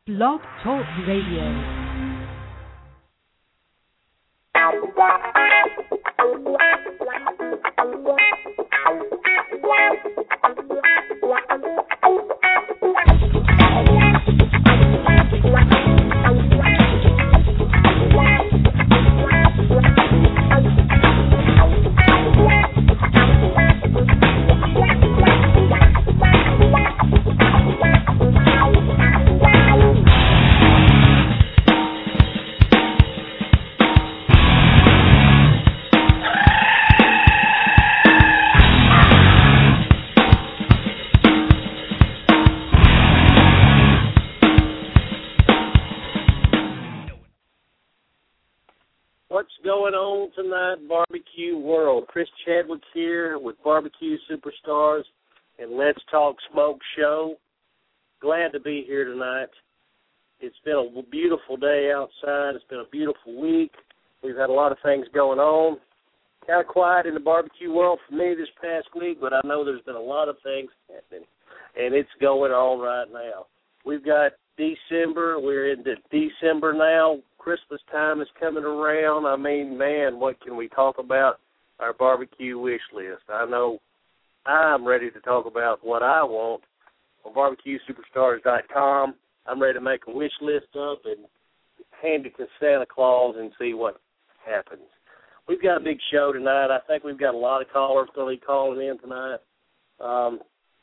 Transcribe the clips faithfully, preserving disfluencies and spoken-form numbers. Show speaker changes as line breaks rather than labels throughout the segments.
Blog Talk Radio.
Barbecue World. Chris Chadwick here with Barbecue Superstars and Let's Talk Smoke Show. Glad to be here tonight. It's been a beautiful day outside. It's been a beautiful week. We've had a lot of things going on. Kind of quiet in the barbecue world for me this past week, but I know there's been a lot of things happening, and it's going on right now. We've got December. We're into December now. Christmas time is coming around. I mean, man, what can we talk about? Our barbecue wish list. I know I'm ready to talk about what I want on barbecue superstars dot com. I'm ready to make a wish list up and hand it to Santa Claus and see what happens. We've got a big show tonight. I think we've got a lot of callers going to be calling in tonight. Um,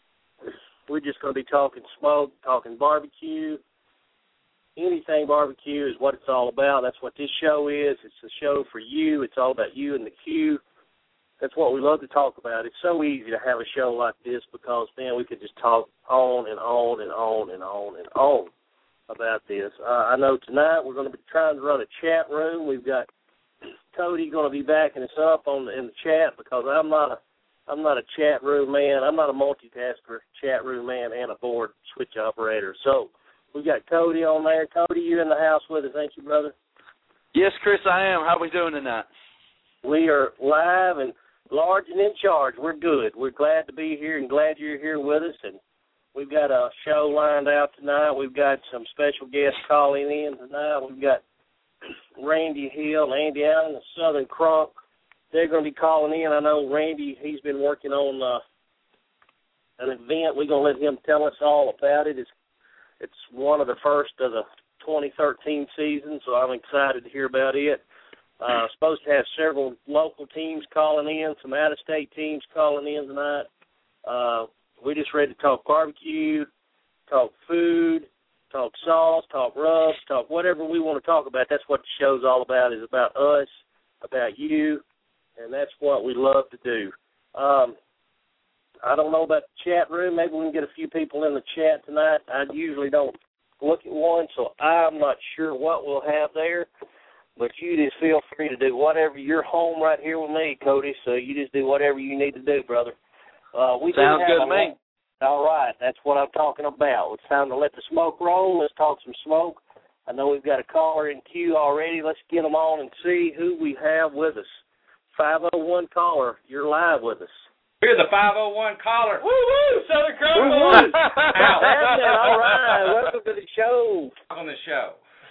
we're just going to be talking smoke, talking barbecue. Anything barbecue is what it's all about. That's what this show is. It's a show for you. It's all about you and the queue. That's what we love to talk about. It's so easy to have a show like this because, man, we could just talk on and on and on and on and on about this. Uh, I know tonight we're going to be trying to run a chat room. We've got Cody going to be backing us up on the, in the chat because I'm not a I'm not a chat room man. I'm not a multitasker, chat room man, and a board switch operator. So we got Cody on there. Cody, you in the house with us, ain't you, brother?
Yes, Chris, I am. How are we doing tonight?
We are live and large and in charge. We're good. We're glad to be here and glad you're here with us. And we've got a show lined out tonight. We've got some special guests calling in tonight. We've got Randy Hill, Andy Allen, the Southern Crunk. They're going to be calling in. I know Randy, he's been working on uh, an event. We're going to let him tell us all about it. It's It's one of the first of the twenty thirteen season, so I'm excited to hear about it. Uh, supposed to have several local teams calling in, some out-of-state teams calling in tonight. Uh, we're just ready to talk barbecue, talk food, talk sauce, talk rubs, talk whatever we want to talk about. That's what the show's all about, is about us, about you, and that's what we love to do. Um, I don't know about the chat room. Maybe we can get a few people in the chat tonight. I usually don't look at one, so I'm not sure what we'll have there. But you just feel free to do whatever. You're home right here with me, Cody, so you just do whatever you need to do, brother. Uh, we
Sounds good to me.
All right, that's what I'm talking about. It's time to let the smoke roll. Let's talk some smoke. I know we've got a caller in queue already. Let's get them on and see who we have with us. five oh one caller, you're live with us.
We're the five oh one caller.
Woo-woo, Southern Cross. All right, welcome to the show.
On the show.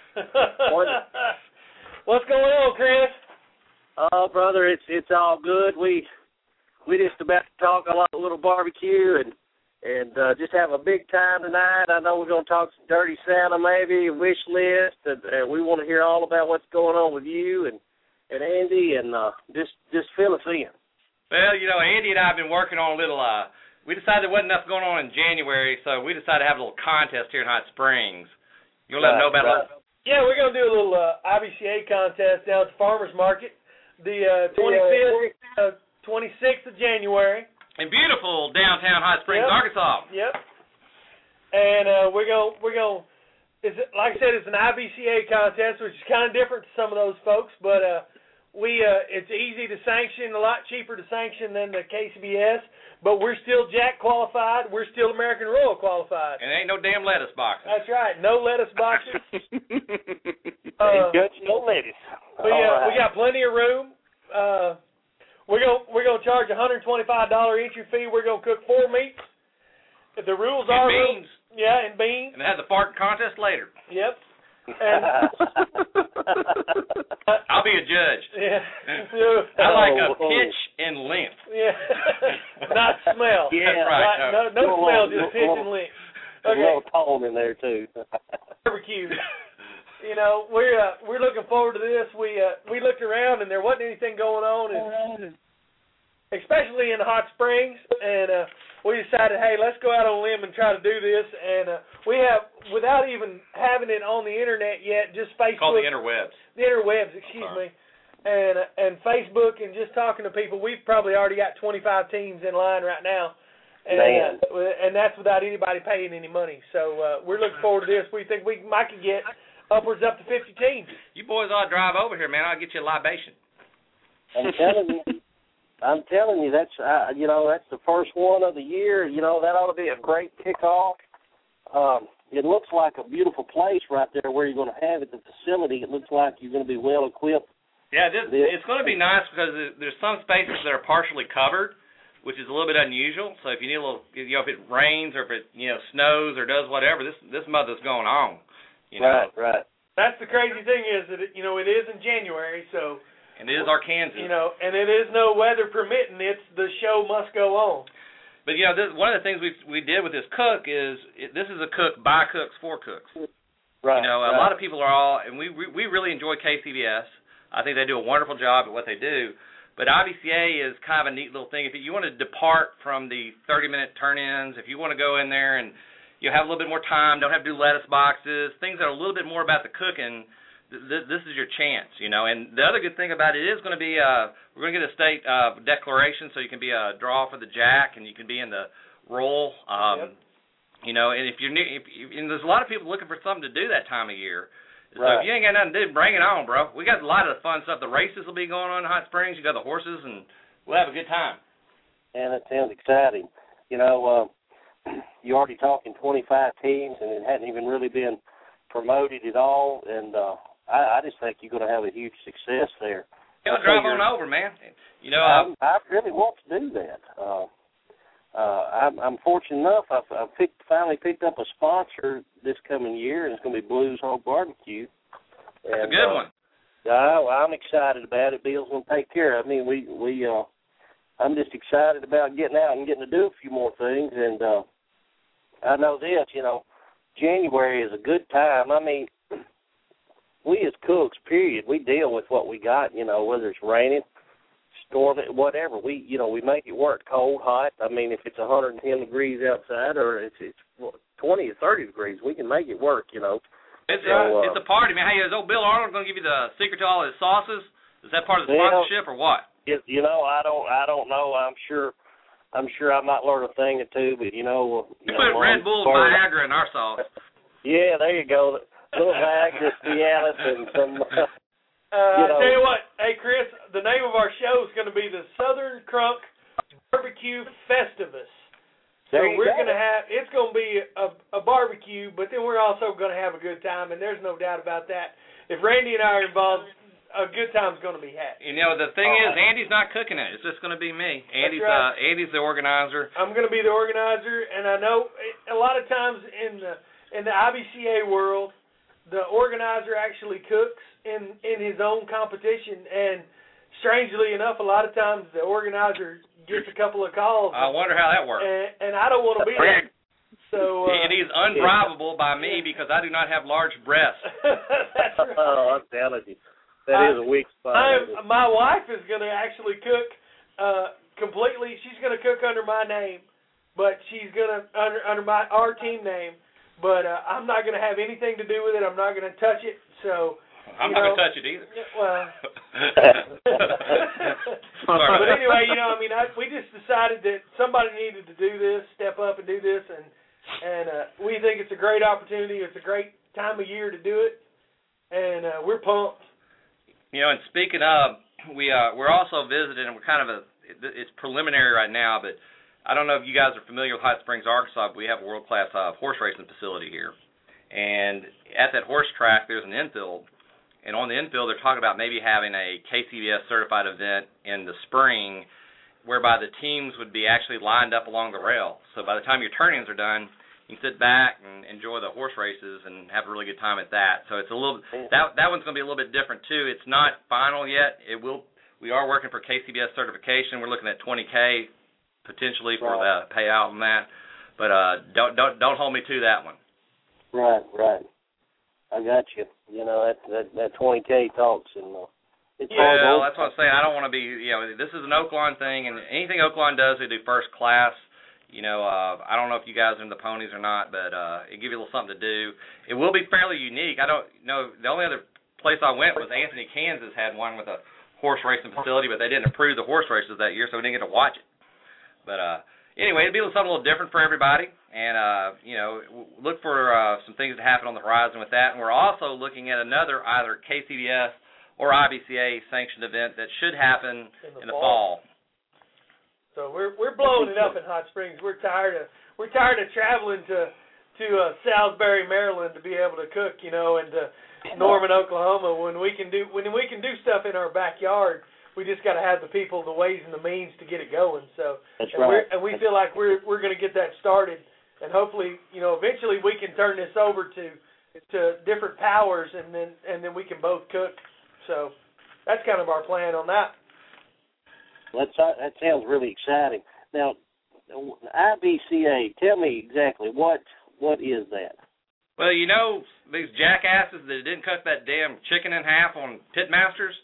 What's going on, Chris? Oh, brother, it's it's all good. We we just about to talk a lot, a little barbecue and and uh, just have a big time tonight. I know we're going to talk some Dirty Santa, maybe a wish list, and, and we want to hear all about what's going on with you and and Andy, and uh, just just fill us in.
Well, you know, Andy and I have been working on a little, uh, we decided there wasn't enough going on in January, so we decided to have a little contest here in Hot Springs. You want to let them know about
right.
it?
Yeah, we're going to do a little uh, I B C A contest down at the Farmers Market the uh, twenty-fifth, uh, twenty-sixth of January.
In beautiful downtown Hot Springs,
Yep.
Arkansas.
Yep. And uh, we're going, we're going, it's, like I said, it's an I B C A contest, which is kind of different to some of those folks, but uh, We uh, it's easy to sanction, a lot cheaper to sanction than the K C B S, but we're still Jack qualified. We're still American Royal qualified.
And ain't no damn lettuce boxes.
That's right, no lettuce boxes.
uh, ain't got no lettuce.
We uh,
right.
we got plenty of room. Uh, we're gonna we're gonna charge a hundred twenty-five dollar entry fee. We're gonna cook four meats. The rules
And
are
beans.
Yeah, and beans.
And they have the fart contest later.
Yep. And
I'll be a judge.
Yeah.
I like a
Oh, oh.
pitch and length.
Yeah. Not smell.
Yeah.
That's right.
Not, no, no
Go
smell,
on,
just
go
pitch
on.
and length.
A
Okay.
little tone in there too.
Barbecue. You know, we're uh, we're looking forward to this. We uh, we looked around and there wasn't anything going on, and especially in the Hot Springs. And uh, we decided, hey, let's go out on a limb and try to do this. And uh, we have, without even having it on the internet yet, just Facebook.
It's called the interwebs.
The interwebs, excuse me. And uh, and Facebook and just talking to people. We've probably already got twenty-five teams in line right now. And, uh, and that's without anybody paying any money. So uh, we're looking forward to this. We think we might could get upwards up to fifty teams.
You boys ought to drive over here, man. I'll get you a libation.
I'm telling you, I'm telling you, that's uh, you know that's the first one of the year. You know that ought to be a great kickoff. Um, it looks like a beautiful place right there where you're going to have it. The facility. It looks like you're going to be well equipped.
Yeah, this, it's going to be nice because there's some spaces that are partially covered, which is a little bit unusual. So if you need a little, you know, if it rains or if it, you know, snows or does whatever, this this mother's going on. You know?
Right, right.
That's the crazy thing is that, it, you know, it is in January, so.
And it is Arkansas.
You know, and it is no weather permitting. It's the show must go on.
But, you know, this, one of the things we we did with this cook is, it, this is a cook by cooks for cooks.
Right.
You know,
right.
a lot of people are all, and we, we we really enjoy K C B S. I think they do a wonderful job at what they do. But I B C A is kind of a neat little thing. If you want to depart from the thirty-minute turn-ins, if you want to go in there and you have a little bit more time, don't have to do lettuce boxes, things that are a little bit more about the cooking, th- this is your chance, you know. And the other good thing about it is going to be uh, we're going to get a state uh, declaration, so you can be a draw for the jack and you can be in the roll. Um, yep. You know, and if you're if you, and there's a lot of people looking for something to do that time of year. So
right.
if you ain't got nothing to do, bring it on, bro. We got a lot of fun stuff. The races will be going on in Hot Springs. You got the horses, and we'll have a good time.
And it sounds exciting. You know, uh, you're already talking twenty-five teams, and it hadn't even really been promoted at all. And uh, I, I just think you're going to have a huge success there.
You'll drive on over, man. You know, uh,
I really want to do that. Uh, uh, I'm, I'm fortunate enough. I've, I've picked, finally picked up a sponsor this coming year, and it's going to be Blues Hog Barbecue.
That's
and,
a good
uh,
one.
Uh, well, I'm excited about it. Bill's going to take care of it. I mean, we we uh, I'm just excited about getting out and getting to do a few more things. And uh, I know this, you know, January is a good time. I mean, we as cooks, period, we deal with what we got. You know, whether it's raining, storming, whatever. We you know we make it work. Cold, hot. I mean, if it's one hundred ten degrees outside or if it's twenty or thirty degrees, we can make it work. You know.
It's,
So,
uh,
uh,
it's a party, man. Hey, is old Bill Arnold going to give you the secret to all his sauces? Is that part of the
Well,
sponsorship or what?
It, you know, I don't, I don't know. I'm sure, I'm sure I might learn a thing or two. But you know,
You
you
put
know,
Red Bull and
or,
Viagra in our sauce.
Yeah, there you go. Little Viagra, Cialis, and some.
Uh,
You know.
I tell you what, hey Chris, the name of our show is going to be the Southern Crunk Barbecue Festivus. So
There you
we're
go.
going to have, it's going to be a, a barbecue, but then we're also going to have a good time, and there's no doubt about that. If Randy and I are involved, a good time's going to be had.
You know, the thing
All
is,
right.
Andy's not cooking it. It's just going to be me. Andy's
right.
uh, Andy's the organizer.
I'm going to be the organizer, and I know a lot of times in the in the I B C A world, the organizer actually cooks in, in his own competition, and strangely enough, a lot of times the organizer gets a couple of calls.
I wonder how that works.
And, and I don't want to be there. So, uh,
and he's unbribable by me because I do not have large breasts.
That's right.
Oh, I'm telling you, that
I-
is a weak spot.
I'm, my wife is going to actually cook uh, completely. She's going to cook under my name, but she's going to under under my our team name. But uh, I'm not going to have anything to do with it. I'm not going to touch it. So.
I'm
you
not
know,
going to touch it either.
Well.
Sorry.
But anyway, you know, I mean, I, we just decided that somebody needed to do this, step up and do this, and and uh, we think it's a great opportunity. It's a great time of year to do it, and uh, we're pumped.
You know, and speaking of, we uh, we're also visiting, and we're kind of a, it's preliminary right now, but I don't know if you guys are familiar with Hot Springs, Arkansas, but we have a world-class uh, horse racing facility here. And at that horse track, there's an infield. And on the infield, they're talking about maybe having a K C B S certified event in the spring whereby the teams would be actually lined up along the rail. So by the time your turn-ins are done, you can sit back and enjoy the horse races and have a really good time at that. So it's a little that that one's going to be a little bit different too. It's not final yet. It will. We are working for K C B S certification. We're looking at twenty K potentially for
right.
the payout on that. But uh, don't don't don't hold me to that one.
Right, right. I got you. You know that that, that twenty K talks and. Uh, It's
yeah, that's what I'm saying. I don't want to be, you know, this is an Oaklawn thing, and anything Oaklawn does, they do first class. You know, uh, I don't know if you guys are into ponies or not, but uh, it gives you a little something to do. It will be fairly unique. I don't know. The only other place I went was Anthony, Kansas had one with a horse racing facility, but they didn't approve the horse races that year, so we didn't get to watch it. But uh, anyway, it'll be something a little different for everybody, and, uh, you know, look for uh, some things to happen on the horizon with that. And we're also looking at another either K C B S or I B C A sanctioned event that should happen
in the,
in the
fall.
fall.
So we're we're blowing it up in Hot Springs. We're tired of we're tired of traveling to to uh, Salisbury, Maryland, to be able to cook, you know, and to Norman, Oklahoma, when we can do when we can do stuff in our backyard. We just got to have the people, the ways, and the means to get it going. So
that's
and,
right.
we're, and we feel like we're we're going to get that started, and hopefully, you know, eventually we can turn this over to to different powers, and then and then we can both cook. So that's kind of our plan on that.
That's, that sounds really exciting. Now, I B C A, tell me exactly, what what is that?
Well, you know, these jackasses that didn't cut that damn chicken in half on Pitmasters?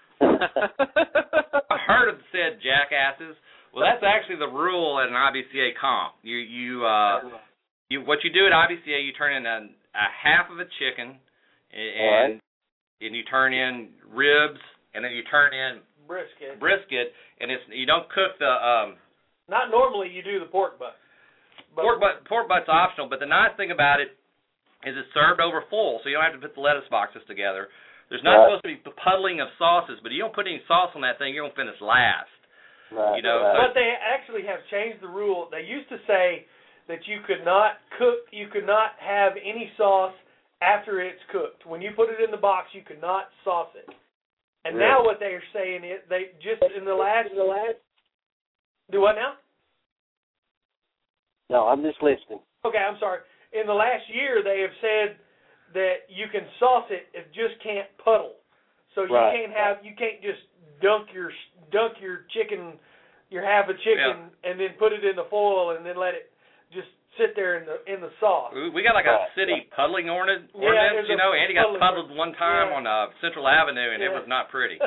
I heard of said jackasses. Well, that's actually the rule at an I B C A comp. You, you, uh, you, what you do at I B C A, you turn in a, a half of a chicken, and and you turn in ribs, and then you turn in
brisket.
Brisket, and it's you don't cook the. Um,
Not normally you do the pork butt. But
pork butt pork butt's optional, but the nice thing about it is it's served over full, so you don't have to put the lettuce boxes together. There's not
right.
supposed to be puddling of sauces, but you don't put any sauce on that thing, you're gonna finish last.
Right.
You know,
right.
so
but they actually have changed the rule. They used to say that you could not cook, you could not have any sauce after it's cooked. When you put it in the box, you could not sauce it. And
really?
now what they are saying is they just in the last
in the last
do what now?
No, I'm just listening.
Okay, I'm sorry. In the last year, they have said that you can sauce it, it just can't puddle. So you
right.
can't have you can't just dunk your dunk your chicken, your half a chicken,
yeah.
and then put it in the foil and then let it just sit there in the in the sauce.
We got like a city puddling ordinance,
yeah,
you know. Andy got puddled one time
yeah.
on uh, Central Avenue, and
yeah.
it was not pretty.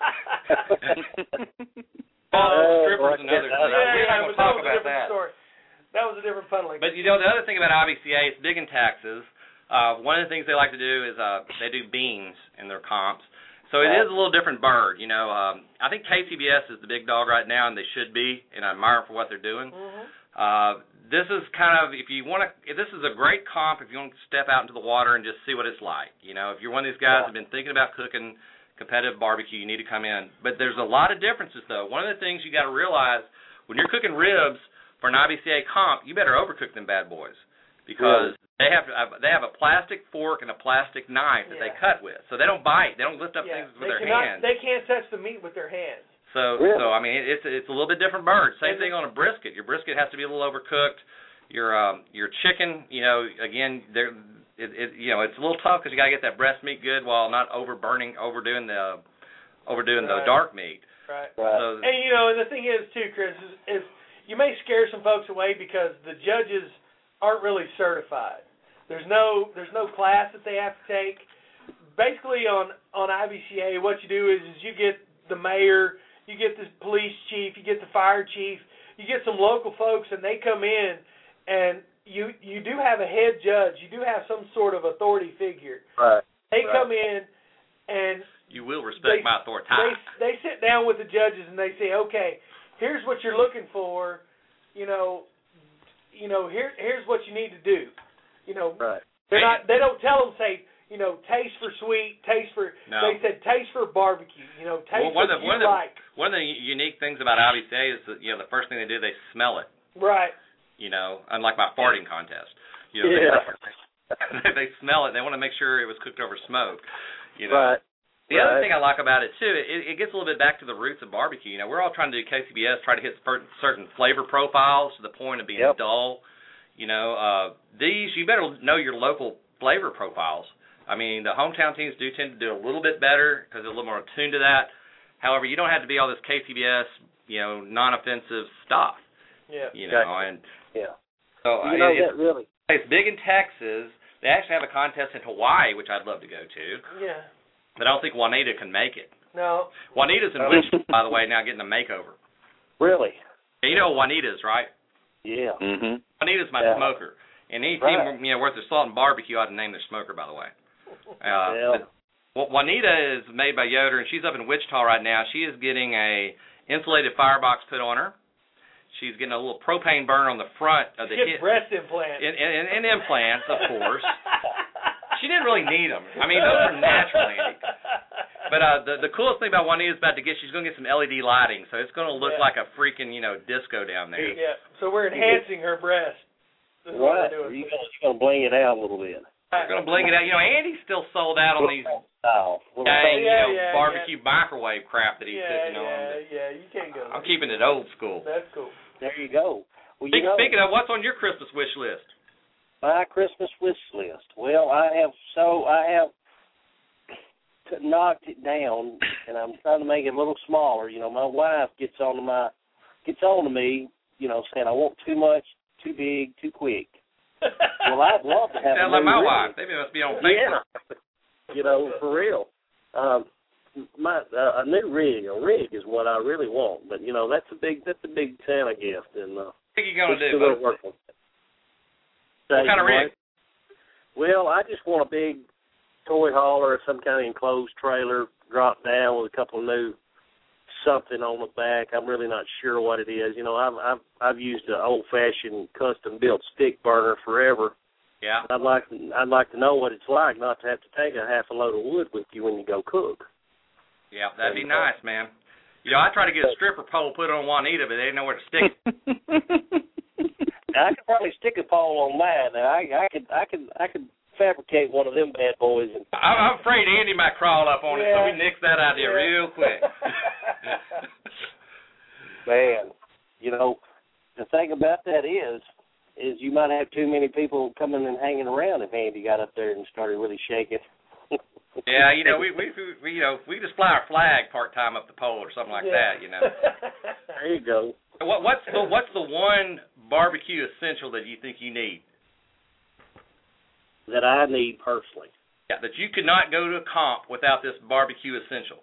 Oh,
strippers and other things.
Yeah,
We're
yeah,
not going
but
to talk
that was a
about
different
that.
story. That was a different puddling.
But, you know, the other thing about I B C A is digging taxes. Uh, one of the things they like to do is uh, they do beans in their comps. So it is a little different bird, you know. Um, I think K C B S is the big dog right now, and they should be, and I admire them for what they're doing.
Mm-hmm.
Uh, this is kind of, if you want to, this is a great comp if you want to step out into the water and just see what it's like. You know, if you're one of these guys
yeah.
who've been thinking about cooking competitive barbecue, you need to come in. But there's a lot of differences, though. One of the things you got to realize, when you're cooking ribs for an I B C A comp, you better overcook them bad boys, because really? they have they have a plastic fork and a plastic knife that
yeah.
they cut with, so they don't bite, they don't lift up
yeah.
things with
they
their
cannot,
hands.
They can't touch the meat with their hands.
So
really?
so I mean it's it's a little bit different bird. Same thing on a brisket. Your brisket has to be a little overcooked. Your um your chicken, you know, again there. It, it you know it's a little tough because you got to get that breast meat good while not over burning, overdoing the overdoing
right.
the dark meat.
Right.
right.
So,
and you know, and the thing is too, Chris, is, is you may scare some folks away because the judges aren't really certified. There's no there's no class that they have to take. Basically, on on I B C A, what you do is is you get the mayor, you get the police chief, you get the fire chief, you get some local folks, and they come in, and you you do have a head judge, you do have some sort of authority figure.
Right.
They
right.
come in, and
you will respect
they,
my authority.
They they sit down with the judges and they say, okay, here's what you're looking for, you know, you know, here here's what you need to do, you know.
Right.
They're not. They don't tell them say, you know, taste for sweet, taste for.
No.
They said taste for barbecue, you know, taste
well, one
what
of the,
you
one of the,
like.
One of the unique things about I B C A is that, you know, the first thing they do, they smell it.
Right.
You know, unlike my farting contest. You know,
yeah.
they, they smell it. They want to make sure it was cooked over smoke. You know.
Right.
The
right.
other thing I like about it too, it, it gets a little bit back to the roots of barbecue. You know, we're all trying to do K C B S, try to hit certain flavor profiles to the point of being
yep.
dull. You know, uh, these, you better know your local flavor profiles. I mean, the hometown teams do tend to do a little bit better because they're a little more attuned to that. However, you don't have to be all this K C B S, you know, non-offensive stuff.
Yeah.
You know,
Exactly.
and
Yeah.
so
You know,
it,
that really.
it's big in Texas. They actually have a contest in Hawaii, which I'd love to go to.
Yeah.
But I don't think Juanita can make it.
No.
Juanita's in
Oh.
Wichita, by the way, now getting a makeover.
Really?
Yeah, you know Juanita's, right?
Yeah.
Mm-hmm.
Juanita's my
Yeah.
smoker. And any
Right.
team, you know, worth their salt and barbecue, I ought to name their smoker, by the way. Uh,
Yeah.
but Juanita is made by Yoder, and she's up in Wichita right now. She is getting a insulated firebox put on her. She's getting a little propane burner on the front of the
Get
hip,
breast implants.
and, and, and implants, of course. She didn't really need them. I mean, those are natural, Andy. But uh, the the coolest thing about Juanita's about to get, she's going to get some L E D lighting, so it's going to look
Yeah.
like a freaking, you know, disco down there.
Yeah. So we're enhancing her breast. This is what
Right.
we're doing.
You're gonna, you're gonna bling it out a little bit.
We're going to bling it out. You know, Andy's still sold out on these
Style. Little
dang, you
Yeah,
know,
yeah,
barbecue microwave crap that he's
Yeah,
cooking on.
yeah, yeah. You can't go.
I'm
there.
keeping it old school.
That's cool.
There you go. Well, you
Speak,
know,
speaking of, what's on your Christmas wish list?
my Christmas wish list. Well, I have so I have t- knocked it down, and I'm trying to make it a little smaller. You know, my wife gets on to my gets on to me. You know, saying I want too much, too big, too quick. Well, I'd love to have.
Sounds
a
like
new
my
rig.
wife. They must be on Facebook.
Yeah. You know, for real. Um, my uh, a new rig, a rig is what I really want. But you know, that's a big that's a big Santa gift, and uh,
What are you going to
we're
do?
still
bud?
work on it.
What kind of
Say,
rig?
Well, I just want a big toy hauler or some kind of enclosed trailer, drop down with a couple of new something on the back. I'm really not sure what it is. You know, I've I've, I've used an old-fashioned custom-built stick burner forever.
Yeah.
I'd like I'd like to know what it's like not to have to take a half a load of wood with you when you go cook.
Yeah, that'd be nice, man. You know, I tried to get a stripper pole put on Juanita, but they didn't know where to stick it.
Now, I could probably stick a pole on mine. Now, I I could I could I could fabricate one of them bad boys. And
I'm, I'm afraid Andy might crawl up on it, so
Yeah.
we nix that idea
Yeah.
real quick.
man, you know, the thing about that is, is you might have too many people coming and hanging around if Andy got up there and started really shaking.
Yeah, you know, we we, we you know we just fly our flag part time up the pole or something like
Yeah.
that. You know.
There you go.
What what's the what's the one barbecue essential that you think you need?
That I need personally.
Yeah, that you could not go to a comp without this barbecue essential.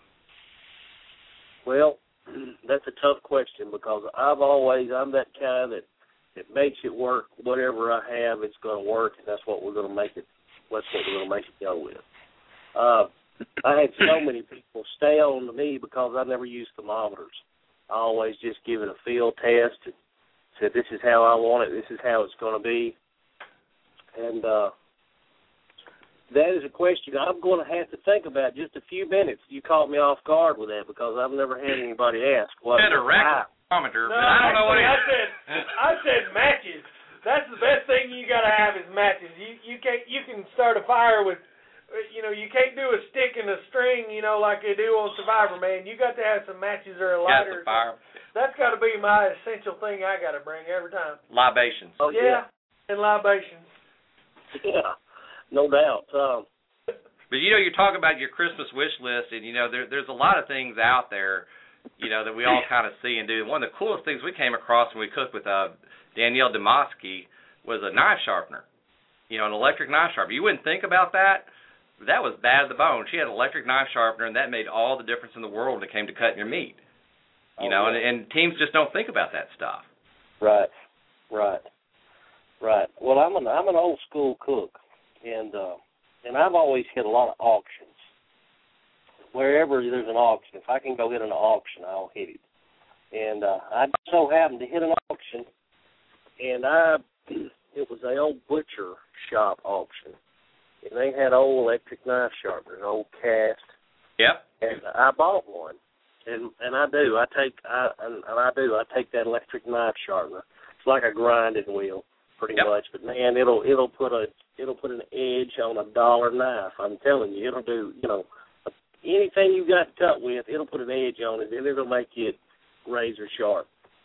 Well, that's a tough question because I've always I'm that kind that it makes it work. Whatever I have, it's going to work, and that's what we're going to make it. That's what we're going to make it go with. Uh, I had so many people stay on to me because I never used thermometers. I always just give it a field test and said, this is how I want it, this is how it's going to be. And uh, that is a question I'm going to have to think about just a few minutes. You caught me off guard with that because I've never had anybody ask. What
I had a
I,
record thermometer,
No,
but I don't know what it
actually,
is.
I said I said matches. That's the best thing you got to have is matches. You you can't you can start a fire with, you know, you can't do a stick and a string, you know, like they do on Survivor, man. You got to have some matches or a
Got
lighter.
the fire.
That's got to be my essential thing I got to bring every time.
Libations.
oh,
Yeah, and libations.
yeah, no doubt. Um,
But, you know, you talk about your Christmas wish list, and, you know, there, there's a lot of things out there, you know, that we all kind of see and do. One of the coolest things we came across when we cooked with uh, Danielle Demoski was a knife sharpener, you know, an electric knife sharpener. You wouldn't think about that. But that was bad to the bone. She had an electric knife sharpener, and that made all the difference in the world when it came to cutting your meat. You
oh,
know,
yeah.
and, and teams just don't think about that stuff.
Right, right, right. Well, I'm an I'm an old school cook, and uh, and I've always hit a lot of auctions. Wherever there's an auction, if I can go hit an auction, I'll hit it. And uh, I so happened to hit an auction, and I it was an old butcher shop auction, and they had old electric knife sharpeners, old cast.
Yep.
And I bought one, and and I do. I take I and, and I do. I take that electric knife sharpener. It's like a grinding wheel, pretty
Yep.
much. But man, it'll it'll put a it'll put an edge on a dollar knife. I'm telling you, it'll do. You know, anything you got to cut with, it'll put an edge on it, and it'll make it razor sharp.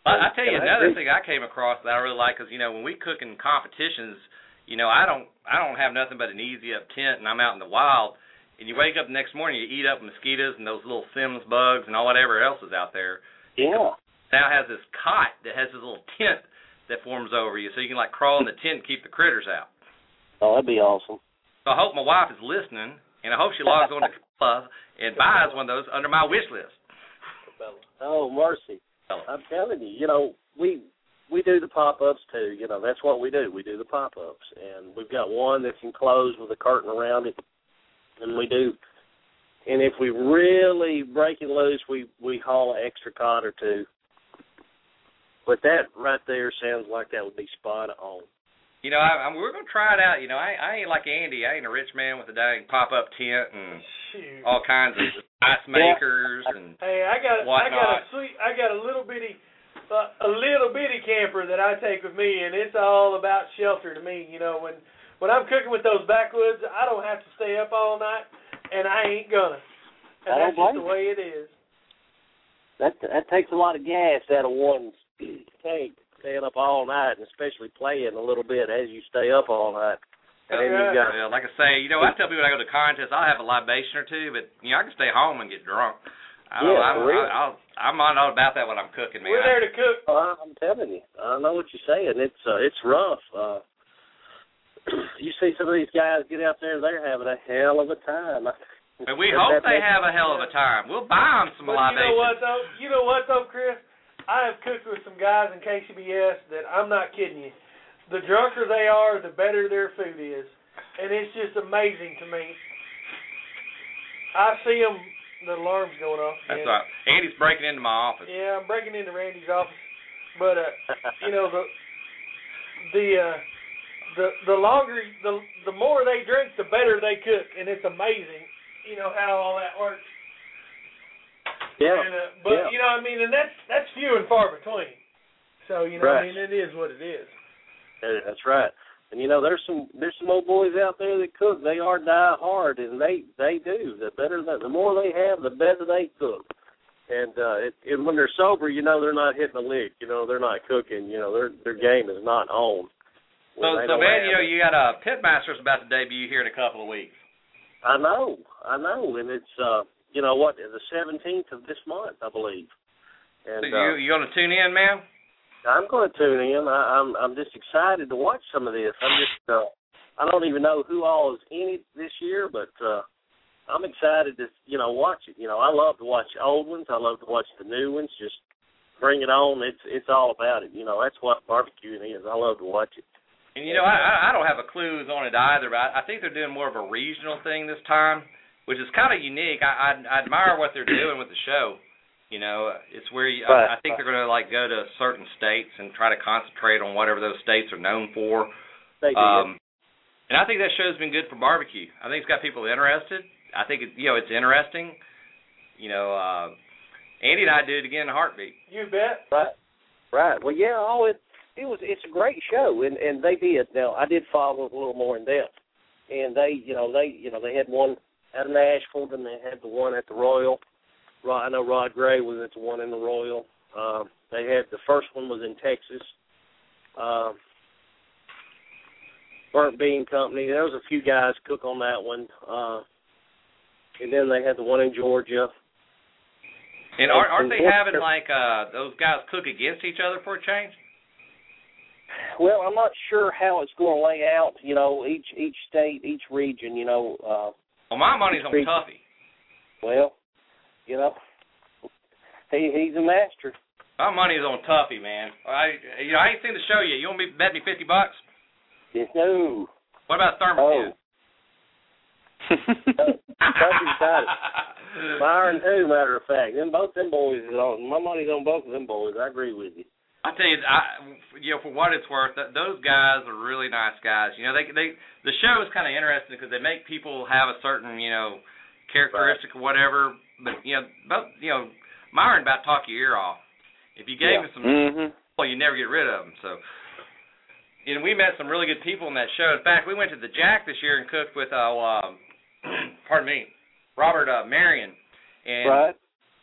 I, I tell you
And
another
I
thing I came across that I really like is, you know, when we cook in competitions, you know, I don't I don't have nothing but an easy up tent, and I'm out in the wild. And you wake up the next morning, you eat up mosquitoes and those little Sims bugs and all whatever else is out there.
Yeah.
Now has this cot that has this little tent that forms over you, so you can like crawl in the tent and keep the critters out.
Oh, that'd be awesome.
So I hope my wife is listening, and I hope she logs on to Club and buys one of those under my wish list.
Oh, mercy. I'm telling you, you know, we we do the pop-ups too. You know, that's what we do. We do the pop-ups. And we've got one that's enclosed with a curtain around it, and we do. And if we really break it loose, we, we haul an extra cot or two. But that right there sounds like that would be spot on.
You know, I, I, we're going to try it out. You know, I, I ain't like Andy. I ain't a rich man with a dang pop-up tent and
Shoot.
all kinds of ice makers yeah. and
Hey, I got
whatnot.
I got a sweet I got a little bitty uh, a little bitty camper that I take with me, and it's all about shelter to me. You know, when when I'm cooking with those backwoods, I don't have to stay up all night, and I ain't gonna. And
I
that's
don't
just the way it is.
That that takes a lot of gas out of one's tank. Staying up all night, and especially playing a little bit as you stay up all night. And then
right.
you got,
well, like I say, you know, I tell people when I go to contests, I'll have a libation or two, but you know, I can stay home and get drunk. I don't,
yeah,
I'm,
for real.
I, I'll, I'm on all about that when I'm cooking, man.
We're there to cook.
Oh, I'm telling you, I know what you're saying. It's uh, it's rough. Uh, you see some of these guys get out there, they're having a hell of a time.
And we hope they have a hell of a time. We'll buy them some
but
libations.
You know what though? You know what though, Chris? I have cooked with some guys in K C B S that I'm not kidding you. The drunker they are, the better their food is, and it's just amazing to me. I see them. The alarm's going off.
That's
again.
right. Andy's breaking into my office.
Yeah, I'm breaking into Randy's office, but uh, you know the the uh, the the longer the the more they drink, the better they cook, and it's amazing. You know how all that works.
Yeah.
And, uh, but
yeah.
you know, I mean, and that's that's few and far between. So you know,
right.
I mean, it is what it is.
That's right. And you know, there's some there's some old boys out there that cook. They are die hard, and they they do. The better the, the more they have, the better they cook. And uh, it, and when they're sober, you know, they're not hitting a lick. You know, they're not cooking. You know, their their game is not on.
So, so man, you know, you got a uh, Pitmaster's about to debut here in a couple of weeks.
I know, I know, and it's. Uh, You know what? The seventeenth of this month, I believe. And
so you
uh,
you gonna tune in, man?
I'm going to tune in. I, I'm I'm just excited to watch some of this. I'm just uh, I don't even know who all is in it this year, but uh, I'm excited to you know watch it. You know, I love to watch old ones. I love to watch the new ones. Just bring it on. It's it's all about it. You know, that's what barbecuing is. I love to watch it.
And you know, I I don't have a clue on it either, but I, I think they're doing more of a regional thing this time, which is kind of unique. I, I, I admire what they're doing with the show. You know, it's where you,
right.
I, I think they're going to like go to certain states and try to concentrate on whatever those states are known for.
They do.
Um, and I think that show's been good for barbecue. I think it's got people interested. I think it, you know it's interesting. You know, uh, Andy and I do it again in a heartbeat.
You bet.
Right. Right. Well, yeah. Oh, it it was it's a great show, and and they did. Now I did follow it a little more in depth, and they you know they you know they had one at Nashville, and they had the one at the Royal. I know Rod Gray was at the one in the Royal. Um, they had the first one was in Texas. Um, Burnt Bean Company. There was a few guys cook on that one, uh, and then they had the one in Georgia.
And aren't, aren't they having like uh, those guys cook against each other for a change?
Well, I'm not sure how it's going to lay out. You know, each each state, each region. You know. Uh,
well, my money's on
region.
Tuffy.
Well. You know, he he's a master.
My money's on Tuffy, man. I you know I ain't seen the show yet. You want me to bet me fifty bucks?
Yes, no.
What about Thermacue?
Oh. Tuffy's got it. Byron too, matter of fact. Them both them boys is on. My money's on both of them boys. I agree with you.
I tell you, I you know for what it's worth, that those guys are really nice guys. You know, they they the show is kind of interesting because they make people have a certain you know characteristic right. or whatever. But, you know, both, you know, Myron about talk your ear off. If you gave
yeah.
him some,
mm-hmm.
well, you never get rid of them. So, you know, we met some really good people in that show. In fact, we went to the Jack this year and cooked with, uh, um, pardon me, Robert uh, Marion. And
right.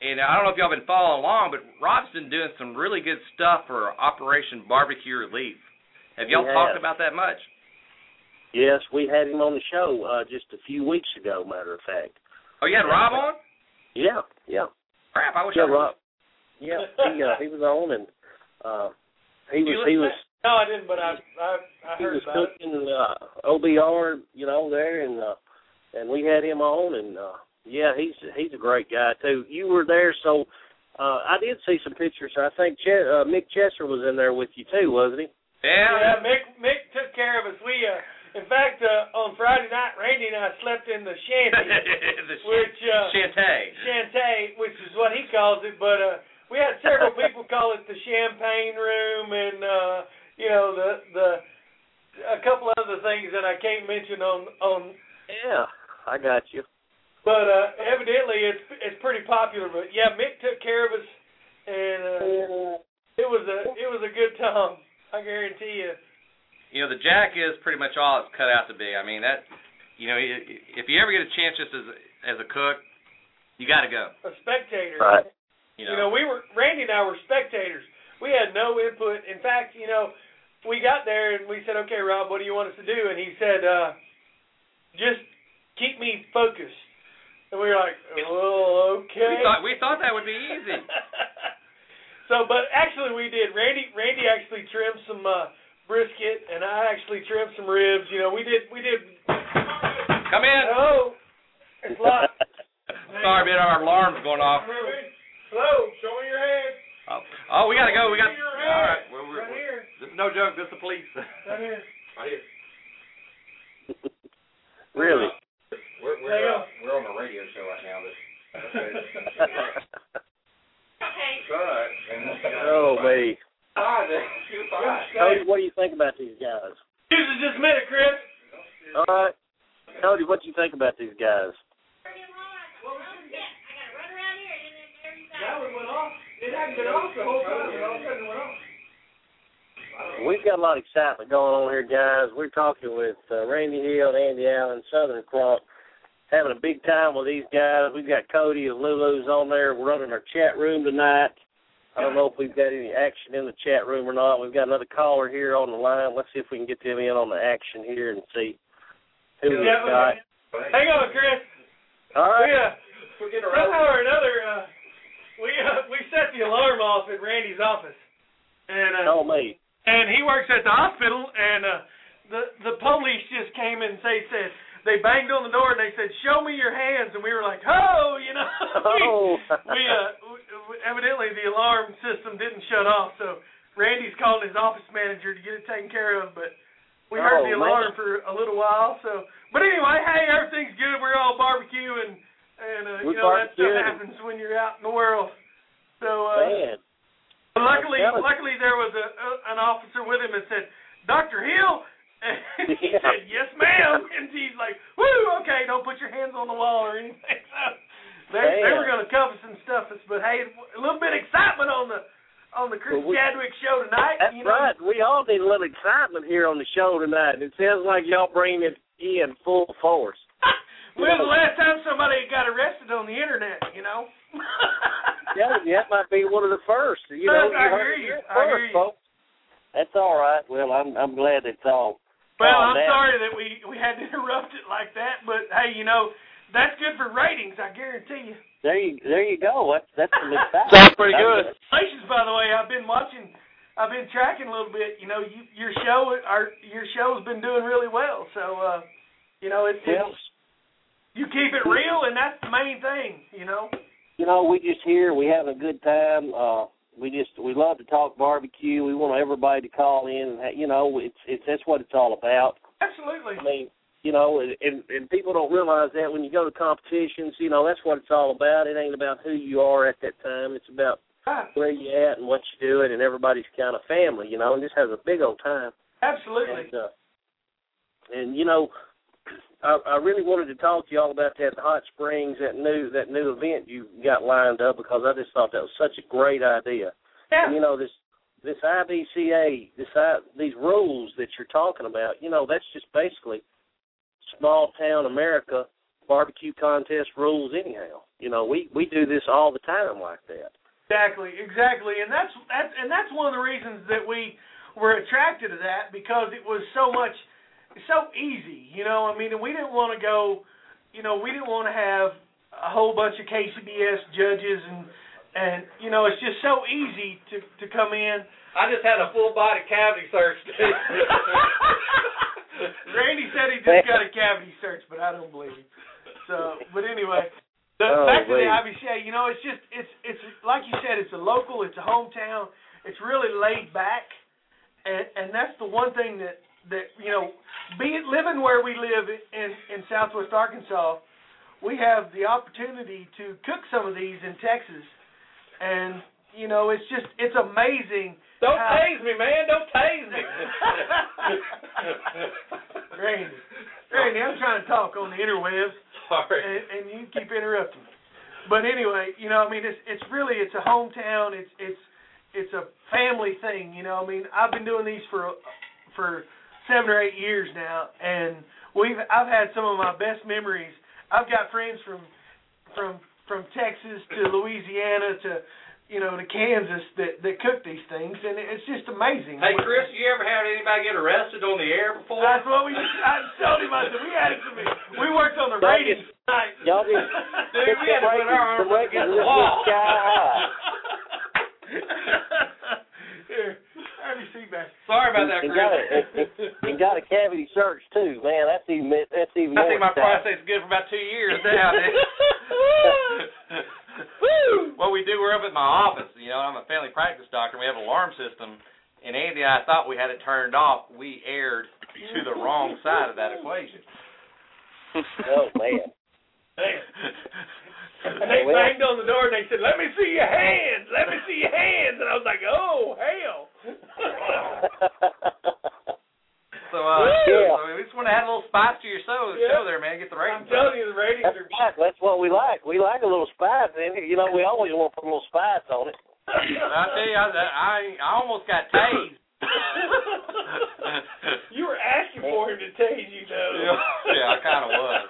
and I don't know if y'all been following along, but Rob's been doing some really good stuff for Operation Barbecue Relief. Have y'all
We
talked
have.
about that much?
Yes, we had him on the show uh, just a few weeks ago, matter of fact.
Oh, you had Rob on?
Yeah, yeah.
Crap, I wish
Yeah,
I
Rob. Yeah, he uh, he was on, and uh, he
Did you
was he
listen
was
to that? No, I didn't, but I I, I
he
heard
was
about it.
cooking uh, O B R, you know, there, and uh, and we had him on, and uh, yeah, he's he's a great guy too. You were there, so uh, I did see some pictures. I think Ch- uh, Mick Chester was in there with you too, wasn't he?
Yeah.
Yeah, Mick Mick took care of us. We uh, in fact, uh, on Friday night, Randy and I slept in the shanty,
the
which uh,
Shantae.
Shantae, which is what he calls it, but uh, we had several people call it the champagne room, and uh, you know the the a couple other things that I can't mention on on.
Yeah, I got you.
But uh, evidently, it's it's pretty popular. But yeah, Mick took care of us, and uh, it was a it was a good time. I guarantee you.
You know, the Jack is pretty much all it's cut out to be. I mean, that, you know, if you ever get a chance just as as a cook, you got to go.
A spectator.
Right.
You know?
You know, we were Randy and I were spectators. We had no input. In fact, you know, we got there and we said, "Okay, Rob, what do you want us to do?" And he said, uh, "Just keep me focused." And we were like, "Oh, okay."
We thought we thought that would be easy.
So, but actually, we did. Randy Randy actually trimmed some uh, brisket, and I actually trimmed some ribs. You know, we did we did.
Come in.
Oh, it's locked.
Sorry, man, our alarm's going off.
Hello, show me your hand.
Oh, oh we got to go. We got.
Show me your
All
hand.
right. We're, we're,
Right here.
This is no joke. This is the police.
Right here.
Right here.
Really?
We're we're,
Hang
uh,
on.
we're on a radio show right now. But
Oh, me.
Hi,
Cody, what do you think about these guys?
Excuse us just a minute, Chris.
All right. Cody, what do you think about these guys?
That one went off. It hadn't been off the whole time, and all of a sudden it went off.
We've got a lot of excitement going on here, guys. We're talking with uh, Randy Hill, Andy Allen, Southern Cross, having a big time with these guys. We've got Cody and Lulu's on there. We're running our chat room tonight. I don't know if we've got any action in the chat room or not. We've got another caller here on the line. Let's see if we can get them in on the action here and see who we've
Yeah,
got.
hang on, Chris.
All
We,
right.
uh, somehow or another, uh, we uh, we set the alarm off at Randy's office, and uh,
Tell me.
and he works at the hospital, and uh, the the police just came in and they said they banged on the door and they said, "Show me your hands," and we were like, "Oh, you know."
Oh.
we uh we, evidently the alarm system didn't shut off, so Randy's calling his office manager to get it taken care of, but we heard
Oh,
the alarm
man.
for a little while. So, but anyway, hey, everything's good. We're all barbecuing. And, uh, you
We're
know, that stuff
barbecuing.
happens when you're out in the world. So, uh,
Man.
but luckily,
I'm telling you.
luckily there was a, a an officer with him that said, "Doctor Hill," and he
Yeah.
said, "Yes, ma'am." And he's like, "Woo, okay, don't put your hands on the wall or anything." So they, they were going to cuff us and stuff us, but hey, a little bit of excitement on the on the Chris
Well, we-
Chadwick show tonight.
That's
you know?
right. We all need a little excitement here on the show tonight. It sounds like y'all bringing it in full force.
When's the last time somebody got arrested on the internet, you know?
Yeah, that might be one of the first. You know,
I
you
hear
heard
you.
it
I
first,
hear you.
folks. That's all right. Well, I'm I'm glad it's all.
Well,
calmed
I'm
down.
sorry that we, we had to interrupt it like that, but hey, you know, that's good for ratings, I guarantee you.
There you there you go. That's that's some excitement.
Sounds pretty good.
Congratulations, by the way. I've been watching, I've been tracking a little bit. You know, you, your show, our your show's been doing really well. So, uh, you know, it's,
Well,
it's you keep it real, and that's the main thing. You know.
you know, we just here. We having a good time. Uh, we just we love to talk barbecue. We want everybody to call in. And, you know, it's it's that's what it's all about.
Absolutely.
I mean, you know, and and people don't realize that when you go to competitions, you know, that's what it's all about. It ain't about who you are at that time. It's about
Right.
where you at and what you're doing, and everybody's kind of family, you know, and just has a big old time.
Absolutely.
And, uh, and you know, I, I really wanted to talk to y'all about that Hot Springs, that new that new event you got lined up, because I just thought that was such a great idea.
Yeah.
And, you know, this this I B C A, this I, these rules that you're talking about, you know, that's just basically small town America barbecue contest rules anyhow. You know, we, we do this all the time like that.
Exactly, exactly, and that's that's and that's one of the reasons that we were attracted to that, because it was so much, so easy. You know, I mean, we didn't want to go. You know, we didn't want to have a whole bunch of K C B S judges and. And, you know, it's just so easy to, to come in.
I just had a full-body cavity search.
Randy said he just got a cavity search, but I don't believe him. So, but anyway, the,
oh,
back to
wait.
the I B C A, you know, it's just, it's, it's like you said, it's a local, it's a hometown. It's really laid back. And, and that's the one thing that, that you know, being, living where we live in, in Southwest Arkansas, we have the opportunity to cook some of these in Texas. And, you know, it's just, it's amazing.
Don't
how...
tase me, man. Don't tase me.
Randy, Randy, I'm trying to talk on the interwebs.
Sorry.
And, and you keep interrupting me. But anyway, you know, I mean, it's it's really, it's a hometown. It's it's it's a family thing, you know. I mean, I've been doing these for for seven or eight years now, and we've I've had some of my best memories. I've got friends from from from Texas to Louisiana to, you know, to Kansas that, that cook these things, and it's just amazing.
Hey, Chris, you ever had anybody get arrested on the air before?
That's what we, I told him, I said, we had it to me. We worked on the ratings tonight.
Y'all just
Dude, we had to put our arms up against the wall.
Here, have your seat back.
Sorry about that,
You
Chris.
got, a, you got a cavity search, too. Man, that's even, that's even
I
more
think my
exciting.
prostate's good for about two years now. What we do, we're up at my office. You know, I'm a family practice doctor. We have an alarm system. And Andy and I thought we had it turned off. We aired to the wrong side of that equation.
Oh, man.
And they banged on the door and they said, "Let me see your hands. Let me see your hands." And I was like, "Oh, hell."
So, uh,
Yeah.
so we just want to add a little spice to your show,
Yeah.
show there, man. Get the ratings
I'm telling you, the ratings
That's
are...
right. That's what we like. We like a little spice in it. You know, we always want to put a little spice on it.
I tell you, I, I, I almost got tased.
You were asking for him to tase you, though.
Yeah, yeah, I kind of was.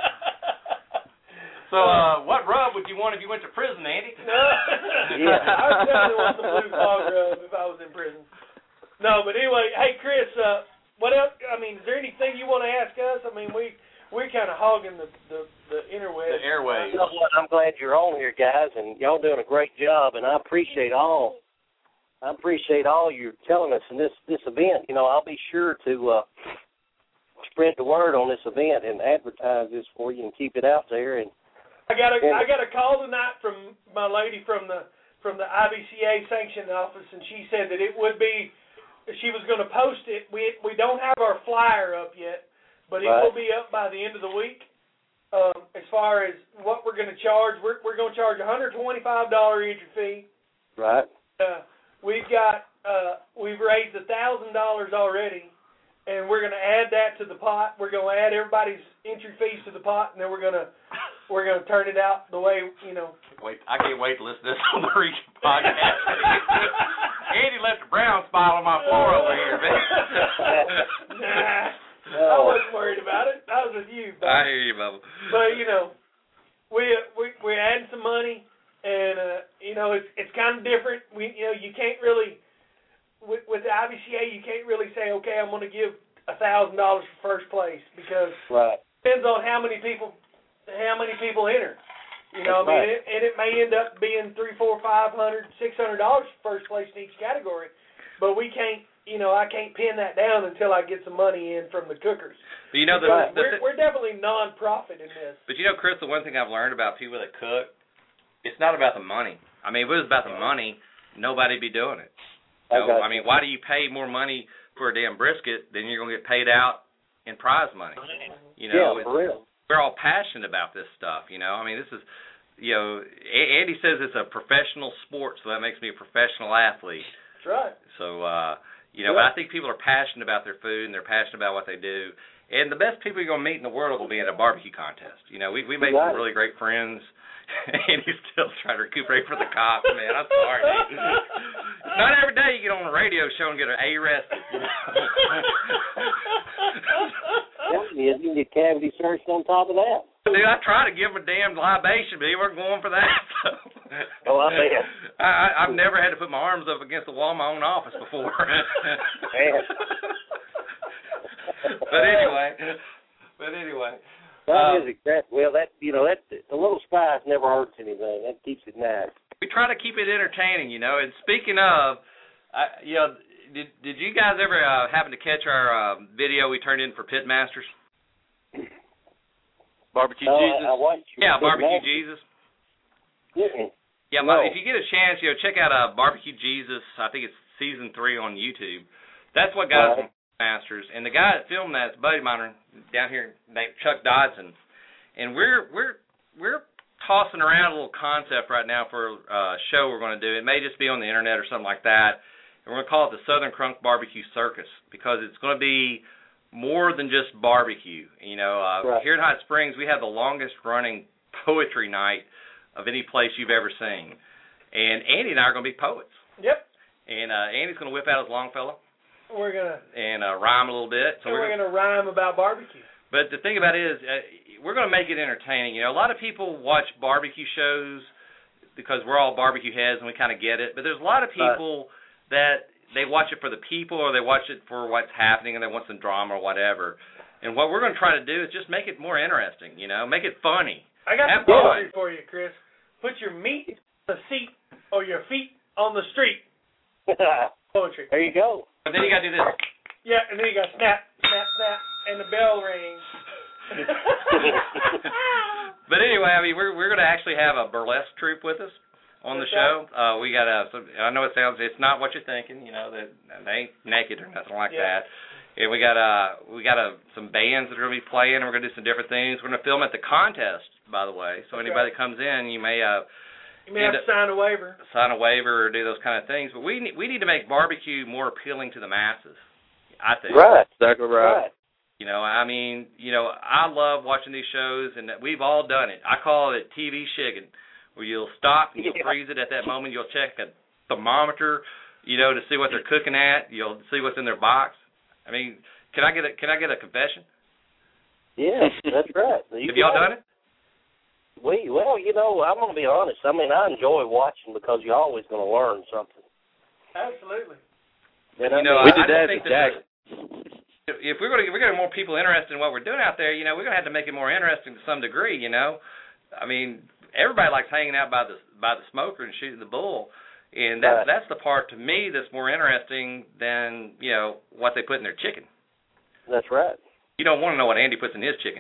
So, uh, what rub would you want if you went to prison, Andy?
No.
Yeah.
I would definitely want the blue fog rub if I was in prison. No, but anyway, hey, Chris, uh, what else? I mean, is there anything you want to ask us? I mean, we, we're kind of hogging the, the, the interwebs.
The airwaves.
You know what? I'm glad you're on here, guys, and y'all doing a great job, and I appreciate all I appreciate all you're telling us in this, this event. You know, I'll be sure to uh, spread the word on this event and advertise this for you and keep it out there. And
I got a I got a call tonight from my lady from the from the I B C A sanctioned office, and she said that it would be, she was going to post it. We we don't have our flyer up yet, but it
Right.
will be up by the end of the week. Um, as far as what we're going to charge, we're we're going to charge a one hundred twenty-five dollars entry fee.
right.
Uh, we've got uh, we've raised a thousand dollars already, and we're going to add that to the pot. We're going to add everybody's entry fees to the pot, and then we're going to we're going to turn it out the way, you know.
Wait, I can't wait to listen to this on the Region podcast. Andy left a brown spot on my floor over here, man.
Nah,
Oh.
I wasn't worried about it. I was with you. But,
I hear you, Bubba.
but you know, we we we're adding some money, and uh, you know, it's it's kind of different. We you know, you can't really with with the I B C A, you can't really say, okay, I'm going to give a thousand dollars for first place, because
Right.
it depends on how many people how many people enter. You know,
That's
I mean,
right.
it, and it may end up being three, four, five hundred, six hundred dollars for first place in each category, but we can't, you know, I can't pin that down until I get some money in from the cookers.
But you know, the,
Because
the,
we're,
the,
we're definitely non-profit in this.
but you know, Chris, the one thing I've learned about people that cook, it's not about the money. I mean, if it was about the money, nobody'd be doing it. You know,
Okay.
I mean, why do you pay more money for a damn brisket than you're going to get paid out in prize money? You know,
Yeah,
it's,
for real.
we're all passionate about this stuff, you know. I mean, this is, you know, A- Andy says it's a professional sport, so that makes me a professional athlete.
That's right.
So, uh, you know, but I think people are passionate about their food and they're passionate about what they do. And the best people you're going to meet in the world will be at a barbecue contest. You know, we we made
Right.
some really great friends. And he's still trying to recuperate for the cops, man. I'm sorry, dude. Not every day you get on a radio show and get an arrested. You know?
You can get cavity searched on top of that.
Dude, I tried to give him a damn libation, but he wasn't going for that. So.
Oh, I bet.
I, I, I've never had to put my arms up against the wall of my own office before. But anyway, but anyway.
That
um,
is exact. Well, that you know that a little spice never hurts anything. That keeps it nice.
We try to keep it entertaining, you know. And speaking of, I, you know, did did you guys ever uh, happen to catch our uh, video we turned in for Pitmasters?
Barbecue
no,
Jesus.
I, I watched you
Yeah, Barbecue
Master.
Jesus.
Mm-mm.
Yeah,
no.
if you get a chance, you know, check out uh, Barbecue Jesus. I think it's season three on YouTube. That's what got us
Right.
Masters, and the guy that filmed that is a buddy of mine down here named Chuck Dodson, and we're we're we're tossing around a little concept right now for a show we're going to do. It may just be on the internet or something like that, and we're going to call it the Southern Crunk Barbecue Circus because it's going to be more than just barbecue. You know, uh,
right.
here in Hot Springs we have the longest running poetry night of any place you've ever seen, and Andy and I are going to be poets.
Yep.
And uh, Andy's going to whip out his Longfellow.
We're gonna
and uh, rhyme a little bit. So
and we're
we're
gonna rhyme about barbecue.
But the thing about it is, uh, we're gonna make it entertaining. You know, a lot of people watch barbecue shows because we're all barbecue heads and we kind of get it. But there's a lot of people right. that they watch it for the people or they watch it for what's happening and they want some drama or whatever. And what we're gonna try to do is just make it more interesting. You know, make it funny.
I got
Have
some
fun.
poetry for you, Chris. Put your meat on the seat or your feet on the street. Poetry.
There you go.
But then you gotta do this.
Yeah, and then you got snap, snap, snap, and the bell rings.
But anyway, I mean, we're we're going to actually have a burlesque troupe with us on the show. Uh, we got a. I know it sounds. It's not what you're thinking. You know that they ain't naked or nothing like
yeah.
that. And we got uh we got a some bands that are going to be playing, and we're going to do some different things. We're going to film at the contest, by the way. So
That's
anybody
right.
that comes in, you may uh.
You may have to sign a waiver.
Sign a waiver or do those kind of things. But we need, we need to make barbecue more appealing to the masses, I think.
Right.
Exactly right.
right.
You know, I mean, you know, I love watching these shows, and we've all done it. I call it T V chicken, where you'll stop and you'll
Yeah.
freeze it at that moment. You'll check a thermometer, you know, to see what they're cooking at. You'll see what's in their box. I mean, can I get a can I get a confession?
Yeah, that's right. You
Have y'all
got
done it?
We well, you know, I'm gonna be honest. I mean, I enjoy watching because you're always gonna learn something.
Absolutely.
And
You know,
we
I,
did
I
that
think
at Jack.
that if we're going to if we're going to get more people interested in what we're doing out there, you know, we're going to have to make it more interesting to some degree. You know, I mean, everybody likes hanging out by the by the smoker and shooting the bull, and that's
Right.
that's the part to me that's more interesting than you know what they put in their chicken.
That's right.
You don't want to know what Andy puts in his chicken.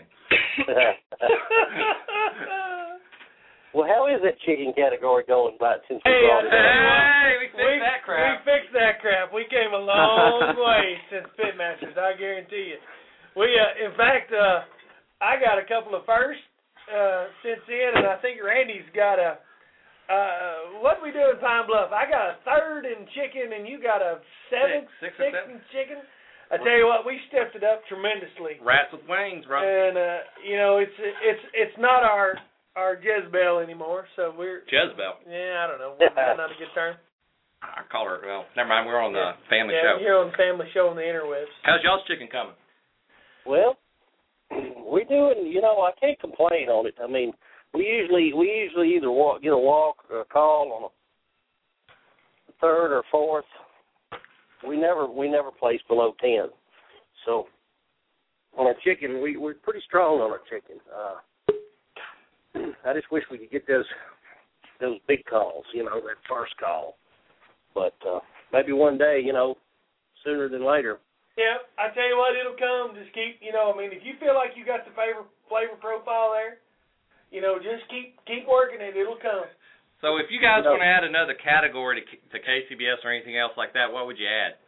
Well, how is that chicken category going by since we
Hey,
brought it up?
Hey, we fixed
we,
that crap.
We fixed that crap. We came a long way since Pitmasters, I guarantee you. We, uh, in fact, uh, I got a couple of firsts uh, since then, and I think Randy's got a. Uh, what we do in Pine Bluff? I got a third in chicken, and you got a seventh,
Six, six or
sixth
seven.
in chicken. I tell you what, we stepped it up tremendously.
Rats with wings, bro.
And uh, you know, it's it's it's not our our Jezebel anymore, so we're
Jezebel.
yeah, I don't know, that's not a good term.
I call her. Well, never mind. We're on the family
yeah,
show.
you're on the family show on the interwebs.
How's y'all's chicken coming?
Well, we're doing. You know, I can't complain on it. I mean, we usually we usually either walk, get a walk or a call on a third or fourth. We never we never place below ten. So on our chicken, we we're pretty strong on our chicken. Uh, I just wish we could get those those big calls, you know, that first call. But uh, maybe one day, you know, sooner than later.
Yeah, I tell you what, it'll come. Just keep, you know, I mean, if you feel like you got the flavor flavor profile there, you know, just keep keep working it. It'll come.
So if you guys
No.
want to add another category to, to K C B S or anything else like that, what would you add?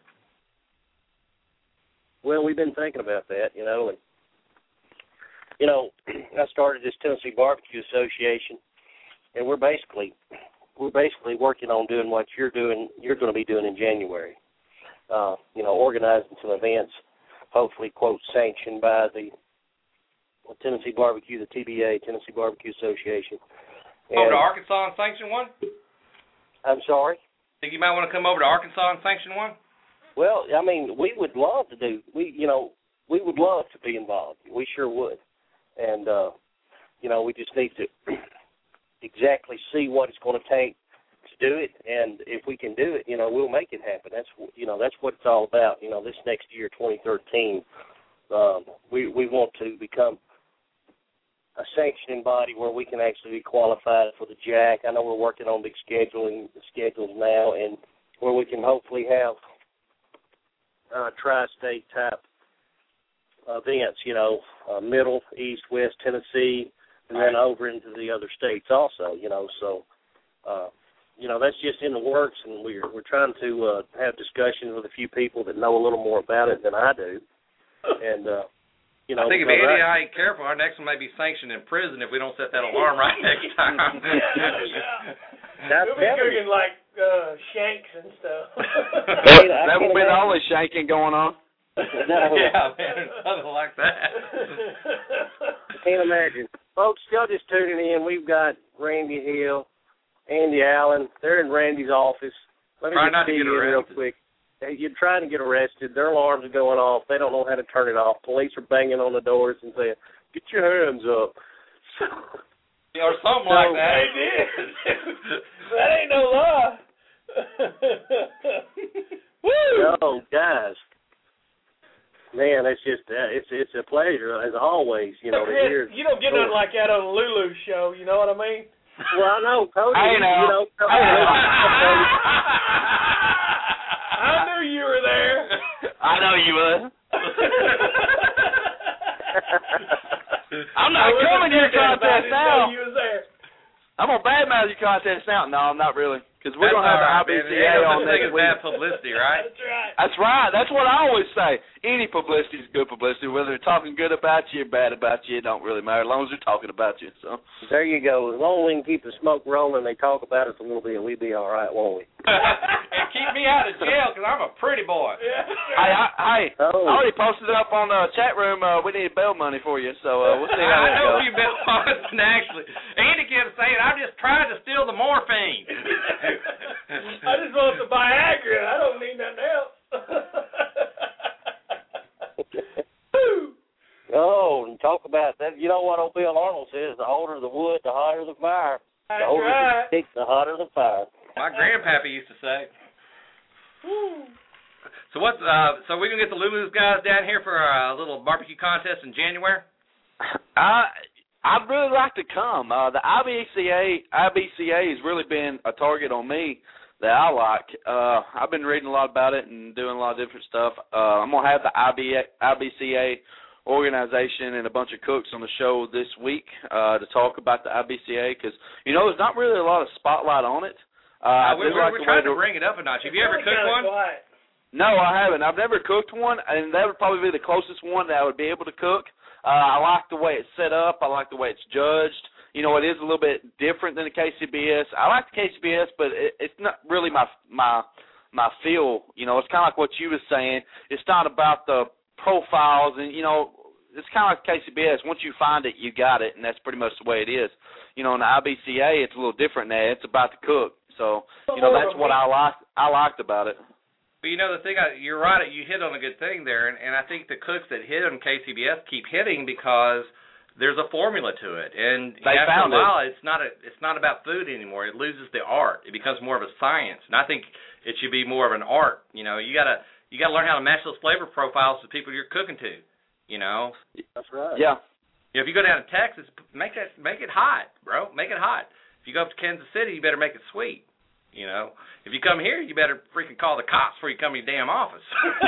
Well, we've been thinking about that, you know, and you know, I started this Tennessee Barbecue Association, and we're basically we're basically working on doing what you're doing. You're going to be doing in January. Uh, you know, organizing some events, hopefully, quote, sanctioned by the Tennessee Barbecue, the T B A, Tennessee Barbecue Association.
Over
And,
to Arkansas and sanction one?
I'm sorry.
Think you might want to come over to Arkansas and sanction one?
Well, I mean, we would love to do. We, you know, we would love to be involved. We sure would. And, uh, you know, we just need to exactly see what it's going to take to do it. And if we can do it, you know, we'll make it happen. That's, you know, that's what it's all about. You know, this next year, twenty thirteen, um, we, we want to become a sanctioning body where we can actually be qualified for the Jack. I know we're working on big scheduling schedules now, and where we can hopefully have uh, tri-state type events, you know, uh, middle, east, west Tennessee, and then over into the other states also, you know. So, uh, you know, that's just in the works, and we're we're trying to uh, have discussions with a few people that know a little more about it than I do, and. Uh, You know,
I think if Andy and I ain't careful, our next one may be sanctioned in prison if we don't set that alarm right next time.
yeah. We'll be cooking like uh, shanks and stuff.
that that won't be the only shanking going on.
No.
Yeah, man, something like that.
I can't imagine. Folks, y'all just tuning in. We've got Randy Hill, Andy Allen. They're in Randy's office. Let me
Try
just
not to
see
get
you in real
arrested.
quick. You're trying to get arrested. Their alarms are going off. They don't know how to turn it off. Police are banging on the doors and saying, "Get your hands up."
Or something like that.
They did. That ain't no lie. Woo!
No, guys. Man, it's just uh, it's it's a pleasure as always. You know, to hear.
You don't get nothing like that on a Lulu show. You know what I mean?
Well, I know, Cody.
I know.
You know, Cody,
I know.
I knew you were there.
I know you would. I'm not coming to your contest now.
You was there.
I'm gonna badmouth your contest now. No, I'm not really, because we're
That's
gonna have
all
the
right,
I B C
man.
A
Ain't no
on
such thing
next
as
week.
bad publicity, right?
That's right.
That's right. That's what I always say. Any publicity is good publicity. Whether they're talking good about you or bad about you, it don't really matter, as long as they're talking about you. So
there you go. As long as we can keep the smoke rolling, they talk about us a little bit, we'll be all right, won't we?
And keep me out of jail, because I'm a pretty boy.
Yeah,
Hey, I, hey,
Oh.
I already posted it up on the chat room. Uh, we need bail money for you, so uh, we'll see how
I
that
know
goes.
you've been honest, and actually, Andy kept saying, I'm just trying to steal the morphine.
I just want the Viagra. I don't need nothing else.
Oh, and talk about that. You know what old Bill Arnold says, the older the wood, the hotter the fire.
That's
The older
right.
the stick, the hotter the fire.
My grandpappy used to say. So what's uh? So we're gonna get the Lulu's guys down here for a little barbecue contest in January.
I I'd really like to come. Uh, the I B C A I B C A has really been a target on me that I like. Uh, I've been reading a lot about it and doing a lot of different stuff. Uh, I'm gonna have the I B C A organization and a bunch of cooks on the show this week uh, to talk about the I B C A, because you know there's not really a lot of spotlight on it. Uh,
Uh, we're
I do
we're,
like
we're
the
trying
way
to bring it up a notch. Have you ever
It's
cooked
kinda
one?
quiet.
No, I haven't. I've never cooked one, and that would probably be the closest one that I would be able to cook. Uh, I like the way it's set up. I like the way it's judged. You know, it is a little bit different than the K C B S. I like the K C B S, but it, it's not really my my my feel. You know, it's kind of like what you were saying. It's not about the profiles, and you know, it's kind of like K C B S. Once you find it, you got it, and that's pretty much the way it is. You know, in the I B C A, it's a little different now. It's about the cook. So, you know, that's what I liked. I liked about it.
But you know the thing, I, you're right. You hit on a good thing there, and, and I think the cooks that hit on K C B S keep hitting because there's a formula to it, and
They
after
found
a while,
it.
it's not a it's not about food anymore. It loses the art. It becomes more of a science, and I think it should be more of an art. You know, you gotta you gotta learn how to match those flavor profiles to the people you're cooking to. You know,
That's right.
Yeah.
You know, if you go down to Texas, make that make it hot, bro. Make it hot. If you go up to Kansas City, you better make it sweet. You know, if you come here, you better freaking call the cops before you come to your damn office.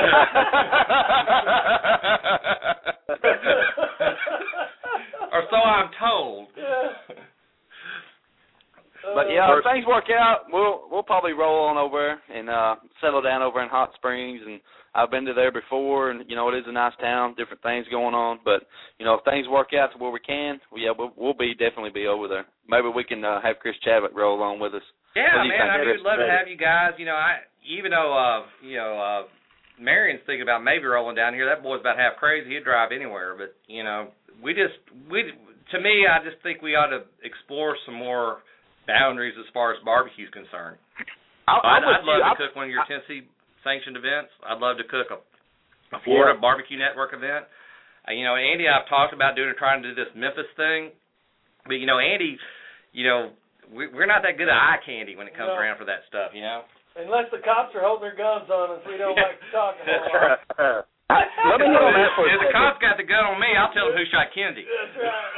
Or so I'm told.
But yeah, if things work out, we'll we'll probably roll on over and uh, settle down over in Hot Springs. And I've been to there before, and you know it is a nice town, different things going on. But you know if things work out to where we can, well, yeah, we'll, we'll be definitely be over there. Maybe we can uh, have Chris Chadwick roll along with us.
Yeah,
What do you
man,
think?
I mean, we'd love to have you guys. You know, I even though uh, you know uh, Marion's thinking about maybe rolling down here. That boy's about half crazy. He'd drive anywhere. But you know, we just we to me, I just think we ought to explore some more boundaries as far as barbecue's concerned.
I'll,
I'd,
I'm with
I'd love
you.
to
I,
cook one of your Tennessee sanctioned events. I'd love to cook them. a Florida
yeah.
Barbecue Network event. Uh, you know, Andy and I have talked about doing trying to do this Memphis thing, but you know, Andy, you know, we, we're not that good at eye candy when it comes
no.
around for that stuff. You know,
unless the cops are holding their guns on us, we don't like to talk about it.
Let me hit on that for a
if the
second.
cops got the gun on me, I'll tell them who shot Kennedy.
That's right.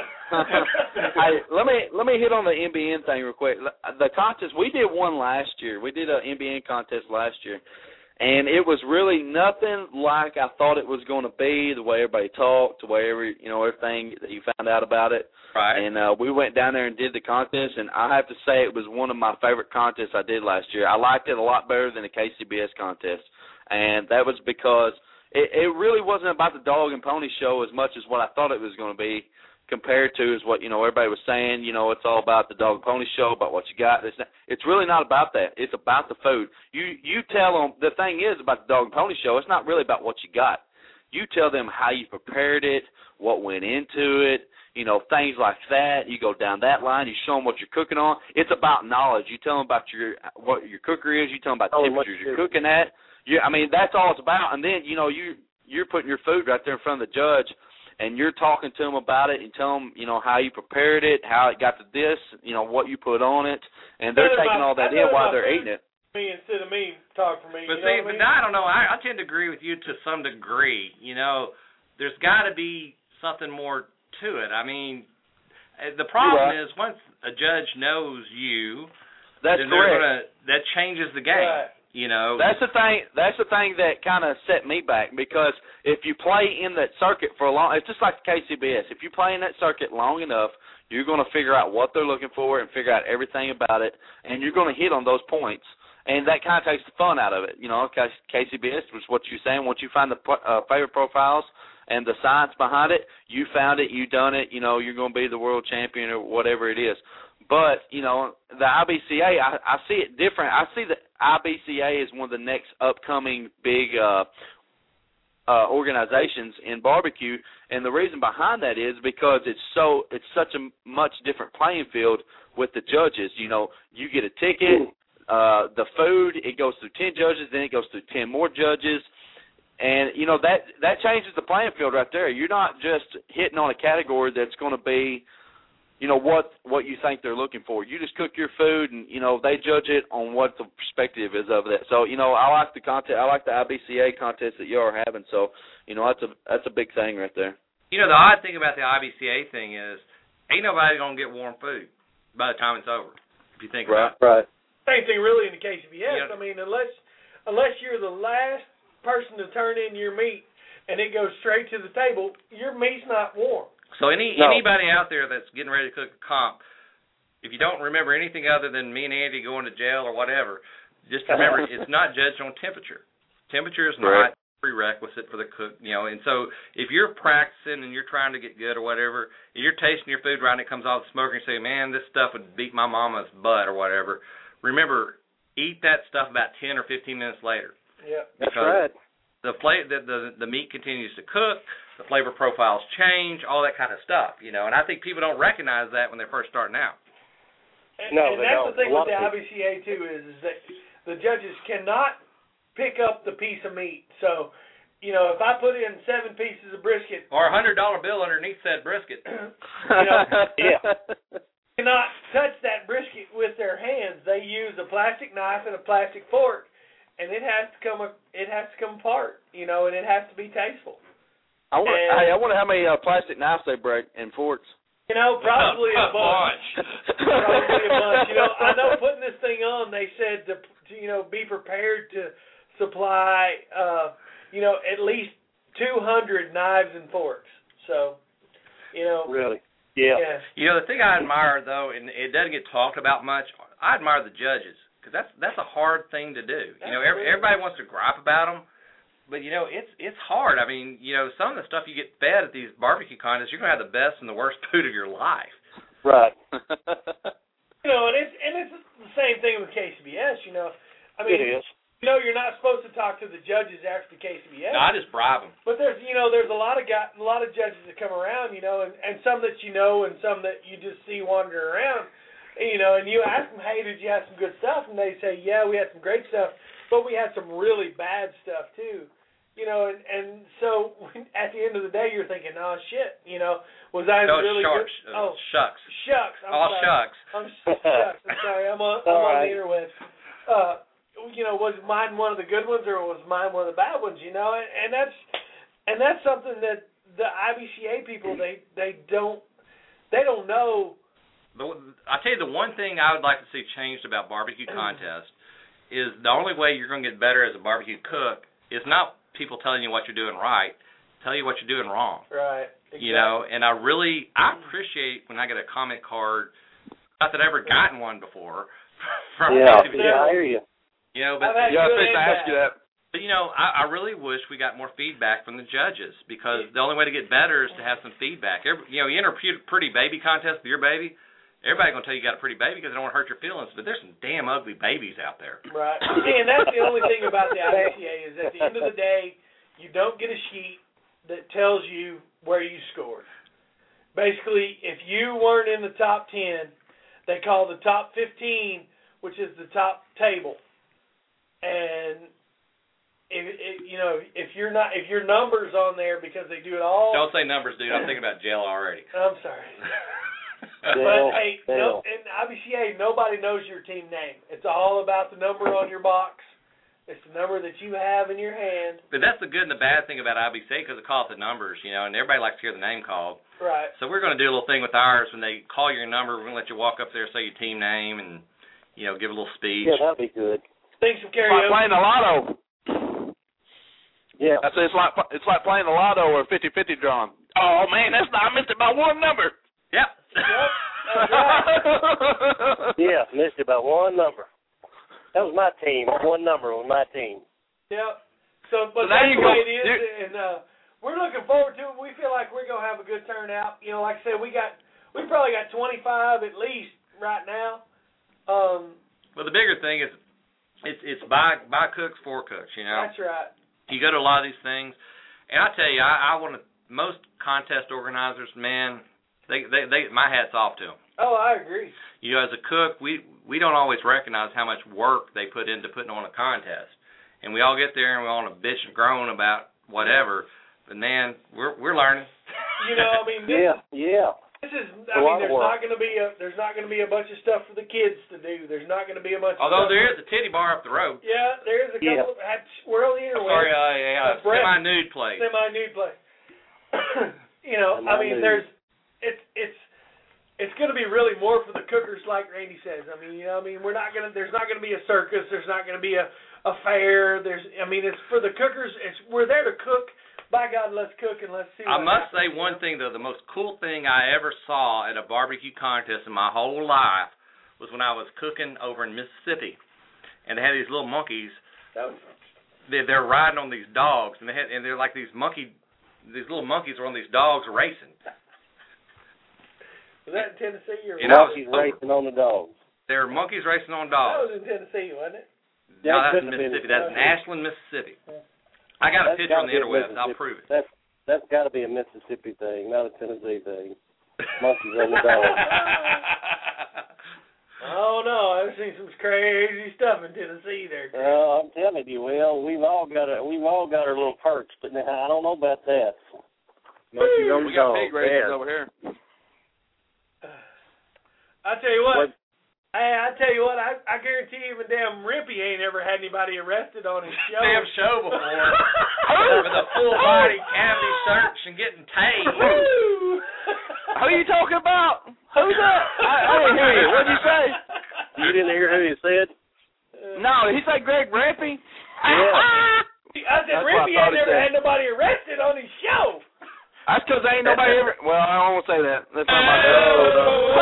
Hey, let me let me hit on the N B N thing real quick. The contest, we did one last year. We did an N B N contest last year, and it was really nothing like I thought it was going to be. The way everybody talked, the way every you know everything that you found out about it.
Right.
And uh, we went down there and did the contest, and I have to say it was one of my favorite contests I did last year. I liked it a lot better than the K C B S contest, and that was because it, it really wasn't about the dog and pony show as much as what I thought it was going to be. Compared to is what you know everybody was saying. You know, it's all about the dog and pony show, about what you got. It's not, it's really not about that. It's about the food. You you tell them the thing is about the dog and pony show. It's not really about what you got. You tell them how you prepared it, what went into it. You know, things like that. You go down that line. You show them what you're cooking on. It's about knowledge. You tell them about your what your cooker is. You tell them about the
Oh,
temperatures you're
good.
cooking at. You, I mean, that's all it's about. And then you know you you're putting your food right there in front of the judge. And you're talking to them about it and tell them, you know, how you prepared it, how it got to this, you know, what you put on it. And they're taking all that in while they're eating it.
Me instead of me talk for me.
But
you know
see,
what I mean?
but I don't know. I, I tend to agree with you to some degree. You know, there's got to be something more to it. I mean, the problem
right.
is once a judge knows you,
That's
then
correct.
they're gonna, that changes the game.
Right.
You know,
That's the thing. That's the thing that kind of set me back because if you play in that circuit for a long, it's just like the K C B S. If you play in that circuit long enough, you're going to figure out what they're looking for and figure out everything about it, and you're going to hit on those points. And that kind of takes the fun out of it. You know, K C B S was what you're saying. Once you find the uh, favorite profiles and the science behind it, you found it, you done it. You know, you're going to be the world champion or whatever it is. But, you know, the I B C A, I, I see it different. I see the I B C A is one of the next upcoming big uh, uh, organizations in barbecue, and the reason behind that is because it's so it's such a much different playing field with the judges. You know, you get a ticket, uh, the food, it goes through ten judges, then it goes through ten more judges. And, you know, that, that changes the playing field right there. You're not just hitting on a category that's going to be, you know, what what you think they're looking for. You just cook your food, and, you know, they judge it on what the perspective is of that. So, you know, I like the contest. I like the I B C A contest that you are having. So, you know, that's a that's a big thing right there.
you know, the odd thing about the I B C A thing is ain't nobody going to get warm food by the time it's over, if you think
Right,
about it.
right.
Same thing really in the K C B S.
Yeah.
I mean, unless unless you're the last person to turn in your meat and it goes straight to the table, your meat's not warm.
So any
No.
anybody out there that's getting ready to cook a comp, if you don't remember anything other than me and Andy going to jail or whatever, just remember it's not judged on temperature. Temperature is
Right.
not prerequisite for the cook, you know. And so if you're practicing and you're trying to get good or whatever, and you're tasting your food right and it comes off the smoker and you say, man, this stuff would beat my mama's butt or whatever, remember, eat that stuff about ten or fifteen minutes later.
Yeah.
That's
Because
right.
The, fla- the, the, the meat continues to cook, the flavor profiles change, all that kind of stuff, you know. And I think people don't recognize that when they're first starting out.
And,
No,
and
they
that's
don't.
the thing
A lot
with the
of
I B C A too is, is that the judges cannot pick up the piece of meat. So, you know, if I put in seven pieces of brisket,
Or a hundred dollar bill underneath that brisket.
you know,
Yeah.
cannot touch that brisket with their hands. They use a plastic knife and a plastic fork, and it has to come it has to come apart, you know, and it has to be tasteful.
I wonder,
And-
hey, I wonder how many uh, plastic knives they break and forks.
You know, probably a bunch. Probably a bunch. You know, I know putting this thing on, they said to, to you know, be prepared to supply, uh, you know, at least two hundred knives and forks. So, you know.
Really? Yeah.
Yeah.
You know, the thing I admire, though, and it doesn't get talked about much, I admire the judges, because that's, that's a hard thing to do. You know, every, everybody wants to gripe about them, but, you know, it's it's hard. I mean, you know, some of the stuff you get fed at these barbecue contests, you're going to have the best and the worst food of your life.
Right.
You know, and it's and it's the same thing with K C B S. You know, I mean,
It is.
you know, you're not supposed to talk to the judges after the K C B S.
No, I just bribe them.
But there's, you know, there's a lot of guys, a lot of judges that come around, you know, and, and some that you know, and some that you just see wandering around, you know, and you ask them, hey, did you have some good stuff? And they say, yeah, we had some great stuff, but we had some really bad stuff too. You know, and, and so when, at the end of the day, you're thinking, oh, shit, you know, was I
No,
really
sharks.
good?
Uh,
Oh,
shucks.
Shucks. I'm
All
sorry.
shucks.
I'm shucks. I'm sorry. I'm on, I'm
All
on
right.
the interwebs. Uh, you know, was mine one of the good ones or was mine one of the bad ones? You know, and, and that's and that's something that the I B C A people they they don't they don't know.
The, I tell you, the one thing I would like to see changed about barbecue contest is the only way you're going to get better as a barbecue cook is not people telling you what you're doing right, tell you what you're doing wrong.
Right. Exactly.
You know, and I really I appreciate when I get a comment card. Not that I've ever gotten one before. From
Yeah,
K C B S.
yeah, I hear you.
You know, but
I've had
Yeah, I was
good
supposed to
and
ask
bad.
you that.
But, you know, I, I really wish we got more feedback from the judges because the only way to get better is to have some feedback. Every, you know, you enter a pu- pretty baby contest with your baby, everybody's going to tell you you got a pretty baby because they don't want to hurt your feelings, but there's some damn ugly babies out there.
Right. See, and that's the only thing about the I B C A is at the end of the day, you don't get a sheet that tells you where you scored. Basically, if you weren't in the top ten, they call the top fifteen, which is the top table. And if, if you know if you're not if your number's on there because they do it all.
Don't say numbers, dude. I'm thinking about jail already.
I'm sorry.
Jail,
But hey,
jail.
no, in I B C A, nobody knows your team name. It's all about the number on your box. It's the number that you have in your hand.
But that's the good and the bad thing about I B C A because it calls the numbers, you know, and everybody likes to hear the name called.
Right.
So we're going to do a little thing with ours when they call your number. We're going to let you walk up there, say your team name, and you know, give a little speech.
Yeah, that'd be good.
Sing some
It's like
karaoke.
playing the lotto.
Yeah.
I say it's like it's like playing the lotto or fifty-fifty drawing. Oh man, that's not, I missed it by one number.
Yep.
Yep. That's right.
Yeah, missed it by one number. That was my team. One number was my team.
Yep. So, but
So there
that's
you
the way
go.
it is,
There-
and uh, we're looking forward to it. We feel like we're gonna have a good turnout. You know, like I said, we got we probably got twenty-five at least right now. Um,
Well, the bigger thing is it's it's by by cooks for cooks. You know,
that's right.
you go to a lot of these things, and I tell you, I, I want to. Most contest organizers, man, they they they my hat's off to them.
Oh, I agree.
You know, as a cook, we we don't always recognize how much work they put into putting on a contest, and we all get there and we want to bitch and groan about whatever. But man, we're we're learning.
You know, I mean, this,
Yeah, yeah.
this is.
A
I
lot
mean,
of
there's
work.
not going to be a there's not going to be a bunch of stuff for the kids to do. There's not going to be a bunch.
Although
of stuff
there is a titty bar up the road.
Yeah, there is a
Yeah.
couple. Of, at, we're on the
I'm
interweb.
sorry, uh, yeah,
Uh, Brett-
semi-nude place.
Semi-nude play. You know, I mean,
Semi-nude.
there's it's it's it's going to be really more for the cookers, like Randy says. I mean, you know, I mean, we're not going to. There's not going to be a circus. There's not going to be a a fair. There's. I mean, it's for the cookers. It's we're there to cook. By God, let's cook and let's see.
I
what
must
happens,
say
you
one
know?
thing though, the most cool thing I ever saw at a barbecue contest in my whole life was when I was cooking over in Mississippi, and they had these little monkeys.
That was,
They, they're riding on these dogs, and they had, and they're like these monkey, these little monkeys are on these dogs racing.
was that in Tennessee or?
You know,
Monkeys racing on the dogs.
They're monkeys racing on
that
dogs.
was in Tennessee, wasn't it?
No,
That
that's
couldn't have been-
Mississippi. That's in Ashland, Mississippi. I got a
That's
picture on
gotta
the
be a
interwebs. I'll
Mississippi-
prove it.
That's that's got to be a Mississippi thing, not a Tennessee thing. Monkeys on the dogs.
Oh no, I've seen some crazy stuff in Tennessee there. Chris.
Well, I'm telling you, well, we've all got a, we've all got our little perks, but now, I don't know about that. Monkeys on the
We got
dogs.
pig races
there.
over here.
I tell you what.
What-
Hey, I tell you what, I, I guarantee even damn Rippy ain't ever had anybody arrested on his show.
Damn show before with a full body cavity search and getting tased.
Woo!
Who are you talking about? Who's that? I, I didn't hear you. What'd you say?
You didn't hear who he said?
No, did he say Greg Rampy?
Yeah.
I said
That's what I
Rippy
thought
ain't
he
never
said.
had nobody arrested on his show.
That's because ain't nobody ever. Well, I don't want to say that. That's not my
Oh,
show.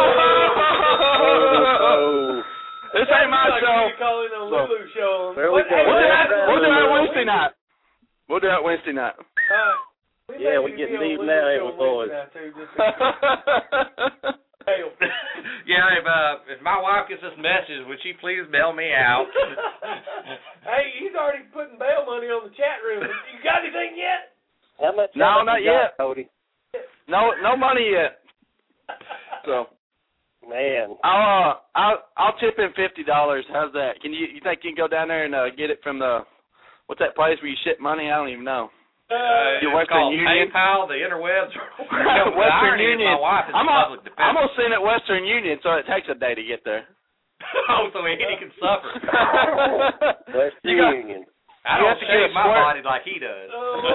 Oh,
This ain't my
like
show.
You call it a
So,
Lulu show.
there we
What-
go.
hey,
We'll do that.
Yeah.
We'll do that Wednesday night. We'll do that Wednesday night.
Uh,
Yeah,
may
we
need
getting
to be
deep
on
now,
Lulu
ain't
show
we, boys?
Wednesday night, too, just- Hail.
Yeah, if uh, if my wife gets this message, would she please bail me out?
Hey, he's already putting bail money on the chat room. You got anything yet?
how much?
No,
how much
not
you got,
yet.
Cody?
No, no money yet. So
Man,
I'll uh, I'll I'll chip in fifty dollars. How's that? Can you you think you can go down there and uh, get it from the what's that place where you ship money? I don't even know.
Uh,
Your
it's
Western
called
Union?
PayPal, the interwebs.
Western
the irony is
Union.
my wife is
I'm
a
gonna,
public defender.
I'm gonna send it Western Union, so it takes a day to get there.
Oh, so he can suffer.
Western
You got-
Union.
I
You
don't
have to get
shave
a
my
square-
body like he does.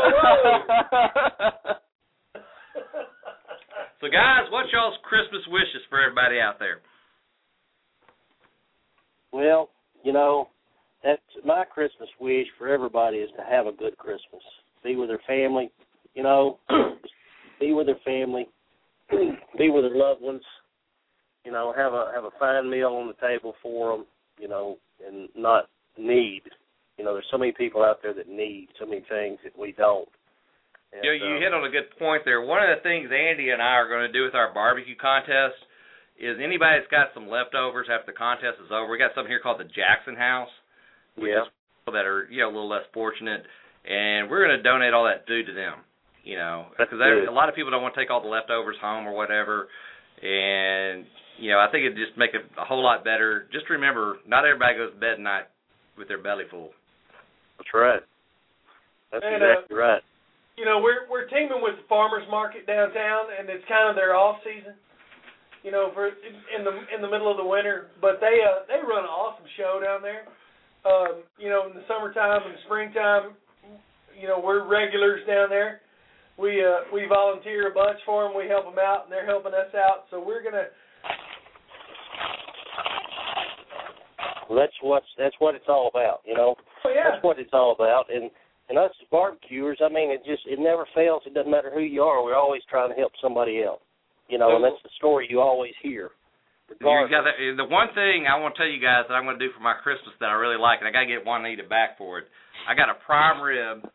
So, guys, what's y'all's Christmas wishes for everybody out there?
Well, you know, that's my Christmas wish for everybody is to have a good Christmas. Be with their family, you know, be with their family, be with their loved ones, you know, have a have a fine meal on the table for them, you know, and not need. You know, there's so many people out there that need so many things that we don't. And,
You know, you
uh,
hit on a good point there. One of the things Andy and I are going to do with our barbecue contest is anybody that's got some leftovers after the contest is over. We got something here called the Jackson House, which
yeah.
is people that are, you know, a little less fortunate, and we're going to donate all that food to them. You know,
That's
because a lot of people don't want to take all the leftovers home or whatever, and you know, I think it'd just make it a whole lot better. Just remember, not everybody goes to bed at night with their belly full.
That's right. That's
And,
exactly
uh,
right.
You know, we're we're teaming with the farmers market downtown, and it's kind of their off season. You know, for in the in the middle of the winter, but they uh they run an awesome show down there. Um, you know, in the summertime and the springtime, you know, we're regulars down there. We uh we volunteer a bunch for them. We help them out, and they're helping us out. So we're gonna.
Well, that's what that's what it's all about, you know.
Oh yeah.
That's what it's all about, and and us as barbecuers, I mean, it just it never fails. It doesn't matter who you are. We're always trying to help somebody else, you know, and that's the story you always hear.
You got the, the one thing I want to tell you guys that I'm going to do for my Christmas that I really like, and I got to get Juanita back for it. I got a prime rib,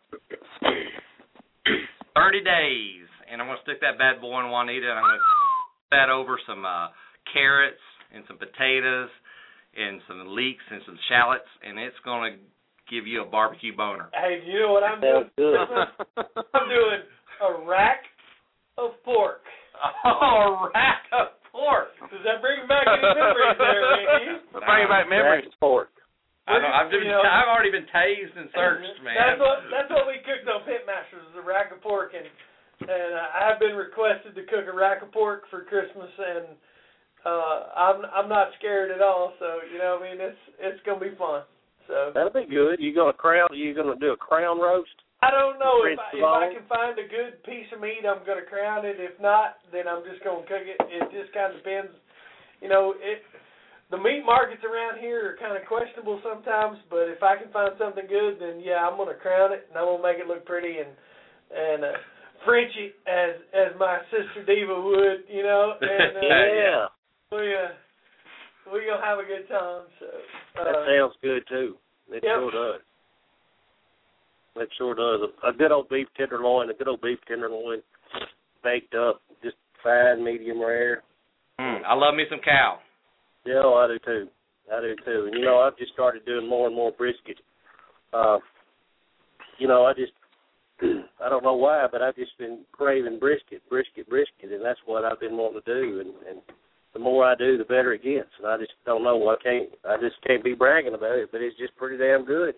thirty days, and I'm going to stick that bad boy in Juanita, and I'm going to put that over some uh, carrots and some potatoes and some leeks and some shallots, and it's going to give you a barbecue boner.
Hey, you know what I'm
Sounds
doing?
good.
I'm doing a rack of pork.
Oh, a rack of pork.
Does that bring back any memories there, Randy?
Bring back memories.
That's sport.
I know, I've, been,
You know,
I've already been tased and searched, man.
That's what that's what we cooked on Pitmasters, is a rack of pork, and and uh, I've been requested to cook a rack of pork for Christmas, and uh, I'm I'm not scared at all. So you know, I mean, it's it's gonna be fun. So
That'll be good. You gonna crown? You gonna do a crown roast?
I don't know if
Prince
I, if I
Long?
can find a good piece of meat, I'm gonna crown it. If not, then I'm just gonna cook it. It just kind of depends. You know, it. The meat markets around here are kind of questionable sometimes, but if I can find something good, then yeah, I'm gonna crown it and I'm gonna make it look pretty and and uh, Frenchy as as my sister Diva would, you know. And uh,
Yeah,
we uh, we gonna have a good time. So uh,
that sounds good too. It
Yep.
sure does. It sure does. A, a good old beef tenderloin, a good old beef tenderloin, baked up, just fine, medium rare.
Mm, I love me some cow.
Yeah, oh, I do too. I do too. And you know, I've just started doing more and more brisket. Uh, you know, I just, I don't know why, but I've just been craving brisket, brisket, brisket, and that's what I've been wanting to do. And, and the more I do, the better it gets. And I just don't know. I can't. I just can't be bragging about it, but it's just pretty damn good.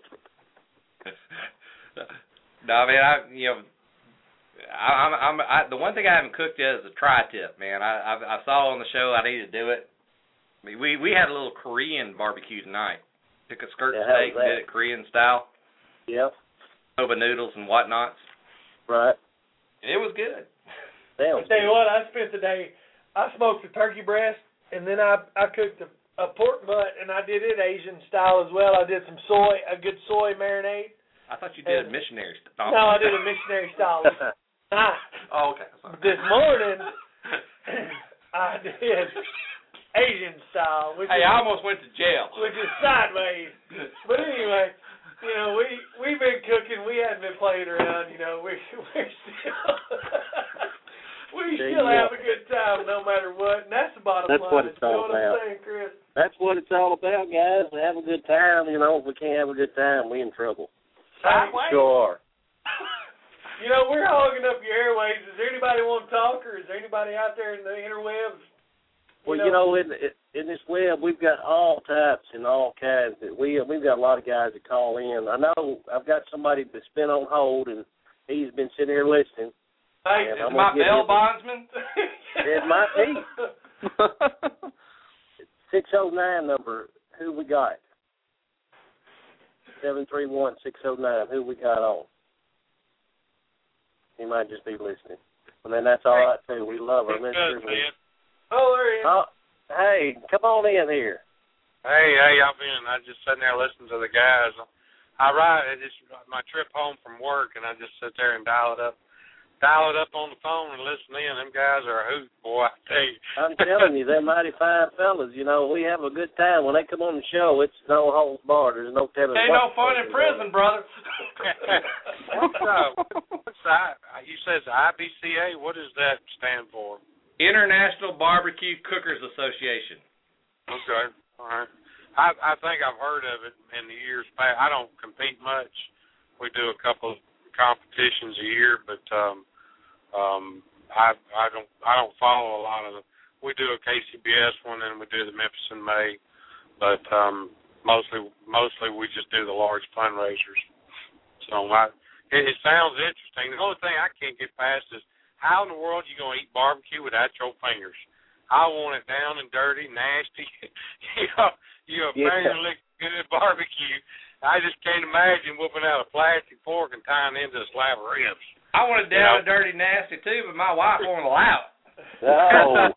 No, I mean, I you know, I, I'm I'm I, the one thing I haven't cooked yet is a tri-tip, man. I I, I saw on the show I need to do it. I mean, we we had a little Korean barbecue tonight. Took a skirt
Yeah, how
steak
was
and
that?
did it Korean style,
Yeah,
soba noodles and whatnots.
right.
It was good.
I
Sounds
tell you
good.
what, I spent the day. I smoked a turkey breast, and then I I cooked a, a pork butt, and I did it Asian style as well. I did some soy, a good soy marinade.
I thought you did
And-
a missionary style.
No, I did a missionary style. Tonight.
Oh, okay. Sorry.
This morning, I did Asian style, which
Hey,
is
I almost went to jail.
which is sideways. But anyway, you know, we we've been cooking. We hadn't been playing around. You know, we we still we
There
still
you
have
go.
a good time no matter what. And that's the bottom
That's
line.
what it's
you
all
know what
about.
I'm saying, Chris?
That's what it's all about, guys. To have a good time. You know, if we can't have a good time, we in trouble.
Sideways.
Sure are.
You know, we're hogging up your airways. Does anybody want to talk, or is there anybody out there in the interwebs?
Well,
you
you
know,
know, in in this web, we've got all types and all kinds. That we we've got a lot of guys that call in. I know I've got somebody that's been on hold and he's been sitting here listening.
Hey, is it my bail bondsman?
It might be. six oh nine number. Who we got? seven three one, six oh nine. Who we got on? He might just be listening. And then that's all right, too. We love her.
Good, man.
Oh, there he is.
Oh, hey, come on in here.
Hey, how y'all been? I just sitting there listening to the guys. I ride. It's my trip home from work, and I just sit there and dial it up, dial it up on the phone and listen in. Them guys are a hoot, boy. I tell you.
I'm telling you, they're mighty fine fellas. You know, we have a good time when they come on the show. It's no holds barred. There's no telling.
Ain't no fun in prison, brother.
What's uh, what's the, you said it's I B C A? What does that stand for?
International Barbecue Cookers Association.
Okay, all right. I I think I've heard of it in the years past. I don't compete much. We do a couple of competitions a year, but um, um, I I don't I don't follow a lot of them. We do a K C B S one, and we do the Memphis in May, but um, mostly mostly we just do the large fundraisers. So I, it, it sounds interesting. The only thing I can't get past is how in the world are you going to eat barbecue without your fingers? I want it down and dirty, nasty. you know, you know,
Yeah.
finger lick good barbecue. I just can't imagine whooping out a plastic fork and tying it into a slab of ribs.
I want it down you know? and dirty, nasty too, but my wife won't allow it.
Oh.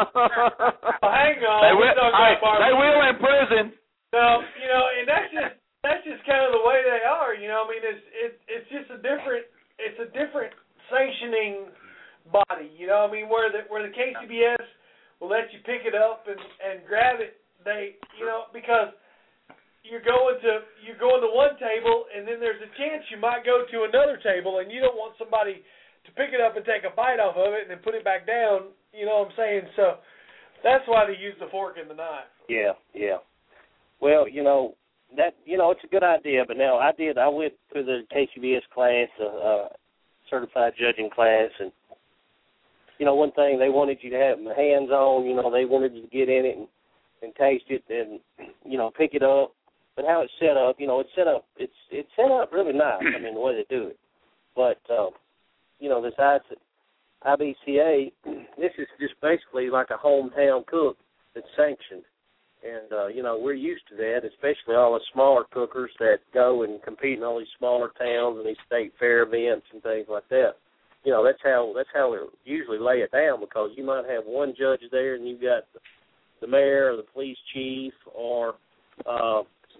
well, hang on.
They will, I, they will in prison.
No, you know, and that's just that's just kind of the way they are. You know, I mean, it's it's it's just a different it's a different sanctioning body. You know, I mean, where the where the K C B S will let you pick it up and and grab it. They, you know, because you're going to you're going to one table, and then there's a chance you might go to another table, and you don't want somebody to pick it up and take a bite off of it and then put it back down. You know what I'm saying? So that's why they use the fork and the knife.
Yeah, yeah. Well, you know that you know it's a good idea, but now I did. I went through the K C B S class, a uh, uh, certified judging class, and you know one thing they wanted you to have hands on. You know they wanted you to get in it and, and taste it and you know pick it up. But how it's set up, you know, it's set up. It's it's set up really nice. I mean, the way they do it. But um, you know, this I B C A, this is just basically like a hometown cook that's sanctioned, and uh, you know, we're used to that, especially all the smaller cookers that go and compete in all these smaller towns and these state fair events and things like that. You know, that's how that's how they usually lay it down, because you might have one judge there and you've got the mayor or the police chief or uh,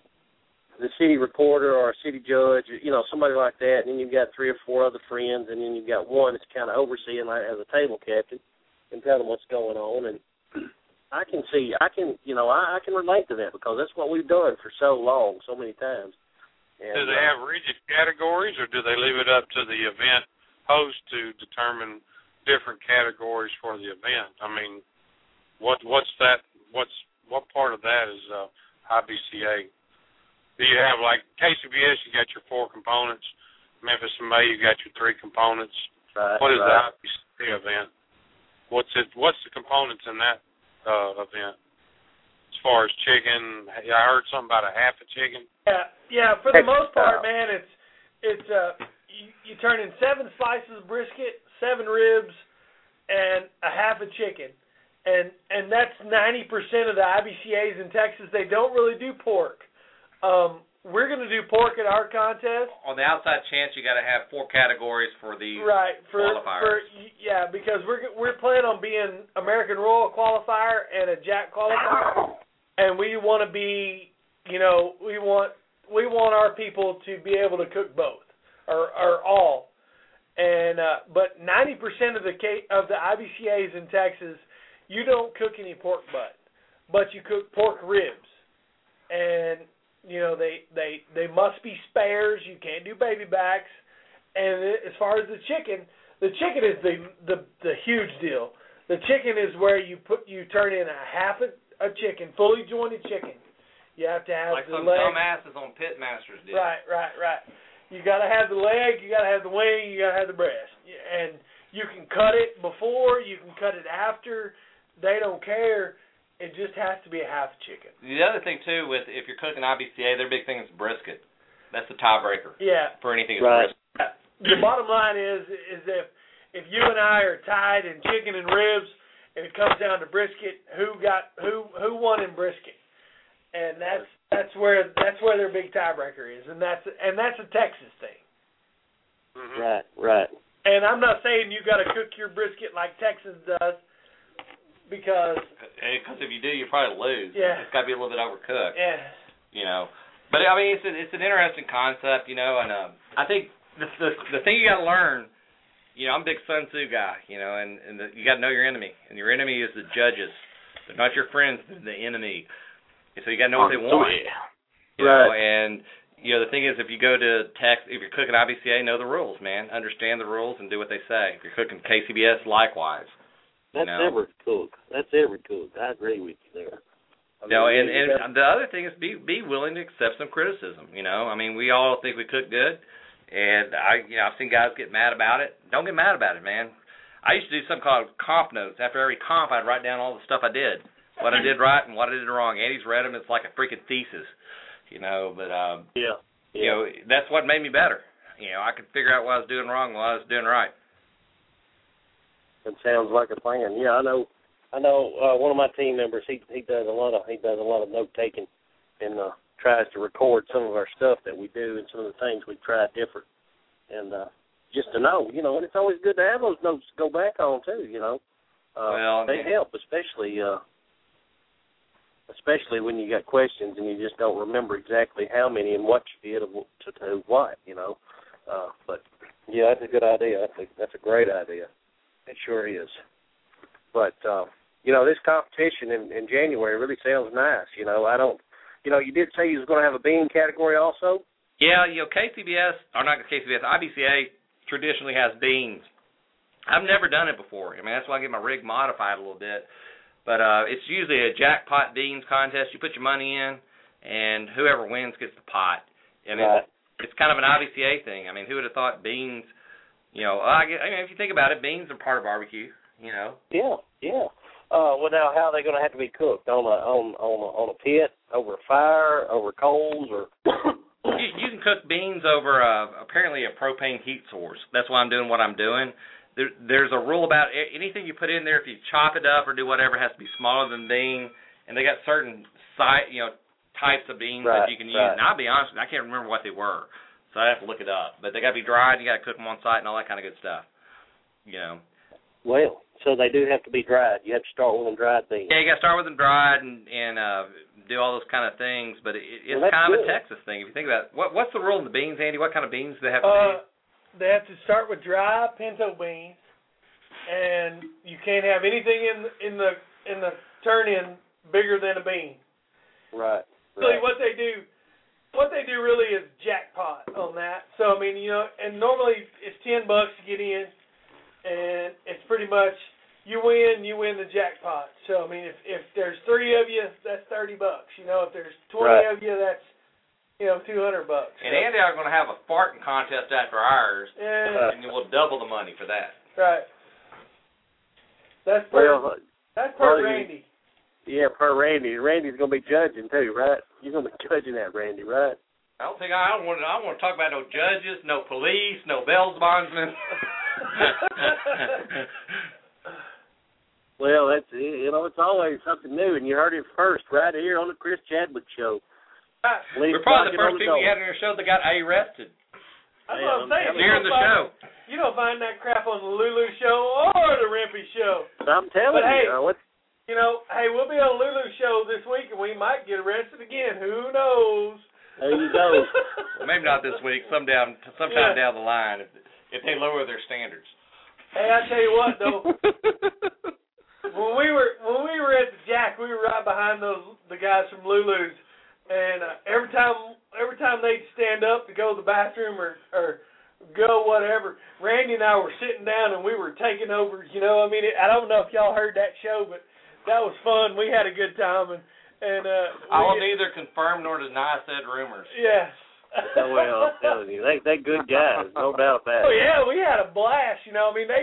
the city reporter or a city judge, you know, somebody like that, and then you've got three or four other friends, and then you've got one that's kind of overseeing, like as a table captain, and tell them what's going on. And I can see, I can, you know, I, I can relate to that, because that's what we've done for so long, so many times. And,
do they have rigid categories, or do they leave it up to the event host to determine different categories for the event? I mean, what what's that? What's what part of that is uh, I B C A? Do you have, like, K C B S, you got your four components. Memphis in May, you got your three components.
Right,
what is
right.
the I B C A event? What's it? What's the components in that uh, event? As far as chicken, I heard something about a half a chicken.
Yeah, yeah. For the most part, man, it's it's uh, you, you turn in seven slices of brisket, seven ribs, and a half a chicken, and and that's ninety percent of the I B C As in Texas. They don't really do pork. Um, we're going to do pork at our contest.
On the outside chance, you got to have four categories for the
right for,
qualifiers.
For, yeah, because we're we're planning on being American Royal qualifier and a Jack qualifier, and we want to be, you know, we want we want our people to be able to cook both or or all, and uh, but ninety percent of the K, of the I B C As in Texas, you don't cook any pork butt, but you cook pork ribs, and you know, they, they, they must be spares. You can't do baby backs. And as far as the chicken, the chicken is the, the the huge deal. The chicken is where you put you turn in a half a, a chicken, fully jointed chicken. You have to have
like
the
some
leg.
dumbasses on Pitmasters did.
Right, right, right. You got to have the leg. You got to have the wing. You got to have the breast. And you can cut it before. You can cut it after. They don't care. It just has to be a half chicken.
The other thing too, with if you're cooking I B C A, their big thing is brisket. That's the tiebreaker.
Yeah.
For anything,
right.
brisket.
The bottom line is, is if if you and I are tied in chicken and ribs, and it comes down to brisket, who got who who won in brisket? And that's that's where that's where their big tiebreaker is, and that's and that's a Texas thing.
Mm-hmm.
Right, right.
And I'm not saying you got to cook your brisket like Texas does, because
Because if you do, you probably lose.
Yeah.
It's got to be a little bit overcooked.
yeah,
You know. But I mean, it's an, it's an interesting concept, you know, and um, I think the, the the thing you got to learn, you know, I'm a big Sun Tzu guy, you know, and and the, you got to know your enemy, and your enemy is the judges. They're not your friends; they're the enemy. And so you got to know what they want. You know, and you know the thing is, if you go to Tex, if you're cooking I B C A, know the rules, man. Understand the rules and do what they say. If you're cooking K C B S, likewise.
That's
you know?
every cook. That's every cook. I agree with you there. I mean,
No, and,
you got-
and the other thing is be be willing to accept some criticism. You know, I mean, we all think we cook good, and I, you know, I've seen guys get mad about it. Don't get mad about it, man. I used to do something called comp notes. After every comp, I'd write down all the stuff I did, what I did right and what I did wrong. Andy's read them. It's like a freaking thesis, you know. But um,
yeah, yeah.
you know, that's what made me better. You know, I could figure out what I was doing wrong and what I was doing right.
It sounds like a plan. Yeah, I know. I know uh, one of my team members. He he does a lot of he does a lot of note taking, and uh, tries to record some of our stuff that we do and some of the things we try different. And uh, just to know, you know, and it's always good to have those notes to go back on too. You know, uh,
well,
they
yeah.
help, especially uh, especially when you got questions and you just don't remember exactly how many and what you did to, to what. You know, uh, but yeah, that's a good idea. That's a, that's a great idea. It sure is. But, uh, you know, this competition in, in January really sounds nice. You know, I don't, you know, you did say you was going to have a bean category also?
Yeah, you know, K C B S, or not K C B S, I B C A traditionally has beans. I've never done it before. I mean, that's why I get my rig modified a little bit. But uh, it's usually a jackpot beans contest. You put your money in, and whoever wins gets the pot. And
right.
it's, it's kind of an I B C A thing. I mean, who would have thought beans, you know, I, get, I mean, if you think about it, beans are part of barbecue, you know.
Yeah, yeah. Uh, well, now, how are they going to have to be cooked? On a, on, on, a, on a pit, over a fire, over coals, or...
you, you can cook beans over, a, apparently, a propane heat source. That's why I'm doing what I'm doing. There, there's a rule about anything you put in there, if you chop it up or do whatever, it has to be smaller than bean. And they got certain si- you know, types of beans
right,
that you can use.
right.
And I'll be honest with you, I can't remember what they were. So I have to look it up. But they got to be dried, and you got to cook them on site and all that kind of good stuff. You know.
Well, so they do have to be dried. You have to start with them dried beans.
Yeah, you got to start with them dried and, and uh, do all those kind of things. But it, it's
well,
kind of
good.
a Texas thing. If you think about it. What, what's the rule in the beans, Andy? What kind of beans do they have to
uh, they have to start with dry pinto beans, and you can't have anything in in the in the turn-in bigger than a bean.
Right.
Really,
right.
what they do, what they do really is jackpot on that. So I mean, you know, and normally it's ten bucks to get in, and it's pretty much you win, you win the jackpot. So I mean, if if there's three of you, that's thirty bucks. You know, if there's twenty
right.
of you, that's you know two hundred bucks.
And Andy and I are going to have a farting contest after ours,
Yeah.
and we'll double the money for that.
Right. That's per,
Well,
that's per
well,
Randy.
yeah, per Randy. Randy's going to be judging, too, right? You're going to be judging that, Randy, right?
I don't think I, I don't want to. I don't want to talk about no judges, no police, no bail bondsmen.
Well, that's you know, it's always something new, and you heard it first right here on the Chris Chadwick Show.
We're probably the first people we had on our show that got arrested.
That's
Yeah,
what I'm saying. You
during
don't
the
find-
show.
You don't find that crap on the Lulu Show or the Rimpy Show.
I'm telling
But hey,
you, uh, what's
You know, hey, we'll be on Lulu Show this week, and we might get arrested again. Who knows?
there you go.
Well, maybe not this week. Some down, sometime
Yeah.
down the line, if if they lower their standards.
Hey, I tell you what, though, when we were when we were at the Jack, we were right behind those the guys from Lulu's, and uh, every time every time they'd stand up to go to the bathroom or or go whatever, Randy and I were sitting down and we were taking over. You know, I mean, it, I don't know if y'all heard that show, but that was fun. We had a good time, and and uh,
I will
we,
neither confirm nor deny said rumors.
yeah.
Oh, well, I'm telling you, they they good guys, no doubt about
Oh
it.
yeah, we had a blast. You know, I mean, they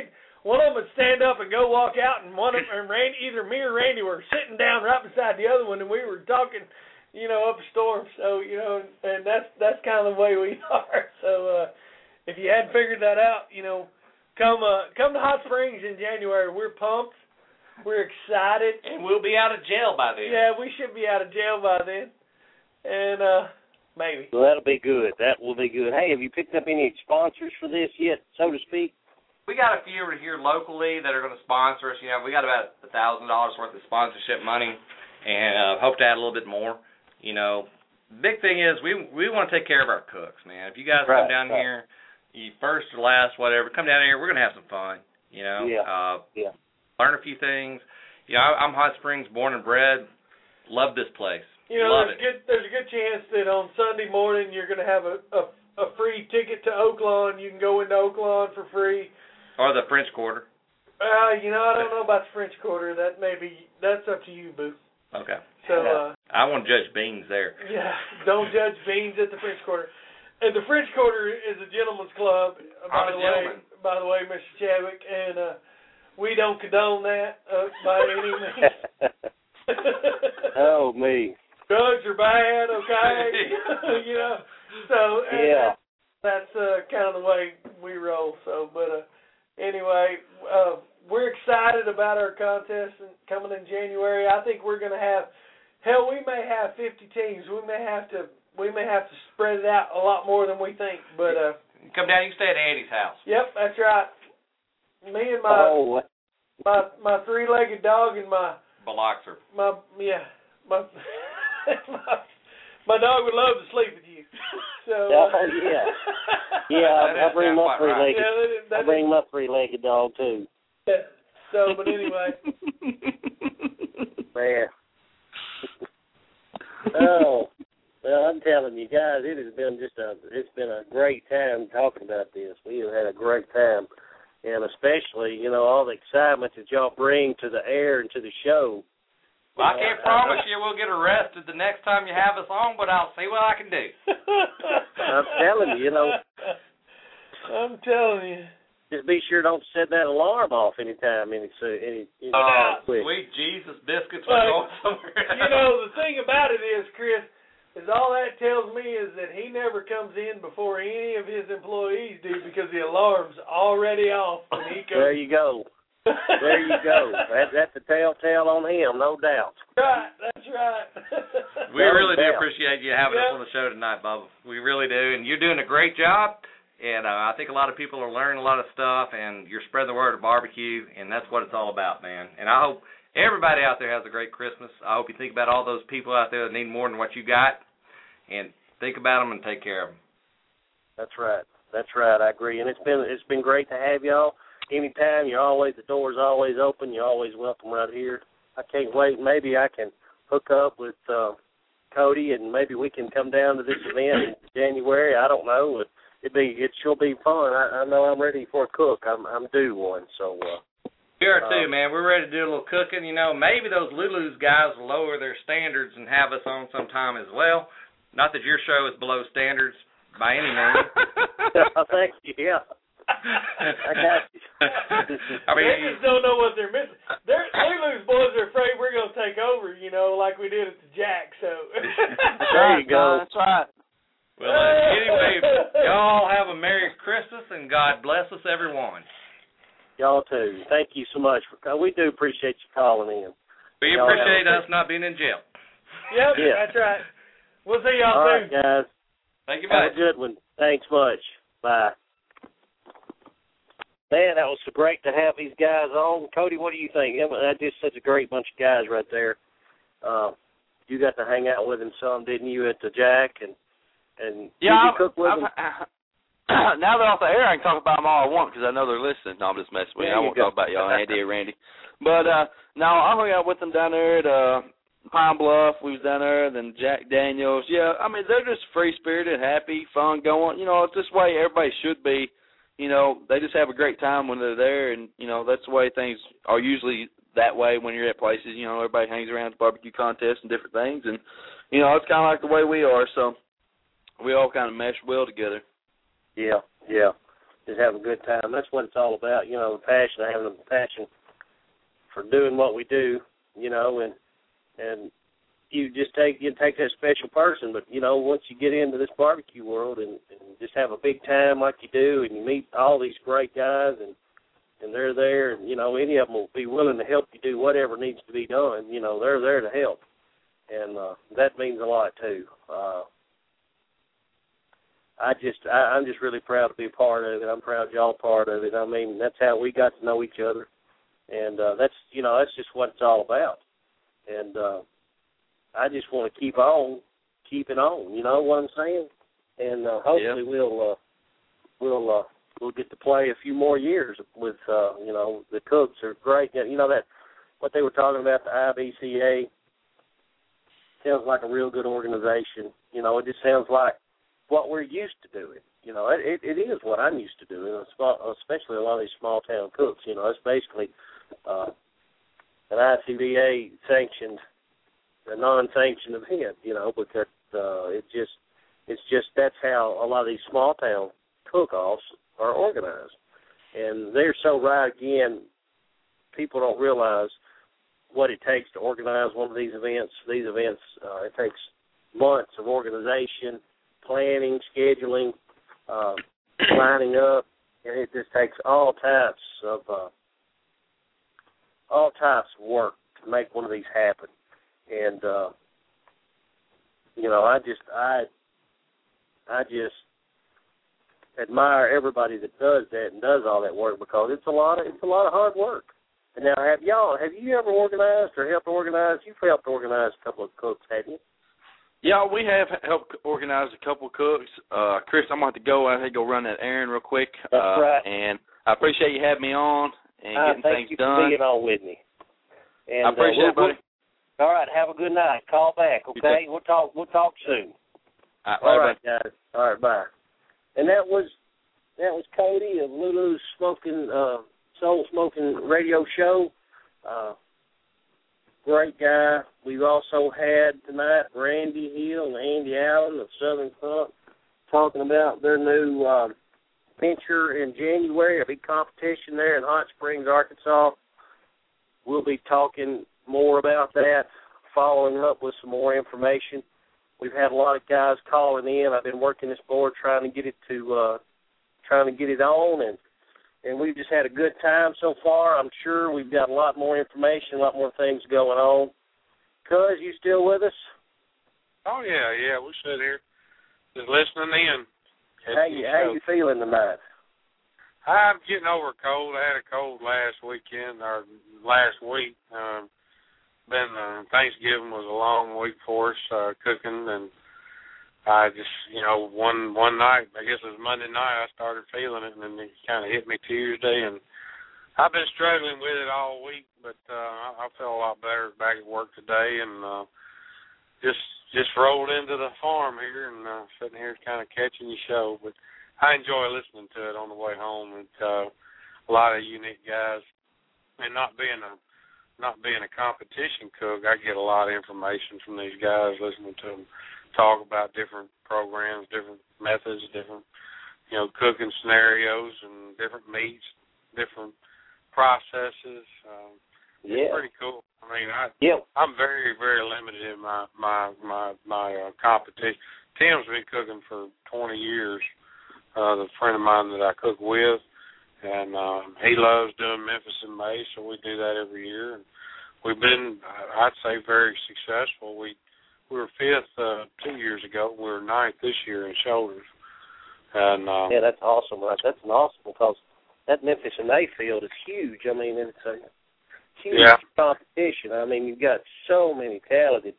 one of them would stand up and go walk out, and one of and Randy, either me or Randy were sitting down right beside the other one, and we were talking, you know, up a storm. So, you know, and that's that's kind of the way we are. So, uh, if you hadn't figured that out, you know, come uh, come to Hot Springs in January. We're pumped. We're excited.
And we'll be out of jail by then.
Yeah, we should be out of jail by then. And uh, maybe.
Well, that'll be good. That will be good. Hey, have you picked up any sponsors for this yet, so to speak?
We got a few over here locally that are going to sponsor us. You know, we got about a thousand dollars worth of sponsorship money, and uh, hope to add a little bit more. You know, big thing is we we want to take care of our cooks, man. If you guys
right,
come down
right.
here, you first or last, whatever, come down here. We're going to have some fun. You know,
yeah,
uh,
yeah.
Learn a few things. You know, I, I'm Hot Springs born and bred. Love this place.
You know,
Love
there's
it.
good there's a good chance that on Sunday morning you're going to have a, a a free ticket to Oaklawn. You can go into Oaklawn for free.
Or the French Quarter.
Uh, you know, I don't know about the French Quarter. That may be, that's up to you, Boo.
Okay.
So, uh,
I want to judge beans there.
Yeah, don't judge beans at the French Quarter. And the French Quarter is a gentleman's club, by
I'm a
the way,
gentleman.
by the way, Mister Chadwick, and uh, we don't condone that uh, by any means.
Oh, me.
Drugs are bad, okay? You know, so and
Yeah.
that's uh, kind of the way we roll. So, but uh, anyway, uh, we're excited about our contest coming in January. I think we're going to have, hell, we may have fifty teams. We may have to, we may have to spread it out a lot more than we think. But uh,
come down. You can stay at Andy's house.
yep, that's right. Me and my
Oh,
my my three-legged dog and my
Biloxer.
my yeah my my, my dog would love to sleep with you. So uh,
oh yeah, yeah.
That
I'll,
is
I'll bring
sound
my
quite right.
three-legged.
yeah, that, that
I'll bring my three-legged dog too.
Yeah. So, but anyway.
Man. Oh, well, I'm telling you guys, it has been just a, it's been a great time talking about this. We have had a great time, and especially, you know, all the excitement that y'all bring to the air and to the show.
Well, I can't promise you we'll get arrested the next time you have us on, but I'll see what I can do.
I'm telling you, you know.
I'm telling you.
Just be sure don't set that alarm off anytime, any so any. any
Oh,
quick.
sweet Jesus, biscuits,
But,
we're going somewhere.
You know, the thing about it is, Chris, is all that tells me is that he never comes in before any of his employees do because the alarm's already off when he comes.
There you go. There you go. That, that's a telltale on him, no doubt.
Right, that's right.
We really do
doubt.
appreciate you having
Yeah.
us on the show tonight, Bubba. We really do, and you're doing a great job. And uh, I think a lot of people are learning a lot of stuff, and you're spreading the word of barbecue, and that's what it's all about, man. And I hope everybody out there has a great Christmas. I hope you think about all those people out there that need more than what you got, and think about them and take care of them.
That's right. That's right. I agree. And it's been it's been great to have y'all. Anytime, you're always the door's always open. You're always welcome right here. I can't wait. Maybe I can hook up with uh, Cody, and maybe we can come down to this event in January. I don't know. It, It'd be, it sure be fun. I, I know I'm ready for a cook. I'm, I'm due one. So. Uh,
We are too,
uh,
man. We're ready to do a little cooking. You know, maybe those Lulu's guys will lower their standards and have us on sometime as well. Not that your show is below standards by any means.
Thank you. Yeah. I got you.
I mean,
they just don't know what they're missing. They're, Lulu's boys are afraid we're going to take over, you know, like we did at the Jack. So.
There you go.
That's right.
well, uh, anyway, y'all have a Merry Christmas and God bless us, everyone.
Y'all too. Thank you so much for. We do appreciate you calling in.
We
Y'all
appreciate
have a-
us not being in jail.
Yep,
Yeah.
that's right. We'll see y'all
All
soon.
right, guys.
Thank you
Have
much.
a good one. Thanks much. Bye. Man, that was so great to have these guys on. Cody, what do you think? That's just such a great bunch of guys right there. Uh, you got to hang out with them some, didn't you, at the Jack? And and
Yeah,
did you cook with
I've,
them?
I've, now they're off the air, I can talk about them all I want because I know they're listening. No, I'm just messing with you.
There
I
you
won't
go.
talk about y'all, Andy or Randy. But uh, no, I hung out with them down there at uh, Pine Bluff. We was down there. Then Jack Daniels. Yeah, I mean they're just free spirited, happy, fun going. You know, it's this way everybody should be. You know, they just have a great time when they're there, and you know that's the way things are usually that way when you're at places. You know, everybody hangs around barbecue contests and different things, and you know it's kind of like the way we are. So we all kind of mesh well together.
Yeah, yeah. just have a good time. That's what it's all about, you know, the passion, having a passion for doing what we do, you know, and and you just take you take that special person, but you know, once you get into this barbecue world and, and just have a big time like you do, and you meet all these great guys, and and they're there, and you know, any of them will be willing to help you do whatever needs to be done. You know, they're there to help, and uh, that means a lot too. Uh, I just I, I'm just really proud to be a part of it. I'm proud y'all a part of it. I mean, that's how we got to know each other, and uh, that's you know that's just what it's all about, and. Uh, I just want to keep on, keep it on. You know what I'm saying? And uh, hopefully yeah. we'll uh, we'll uh, we'll get to play a few more years with uh, you know the Cooks are great. You know that what they were talking about, the I B C A sounds like a real good organization. You know, it just sounds like what we're used to doing. You know, it it, it is what I'm used to doing, especially a lot of these small town cooks. You know, it's basically uh, an I C B A sanctioned. A non-sanctioned event, you know, because uh, it just, it's just that's how a lot of these small town cook-offs are organized, and they're so right again. People don't realize what it takes to organize one of these events. These events, uh, it takes months of organization, planning, scheduling, uh, lining up, and it just takes all types of uh, all types of work to make one of these happen. And, uh, you know, I just, I, I just admire everybody that does that and does all that work because it's a lot of, it's a lot of hard work. And now, have y'all, have you ever organized or helped organize? You've helped organize a couple of cooks, haven't you?
Yeah, we have helped organize a couple of cooks. Uh, Chris, I'm going to have to go. I have to go run that errand real quick.
That's
uh,
right.
And I appreciate you having me on and
uh,
getting
thank
things
you
done.
for being on with me. And,
I appreciate
uh,
it, buddy.
All right, have a good night. Call back, okay? We'll talk. We'll talk soon.
All right,
All
bye,
right guys. All right, bye. And that was that was Cody of Lulu's Smoking uh, Soul Smoking Radio Show. Uh, great guy. We've also had tonight Randy Hill and Andy Allen of Southern Crunk talking about their new um, venture in January, a big competition there in Hot Springs, Arkansas. We'll be talking more about that, following up with some more information. We've had a lot of guys calling in. I've been working this board trying to get it to uh, trying to get it on, and and we've just had a good time so far. I'm sure we've got a lot more information, a lot more things going on. Cuz, you still with us?
Oh yeah, yeah, we're sitting here just listening in.
How you how you feeling tonight?
I'm getting over a cold. I had a cold last weekend or last week. Um, been uh, Thanksgiving was a long week for us uh, cooking, and I just you know one one night, I guess it was Monday night, I started feeling it, and then it kind of hit me Tuesday, and I've been struggling with it all week, but uh, I, I feel a lot better back at work today, and uh, just just rolled into the farm here and uh, sitting here kind of catching your show, but I enjoy listening to it on the way home. It's uh, a lot of unique guys, and not being a not being a competition cook, I get a lot of information from these guys listening to them talk about different programs, different methods, different you know cooking scenarios, and different meats, different processes. Um,
yeah,
it's pretty cool. I mean, I
yeah.
I'm very very limited in my my my my uh, competition. Tim's been cooking for twenty years. Uh, the friend of mine that I cook with, and um, he loves doing Memphis in May, so we do that every year. And we've been, I'd say, very successful. We we were fifth uh, two years ago. We were ninth this year in shoulders. And um,
yeah, that's awesome. That's an awesome because that Memphis in May field is huge. I mean, it's a huge
yeah.
competition. I mean, you've got so many talented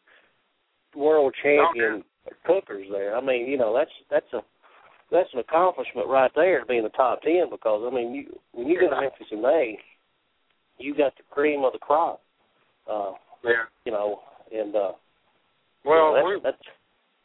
world champion okay. cookers there. I mean, you know, that's that's a That's an accomplishment right there to be in the top ten because, I mean, you when you go to Memphis in May, you got the cream of the crop. Uh,
yeah.
You know, and, uh,
well,
you know, that's,
we,
that's,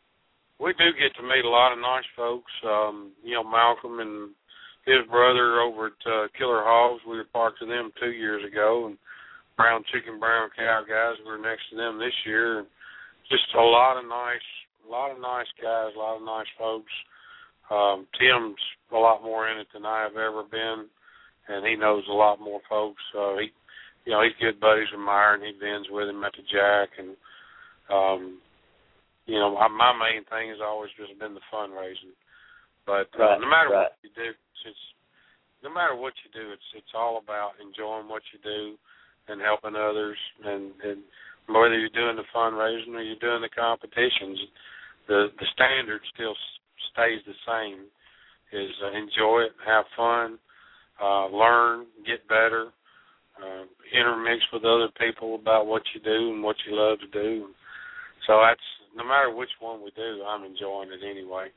we do get to meet a lot of nice folks. Um, you know, Malcolm and his brother over at uh, Killer Hogs, we were part of them two years ago, and Brown Chicken, Brown Cow guys, we were next to them this year. And just a lot of nice, a lot of nice guys, a lot of nice folks. Um, Tim's a lot more in it than I have ever been, and he knows a lot more folks. Uh, he, you know, he's good buddies with Myron. He bends with him at the Jack, and um, you know, my, my main thing has always just been the fundraising. But uh,
right,
no matter
right.
what you do, it's, it's no matter what you do, it's it's all about enjoying what you do and helping others. And, and whether you're doing the fundraising or you're doing the competitions, the the standard still stays the same. Is uh, enjoy it, have fun, uh, learn, get better, uh, intermix with other people about what you do and what you love to do. So that's no matter which one we do, I'm enjoying it anyway.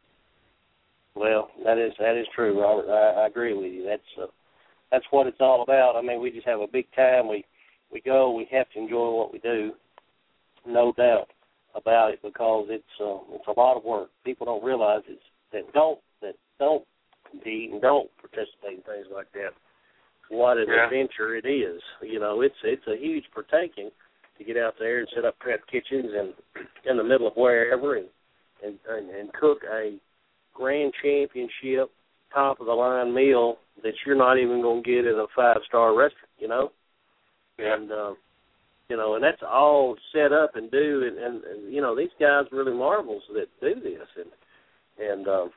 Well, that is that is true, Robert. I, I agree with you. That's uh, that's what it's all about. I mean, we just have a big time. We we go. We have to enjoy what we do, no doubt about it, because it's uh, it's a lot of work. People don't realize it's that don't that don't compete and don't participate in things like that. What an
yeah.
adventure it is. You know, it's it's a huge partaking to get out there and set up prep kitchens and in the middle of wherever and and, and, and cook a grand championship, top of the line meal that you're not even going to get at a five star restaurant, you know,
yeah.
and uh, you know, and that's all set up and do, and, and, and you know, these guys really marvels that do this, and and um,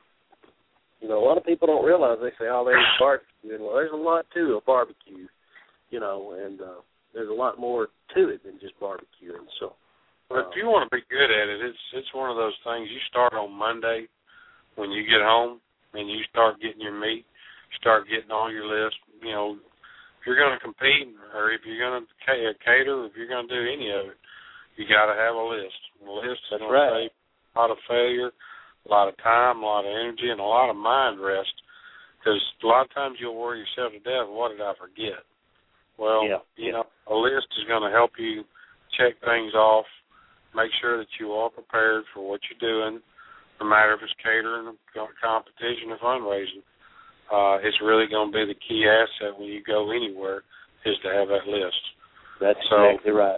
you know, a lot of people don't realize. They say, "Oh, there's barbecue," and well, there's a lot to a barbecue, you know, and uh, there's a lot more to it than just barbecue, and so.
But if you want to be good at it, it's it's one of those things. You start on Monday. When you get home and you start getting your meat, start getting on your list, you know, if you're going to compete or if you're going to cater, if you're going to do any of it, you got to have a list. A list is going to save a lot of failure, a lot of time, a lot of energy, and a lot of mind rest. Because a lot of times you'll worry yourself to death, what did I forget? Well,
yeah,
you
yeah.
know, a list is going to help you check things off, make sure that you are prepared for what you're doing. No matter if it's catering, competition, or fundraising, uh, it's really going to be the key asset when you go anywhere is to have that list.
That's
so,
exactly right.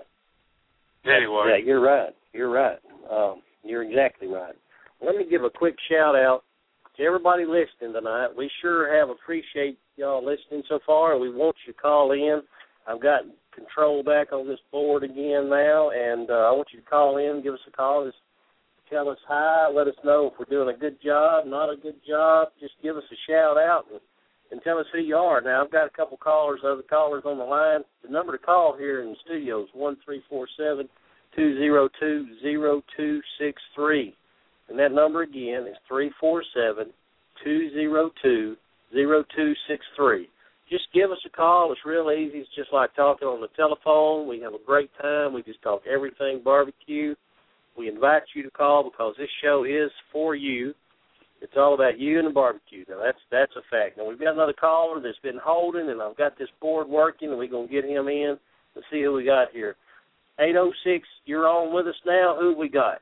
Anyway.
Yeah, you're right. You're right. Um, you're exactly right. Let me give a quick shout-out to everybody listening tonight. We sure have appreciate y'all listening so far, and we want you to call in. I've got control back on this board again now, and uh, I want you to call in, give us a call. Just tell us hi, let us know if we're doing a good job, not a good job. Just give us a shout-out and, and tell us who you are. Now, I've got a couple callers, other callers on the line. The number to call here in the studio is one three four seven, two zero two, zero two six three. And that number again is three four seven, two zero two, zero two six three. Just give us a call. It's real easy. It's just like talking on the telephone. We have a great time. We just talk everything barbecue. We invite you to call because this show is for you. It's all about you and the barbecue. Now, that's that's a fact. Now, we've got another caller that's been holding, and I've got this board working, and we're going to get him in and see who we got here. eight oh six, you're on with us now. Who we got?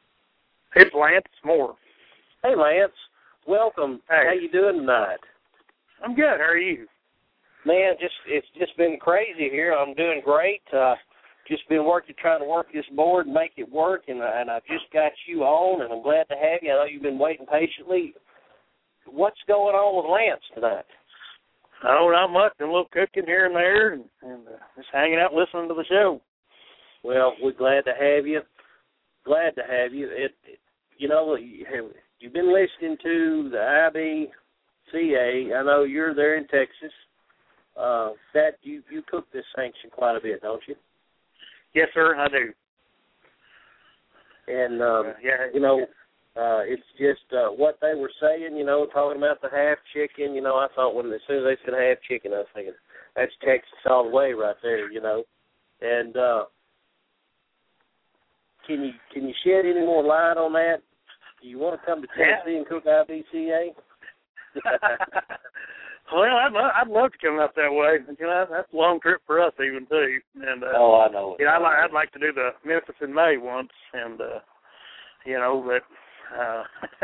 It's Lance Moore.
Hey, Lance. Welcome.
Hey.
How you doing tonight?
I'm good. How are you?
Man, just it's just been crazy here. I'm doing great. Uh, just been working, trying to work this board and make it work, and, and I've just got you on, and I'm glad to have you. I know you've been waiting patiently. What's going on with Lance tonight?
Oh, not much. A little cooking here and there, and, and uh, just hanging out listening to the show.
Well, we're glad to have you. Glad to have you. It, it you know, you have, you've been listening to the I B C A. I know you're there in Texas. Uh, that you you cook this sanction quite a bit, don't you?
Yes, sir, I do.
And um,
uh, yeah,
you know, uh, it's just uh, what they were saying. You know, talking about the half chicken. You know, I thought when as soon as they said half chicken, I was thinking that's Texas all the way right there. You know, and uh, can you can you shed any more light on that? Do you want to come to Tennessee
yeah.
and cook I B C A?
Well, I'd, I'd love to come up that way. You know, that's a long trip for us even, too. And uh,
oh, I know it.
You know, I'd like, I'd like to do the Memphis in May once, and, uh, you know, but uh,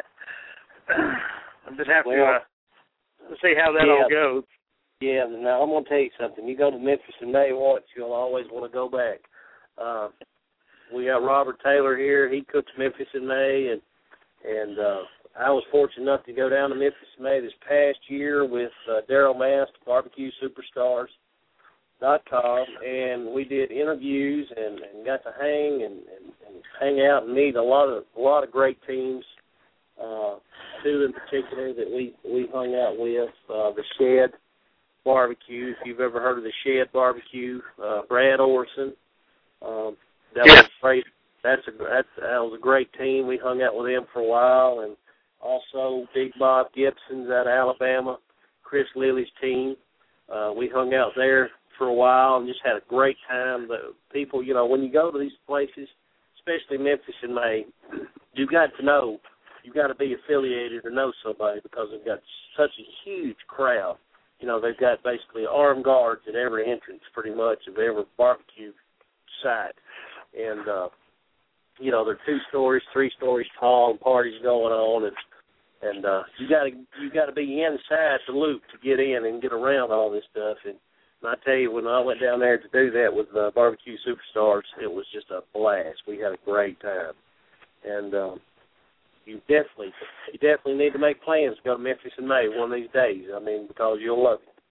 I just have
well,
to uh, see how that
yeah.
all goes.
Yeah, now I'm going to tell you something. You go to Memphis in May once, you'll always want to go back. Uh, we got Robert Taylor here. He cooks Memphis in May, and, and uh, I was fortunate enough to go down to Memphis in May this past year with uh, Daryl Mast, Barbecue Superstars dot com, and we did interviews and, and got to hang and, and, and hang out and meet a lot of a lot of great teams. Uh, two in particular that we, we hung out with, uh, the Shed Barbecue. If you've ever heard of the Shed Barbecue, uh, Brad Orson, um, that
yeah.
was great. That's a that's, that was a great team. We hung out with them for a while, and also Big Bob Gibson's out of Alabama, Chris Lilly's team. Uh, we hung out there for a while and just had a great time. The people, you know, when you go to these places, especially Memphis in May, you've got to know, you've got to be affiliated or know somebody because they've got such a huge crowd. You know, they've got basically armed guards at every entrance pretty much of every barbecue site. And, uh, you know, they're two stories, three stories tall, and parties going on, and and uh, you got to you got to be inside the loop to get in and get around all this stuff. And, and I tell you, when I went down there to do that with uh, Barbecue Superstars, it was just a blast. We had a great time, and um, you definitely you definitely need to make plans to go to Memphis in May one of these days. I mean, because you'll love it.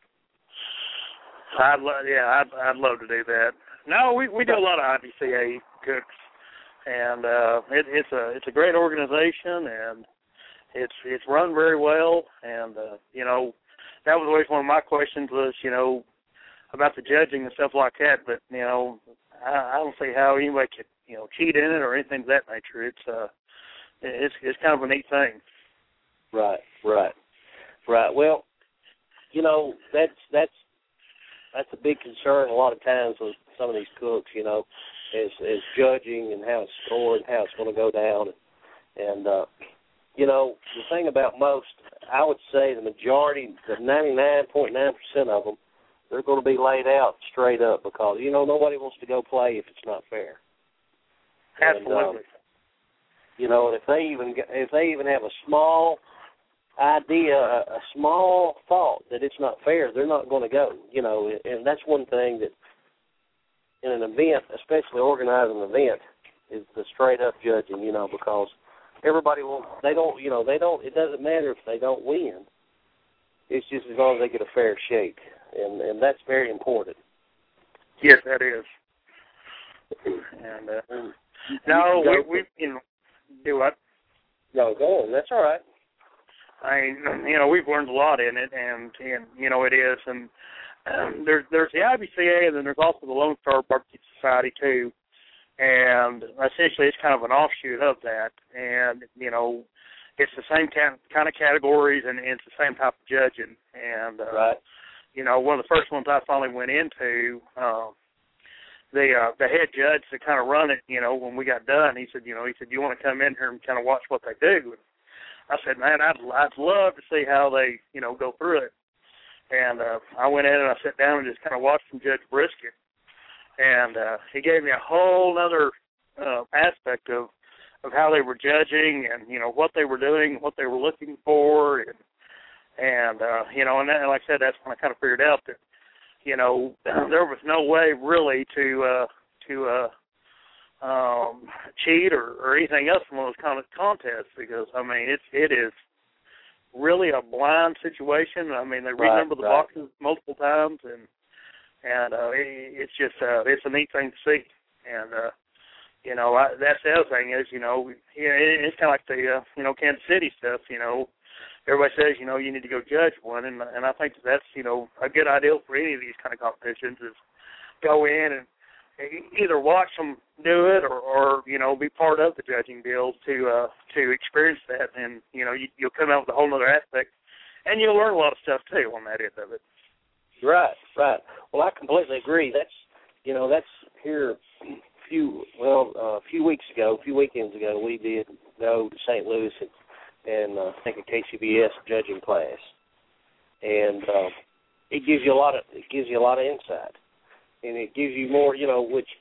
I'd love, yeah, I'd I'd love to do that. No, we we do a lot of I B C A cooks, and uh, it, it's a it's a great organization, and it's it's run very well. And uh, you know, that was always one of my questions was you know about the judging and stuff like that. But you know, I, I don't see how anybody could you know cheat in it or anything of that nature. It's uh it's it's kind of a neat thing.
Right, right, right. Well, you know that's that's. That's a big concern a lot of times with some of these cooks, you know, is, is judging and how it's scored, how it's going to go down. And, uh, you know, the thing about most, I would say the majority, the ninety-nine point nine percent of them, they're going to be laid out straight up because, you know, nobody wants to go play if it's not fair.
Absolutely.
And, um, you know, and if they even if they even have a small idea, a, a small thought that it's not fair, they're not going to go, you know, and that's one thing that in an event, especially organizing an event, is the straight-up judging, you know, because everybody will, they don't, you know, they don't, it doesn't matter if they don't win. It's just as long as they get a fair shake, and, and that's very important.
Yes, that is. And, uh, no, we, we, you know, do what?
No, go on, that's all right.
I mean, you know, we've learned a lot in it, and, and you know, it is. And um, there's there's the I B C A, and then there's also the Lone Star Barbecue Society, too. And essentially it's kind of an offshoot of that. And, you know, it's the same kind, kind of categories, and, and it's the same type of judging. And, uh,
right.
you know, one of the first ones I finally went into, uh, the uh, the head judge that kind of run it, you know, when we got done, he said, you know, he said, you want to come in here and kind of watch what they do? I said, man, I'd, I'd love to see how they, you know, go through it. And uh, I went in and I sat down and just kind of watched from Judge Brisket. And uh, he gave me a whole other uh, aspect of, of how they were judging and, you know, what they were doing, what they were looking for. And, and uh, you know, and, then, like I said, that's when I kind of figured out that, you know, there was no way really to, uh, to uh, Um, cheat or, or anything else from those kind of contests because I mean it's it is really a blind situation. I mean they
right,
renumber the
right.
boxes multiple times and and uh, it, it's just uh, it's a neat thing to see. And uh, you know I, that's the other thing is you know yeah, it, it's kind of like the uh, you know Kansas City stuff. You know everybody says you know you need to go judge one and and I think that's you know a good idea for any of these kind of competitions is go in and either watch them do it or, or, you know, be part of the judging deal to uh, to experience that. And, you know, you, you'll come out with a whole other aspect. And you'll learn a lot of stuff, too, on that end of it.
Right, right. Well, I completely agree. That's, you know, that's here a few, well, uh, a few weeks ago, a few weekends ago, we did go to Saint Louis and, and uh, take a K C B S judging class. And uh, it gives you a lot of, it gives you a lot of insight. And it gives you more, you know, which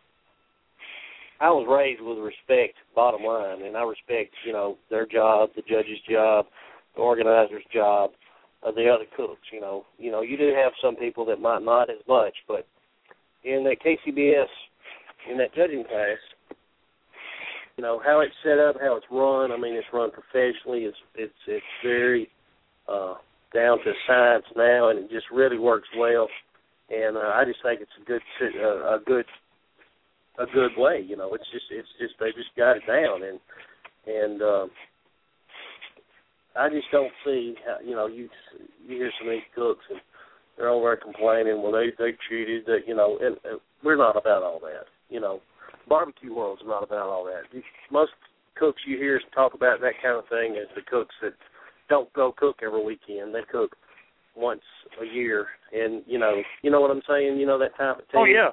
I was raised with respect, bottom line, and I respect, you know, their job, the judge's job, the organizer's job, uh, the other cooks, you know. You know, you do have some people that might not as much, but in that K C B S, in that judging class, you know, how it's set up, how it's run. I mean, it's run professionally. It's it's it's very uh, down to science now, and it just really works well. And uh, I just think it's a good uh, a good a good way. You know, it's just it's just they just got it down, and and uh, I just don't see how, you know, you you hear some of these cooks and they're over there complaining. Well, they they cheated. That you know, and, and we're not about all that. You know. Barbecue world's not about all that. Most cooks you hear talk about that kind of thing as the cooks that don't go cook every weekend. They cook once a year, and you know, you know what I'm saying. You know that type of thing.
Oh yeah.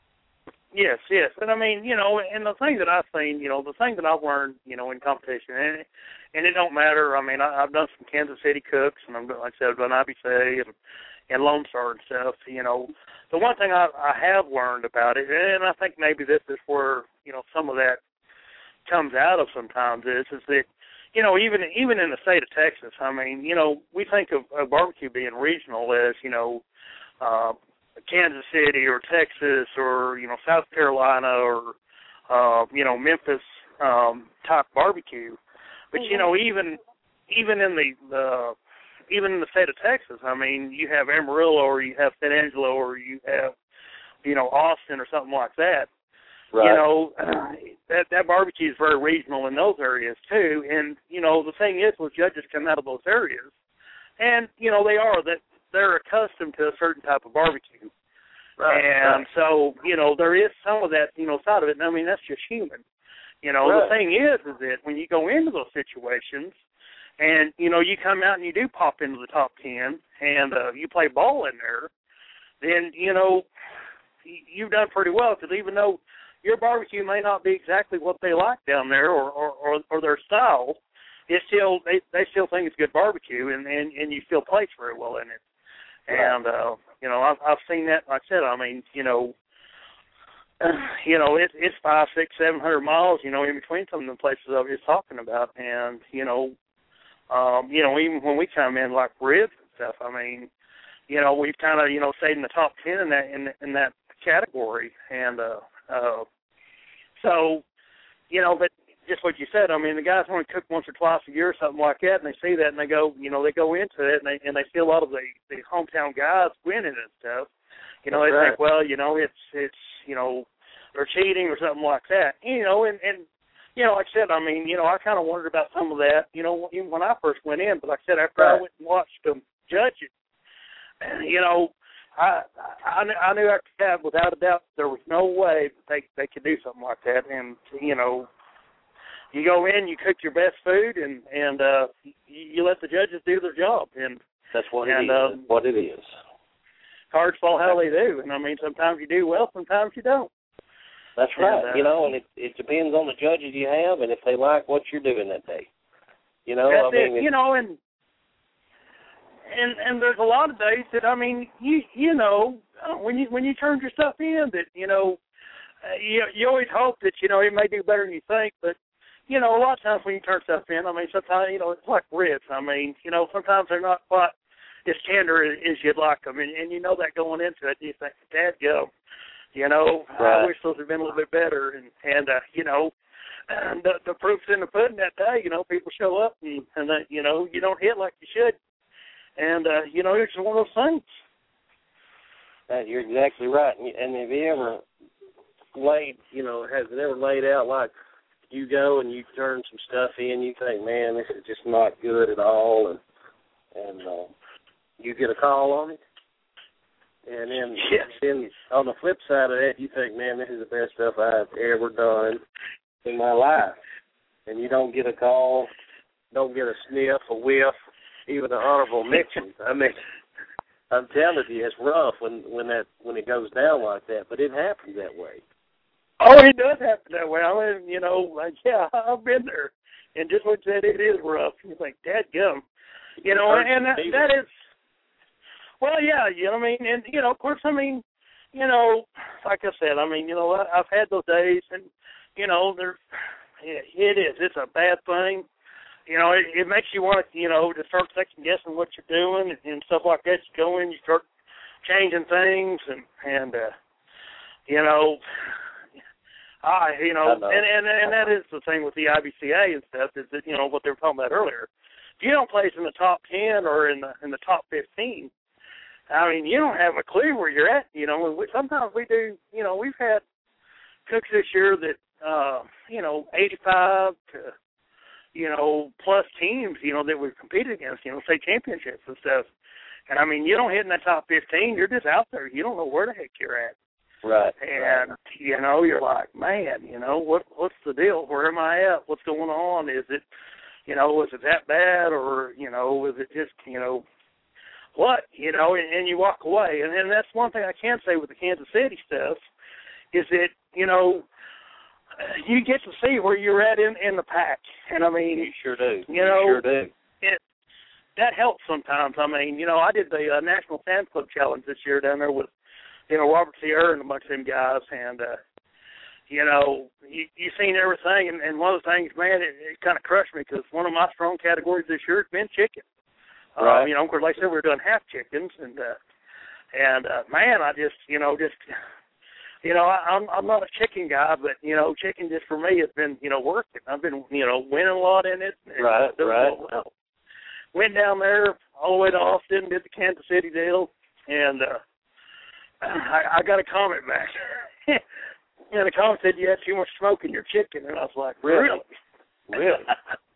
Yes, yes, and I mean, you know, and the thing that I've seen, you know, the thing that I've learned, you know, in competition, and it, and it don't matter. I mean, I, I've done some Kansas City cooks, and I'm like I said, I've done I B C and and Lone Star and stuff. You know, the one thing I, I have learned about it, and I think maybe this is where, you know, some of that comes out of sometimes is, is that, you know, even even in the state of Texas, I mean, you know, we think of, of barbecue being regional as, you know, uh, Kansas City or Texas or, you know, South Carolina or, uh, you know, Memphis um, type barbecue. But, mm-hmm. you know, even even in the, the even in the state of Texas, I mean, you have Amarillo or you have San Angelo or you have, you know, Austin or something like that. Right. You know, uh, that that barbecue is very regional in those areas too. And, you know, the thing is, with judges come out of those areas, and, you know, they are, that they're accustomed to a certain type of barbecue. Right. And right. so, you know, there is some of that, you know, side of it. And I mean, that's just human. You know, right. the thing is, is that when you go into those situations, and, you know, you come out and you do pop into the top ten, and uh, you play ball in there, then, you know, you've done pretty well, because even though your barbecue may not be exactly what they like down there or, or, or, or their style, it's still they, they still think it's good barbecue, and, and, and you still place very well in it. Right. And, uh, you know, I've, I've seen that, like I said, I mean, you know, uh, you know, it, it's five, six, seven hundred miles, you know, in between some of the places I was just talking about, and, you know, Um, you know, even when we come in like ribs and stuff, I mean, you know, we've kind of, you know, stayed in the top ten in that in, in that category, and uh, uh, so, you know, but just what you said, I mean, the guys only cook once or twice a year or something like that, and they see that and they go, you know, they go into it and they and they see a lot of the, the hometown guys winning and stuff. You know,
That's
they
right.
think, well, you know, it's it's you know, they're cheating or something like that. You know, and and. You know, like I said, I mean, you know, I kind of wondered about some of that, you know, even when I first went in. But like I said, after right. I went and watched them judge it, you know, I, I I knew after that, without a doubt, there was no way they they could do something like that. And you know, you go in, you cook your best food, and and uh, you, you let the judges do their job. And
that's what
and,
it is.
Uh,
that's what it is.
Cards fall how they do, and I mean, sometimes you do well, sometimes you don't.
That's right,
and, uh,
you know, and it it depends on the judges you have and if they like what you're doing that day. You know,
that's
I mean,
it. You know, and and and there's a lot of days that I mean, you you know, when you when you turn your stuff in, that you know, uh, you you always hope that you know it may do better than you think, but you know, a lot of times when you turn stuff in, I mean, sometimes you know it's like ribs. I mean, you know, sometimes they're not quite as tender as, as you'd like them, and, and you know that going into it, you think, Dad, go. You know,
right.
I wish those had been a little bit better. And, and uh, you know, and the, the proof's in the pudding that day. You know, people show up and, and uh, you know, you don't hit like you should. And, uh, you know, it's one of those things.
Uh, you're exactly right. And, and have you ever laid, you know, has it ever laid out like you go and you turn some stuff in, you think, man, this is just not good at all, and, and uh, you get a call on it? And then,
yes.
then on the flip side of that, you think, man, this is the best stuff I've ever done in my life. And you don't get a call, don't get a sniff, a whiff, even an honorable mention. I mean, I'm telling you, it's rough when when that when it goes down like that, but it happens that way.
Oh, it does happen that way. I mean, you know, like, yeah, I've been there. And just what you said, it is rough. You think, dadgum. You know, and that, that is, well, yeah, you know what I mean? And, you know, of course, I mean, you know, like I said, I mean, you know, I, I've had those days, and, you know, there, it, it is. It's a bad thing. You know, it, it makes you want to, you know, to start second-guessing what you're doing and, and stuff like that. You go in, you start changing things, and, and uh, you know, I, you know,
know.
and, and and that is the thing with the I B C A and stuff is that, you know, what they were talking about earlier. If you don't place in the top ten or in the in the top fifteen, I mean, you don't have a clue where you're at. You know, we, sometimes we do. You know, we've had cooks this year that, uh, you know, eighty-five to, you know, plus teams, you know, that we've competed against, you know, state championships and stuff. And I mean, you don't hit in that top fifteen, you're just out there. You don't know where the heck you're at.
Right.
And,
right.
you know, you're like, man, you know, what what's the deal? Where am I at? What's going on? Is it, you know, is it that bad? Or, you know, is it just, you know, what? You know, and, and you walk away. And, and that's one thing I can say with the Kansas City stuff is that, you know, you get to see where you're at in, in the pack. And, I mean,
you sure do.
You,
you
know,
sure do.
It, that helps sometimes. I mean, you know, I did the uh, National Sam's Club Challenge this year down there with, you know, Robert C. Earl and a bunch of them guys, and, uh, you know, you, you seen everything, and, and one of the things, man, it, it kind of crushed me because one of my strong categories this year has been chicken.
Right.
Uh, you know, of course, like I said, we were doing half chickens, and, uh, and uh, man, I just, you know, just, you know, I, I'm I'm not a chicken guy, but, you know, chicken just for me has been, you know, working. I've been, you know, winning a lot in it. And
right,
doing
right.
Well. Went down there all the way to Austin, did the Kansas City deal, and, uh, I, I got a comment back. And the comment said you had too much smoke in your chicken. And I was like, really?
Really? really?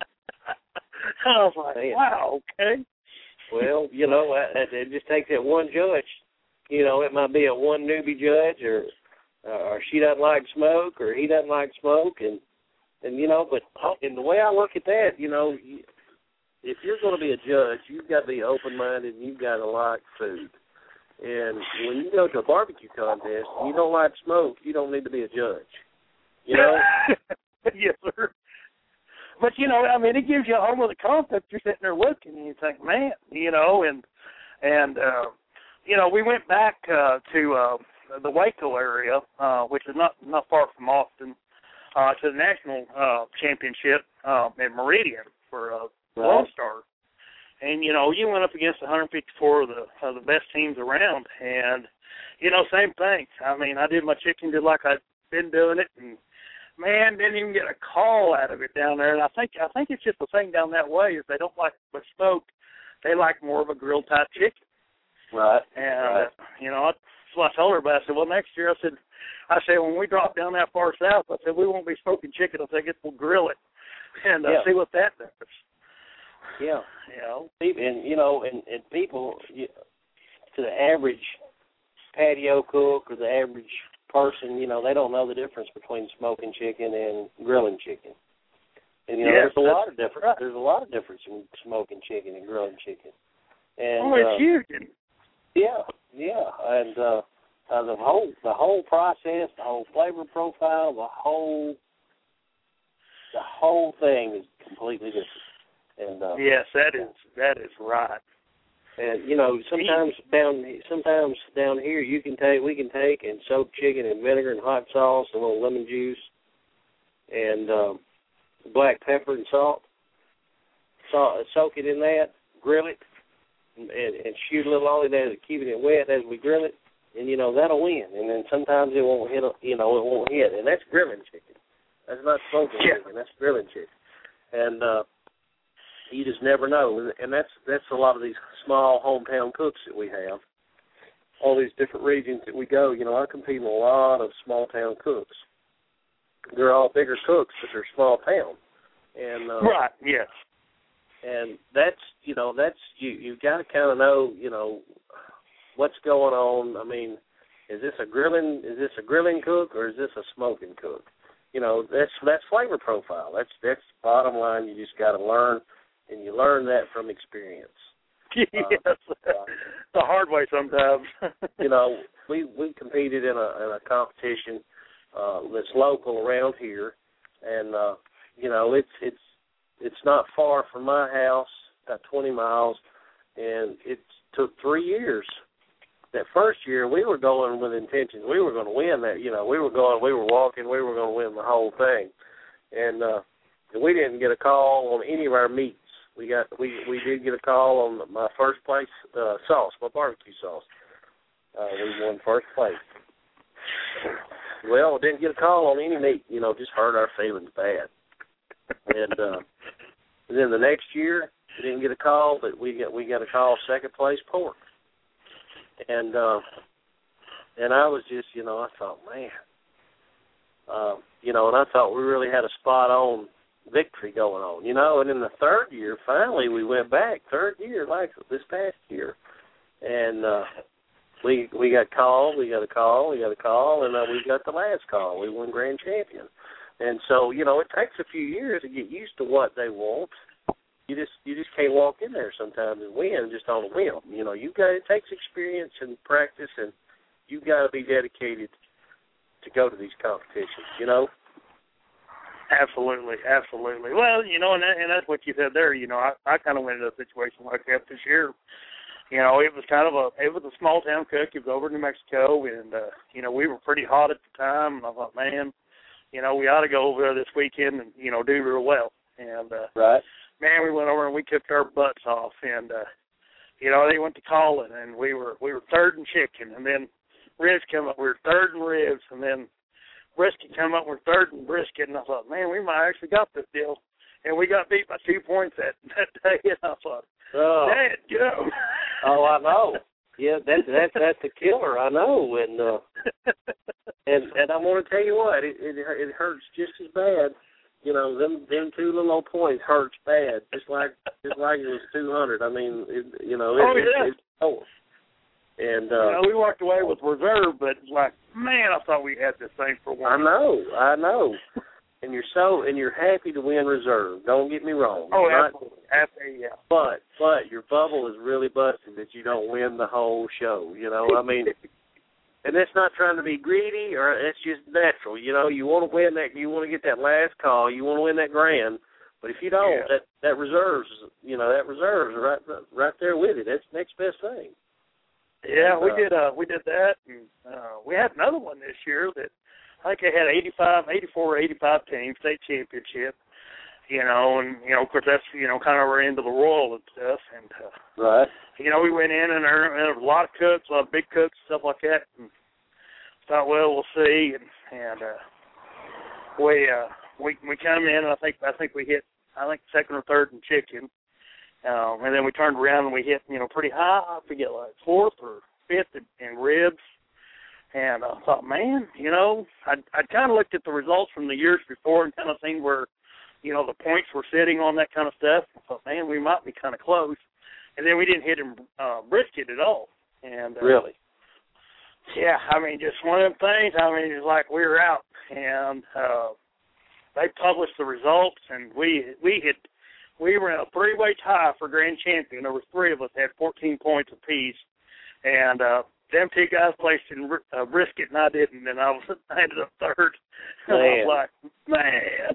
I was like,
Man.
wow, okay.
Well, you know, it, it just takes that one judge. You know, it might be a one newbie judge, or uh, or she doesn't like smoke, or he doesn't like smoke, and, and you know, but in the way I look at that, you know, you, if you're going to be a judge, you've got to be open-minded, and you've got to like food. And when you go to a barbecue contest and you don't like smoke, you don't need to be a judge. You know?
Yes, sir. But, you know, I mean, it gives you a whole other concept. You're sitting there looking and you think, man, you know, and, and uh, you know, we went back uh, to uh, the Waco area, uh, which is not, not far from Austin, uh, to the national uh, championship uh, at Meridian for uh,
right.
Lone Star. And, you know, you went up against one hundred fifty-four of the of the best teams around. And, you know, same thing. I mean, I did my chicken just like I'd been doing it. And, man, didn't even get a call out of it down there. And I think I think it's just the thing down that way is they don't like much smoke. They like more of a grilled-type chicken.
Right.
And,
right.
Uh, you know, that's what I told her about. I said, well, next year, I said, I said, when we drop down that far south, I said, we won't be smoking chicken. I said, I guess we'll grill it and uh,
yeah.
see what that does.
Yeah,
you know,
and you know, and, and people, you, to the average patio cook or the average person, you know, they don't know the difference between smoking chicken and grilling chicken. And you know,
yes,
there's a lot of difference.
Right.
There's a lot of difference in smoking chicken and grilling chicken. And
oh, it's
uh,
huge.
Yeah, yeah, and uh, uh, the whole the whole process, the whole flavor profile, the whole the whole thing is completely different. And, uh,
yes, that is that is right.
And you know, sometimes down sometimes down here you can take we can take and soak chicken in vinegar and hot sauce, a little lemon juice, and um, black pepper and salt. So, soak it in that, grill it, and, and shoot a little olive there to keep it wet as we grill it, and you know that'll win. And then sometimes it won't hit. You know, it won't hit, and that's grilling chicken. That's not smoking
yeah.
chicken. That's grilling chicken. And uh, you just never know, and that's that's a lot of these small hometown cooks that we have. All these different regions that we go, you know, I compete with a lot of small town cooks. They're all bigger cooks, but they're small town. And uh,
right, yes.
And that's you know that's you you've got to kind of know you know what's going on. I mean, is this a grilling is this a grilling cook or is this a smoking cook? You know, that's that's flavor profile. That's that's bottom line. You just got to learn. And you learn that from experience.
Yes,
uh,
the hard way sometimes.
You know, we we competed in a in a competition uh, that's local around here, and uh, you know it's it's it's not far from my house, about twenty miles, and it took three years. That first year, we were going with intentions. We were going to win that. You know, we were going, we were walking, we were going to win the whole thing, and uh, we didn't get a call on any of our meats. We got we, we did get a call on my first place uh, sauce, my barbecue sauce. Uh, we won first place. well, didn't get a call on any meet. You know, just hurt our feelings bad. And, uh, and then the next year, we didn't get a call, but we got we got a call second place pork. And uh, and I was just, you know, I thought, man, uh, you know, and I thought we really had a spot on victory going on, you know. And in the third year, finally, we went back. Third year, like this past year, and uh, we we got called, we got a call, we got a call, and uh, we got the last call. We won grand champion. And so, you know, it takes a few years to get used to what they want. You just you just can't walk in there sometimes and win just on a whim. You know, you got it takes experience and practice, and you got to be dedicated to go to these competitions. You know.
Absolutely, absolutely. Well, you know, and that, and that's what you said there. You know, I, I kind of went into a situation like that this year. You know, it was kind of a it was a small town cook. It was over in New Mexico, and uh, you know, we were pretty hot at the time. And I thought, man, you know, we ought to go over there this weekend and you know do real well. And uh,
right.
Man, we went over and we kicked our butts off, and uh, you know they went to calling, and we were we were third in chicken, and then ribs came up, we were third in ribs, and then brisket came up, we were third in brisket, and I thought, man, we might actually got this deal, and we got beat by two points that that day, and I thought,
oh,
Dad, go.
Oh, I know. Yeah, that's that's that's the killer. I know, and uh, and and I want to tell you what, it, it it hurts just as bad. You know, them them two little old points hurts bad, just like just like it was two hundred. I mean, it, you know, it,
oh
it,
yeah.
It's oh. And uh,
you know, we walked away with reserve, but like, man, I thought we had this thing for one.
I know, I know. And you're so and you're happy to win reserve. Don't get me wrong.
Oh,
not,
absolutely, absolutely, yeah.
But but your bubble is really busted that you don't win the whole show. You know, I mean. And that's not trying to be greedy, or it's just natural. You know, you want to win that, you want to get that last call, you want to win that grand. But if you don't,
yeah.
that that reserves, you know, that reserves right right there with it. That's the next best thing.
Yeah,
and,
we
uh,
did. Uh, we did that, and uh, we had another one this year that I think they had eighty-five, eighty-four, eighty-five teams, state championship. You know, and you know, of course, that's you know kind of our end of the roll and stuff. And uh,
right.
You know, we went in and there, and there was a lot of cooks, a lot of big cooks, stuff like that. And thought, well, we'll see, and and uh, we uh, we we come in, and I think I think we hit I think second or third in chicken, um, and then we turned around and we hit you know pretty high. I forget like fourth or fifth in, in ribs, and I thought, man, you know, I I kind of looked at the results from the years before and kind of seen where you know the points were sitting on that kind of stuff. I thought, man, we might be kind of close. And then we didn't hit him uh, brisket at all. And uh,
really,
yeah, I mean, just one of them things. I mean, it's like we were out, and uh, they published the results, and we we hit we were in a three-way tie for grand champion. There was three of us that had fourteen points apiece, and uh, them two guys placed in uh, brisket, and I didn't, and I was I ended up third. And I was like, man.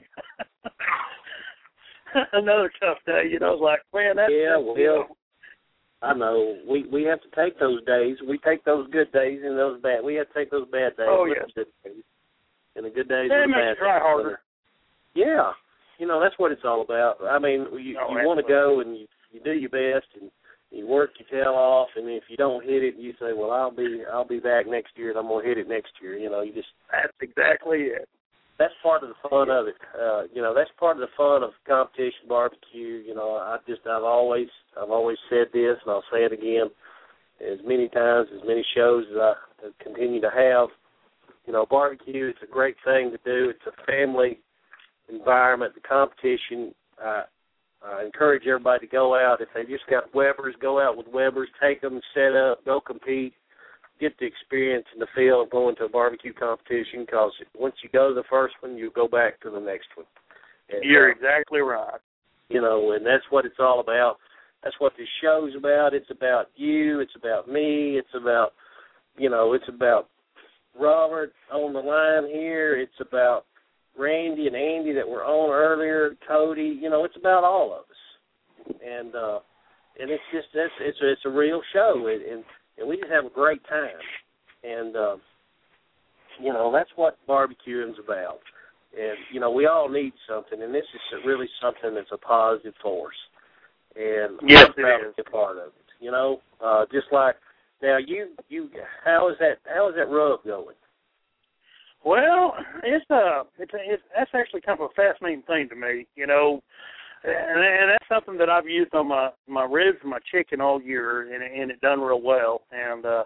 Another tough day, you know. I was like, man, that's
yeah,
that's,
well.
You know,
I know. We we have to take those days. We take those good days and those bad. We have to take those bad days.
Oh, yes.
And the good days
yeah,
and the
it
bad
makes you try
days.
harder.
Yeah. You know, that's what it's all about. I mean, you,
oh,
you want to go and you, you do your best and you work your tail off, and if you don't hit it, you say, well, I'll be I'll be back next year and I'm going to hit it next year. You know, you just.
That's exactly it.
That's part of the fun of it. Uh, you know, that's part of the fun of competition barbecue. You know, I just I've always I've always said this, and I'll say it again, as many times, as many shows as I continue to have. You know, barbecue, it's a great thing to do. It's a family environment. The competition, uh, I encourage everybody to go out. If they just got Webers, go out with Webers, take them, set up, go compete. Get the experience and the feel of going to a barbecue competition, because once you go to the first one, you go back to the next one. And,
You're
uh,
exactly right.
You know, and that's what it's all about. That's what this show's about. It's about you. It's about me. It's about, you know, it's about Robert on the line here. It's about Randy and Andy that were on earlier, Cody. You know, it's about all of us. And uh, and it's just, it's, it's, a, it's a real show. And, and And we just have a great time. And, uh, you know, that's what barbecuing's about. And, you know, we all need something, and this is really something that's a positive force. And
yes,
I'm proud to be a part of it. You know, uh, just like, now you, you, how is that, how is that rub going?
Well, it's uh, it's, it's that's actually kind of a fascinating thing to me, you know, and, and that's something that I've used on my my ribs and my chicken all year, and, and it done real well. And uh,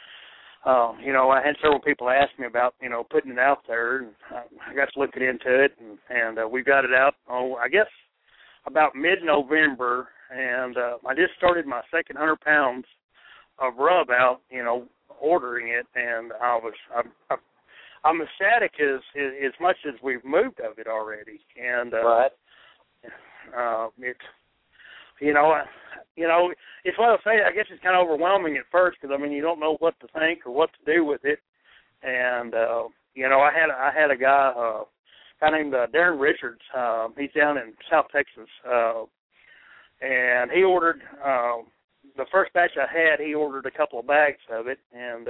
uh, you know, I had several people ask me about you know putting it out there, and I, I got to looking into it, and, and uh, we got it out. Oh, I guess about mid-November, and uh, I just started my second hundred pounds of rub out, you know, ordering it, and I was I. I I'm ecstatic as as much as we've moved of it already, and uh,
right.
uh, it's you know, I, you know, it's what I say. I guess it's kind of overwhelming at first because I mean you don't know what to think or what to do with it, and uh, you know, I had I had a guy, uh, a guy named uh, Darren Richards. Uh, he's down in South Texas, uh, and he ordered uh, the first batch I had. He ordered a couple of bags of it, and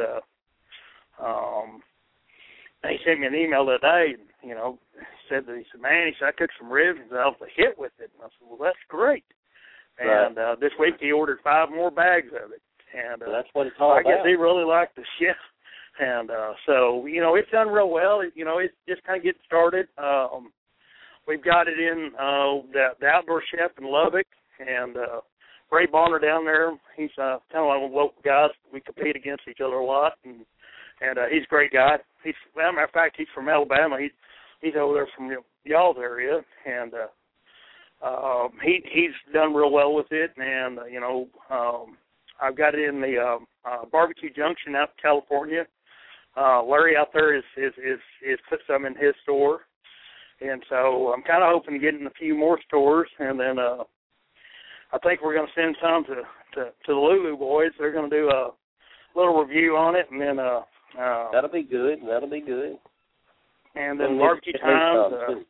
uh, um. He sent me an email the other day, and, you know, said that he said, man, he said, I took some ribs and I was a hit with it. And I said, well, that's great.
Right.
And uh, this week he ordered five more bags of it. And uh,
well, that's what it's all
I
about.
guess he really liked the shift. And uh, so, you know, it's done real well. It, you know, it's just kind of getting started. Um, we've got it in uh, the, the outdoor chef in Lubbock, and uh, Ray Bonner down there. He's uh, kind of one of the local guys. We compete against each other a lot, and and uh, he's a great guy. He's, well, matter of fact, he's from Alabama. He's he's over there from y'all's area, and uh, uh, he he's done real well with it. And uh, you know, um, I've got it in the uh, uh, Barbecue Junction out in California. Uh, Larry out there is is is is put some in his store, and so I'm kind of hoping to get in a few more stores, and then uh, I think we're going to send some to, to to the Lulu boys. They're going to do a little review on it, and then. Uh, Uh,
That'll be good. That'll be good.
And then Barbecue Times,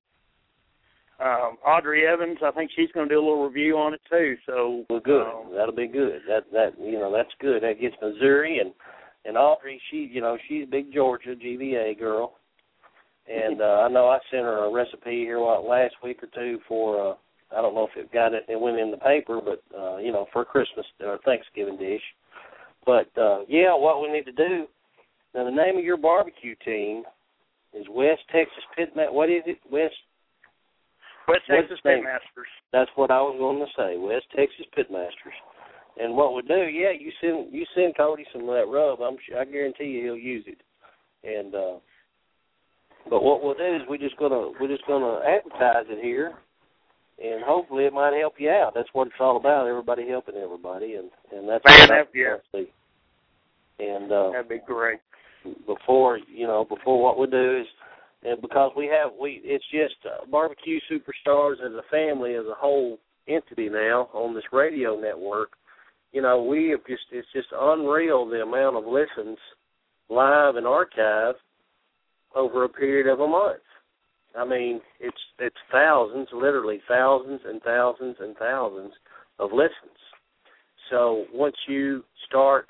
uh, um, Audrey Evans, I think she's going to do a little review on it too. So
well, good.
Um,
That'll be good. That that you know that's good. That gets Missouri and and Audrey. She you know she's a big Georgia G V A girl, and uh, I know I sent her a recipe here what last week or two for. Uh, I don't know if it got it. It went in the paper, but uh, you know for Christmas or Thanksgiving dish. But uh, yeah, what we need to do. Now, the name of your barbecue team is West Texas Pitmasters. What is it? West
West Texas Pitmasters.
That's what I was going to say, West Texas Pitmasters. And what we do, yeah, you send you send Cody some of that rub. I'm sure, I guarantee you he'll use it. And uh, but what we'll do is we just gonna we're just gonna advertise it here, and hopefully it might help you out. That's what it's all about. Everybody helping everybody, and and that's
Man,
what I
yeah.
see. And uh,
that'd be great.
Before you know, before what we do is, and because we have we, it's just uh, Barbecue Superstars as a family, as a whole entity now on this radio network. You know, we have just it's just unreal the amount of listens live and archive over a period of a month. I mean, it's it's thousands, literally thousands and thousands and thousands of listens. So once you start.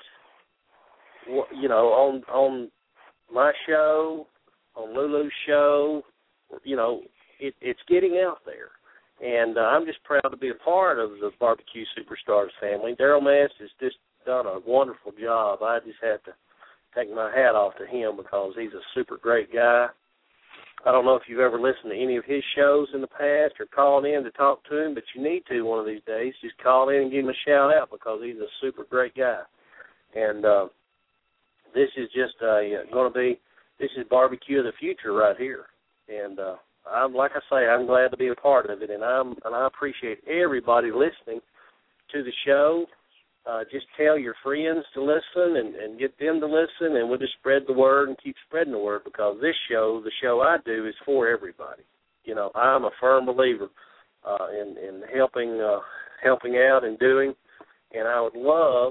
You know, on on my show, on Lulu's show, you know, it, it's getting out there. And uh, I'm just proud to be a part of the Barbecue Superstars family. Daryl Mast has just done a wonderful job. I just have to take my hat off to him because he's a super great guy. I don't know if you've ever listened to any of his shows in the past or called in to talk to him, but you need to one of these days. Just call in and give him a shout-out because he's a super great guy. And, uh, This is just uh, going to be, this is barbecue of the future right here. And uh, I'm like I say, I'm glad to be a part of it, and I'm and I appreciate everybody listening to the show. Uh, just tell your friends to listen and, and get them to listen, and we'll just spread the word and keep spreading the word because this show, the show I do, is for everybody. You know, I'm a firm believer uh, in, in helping uh, helping out and doing, and I would love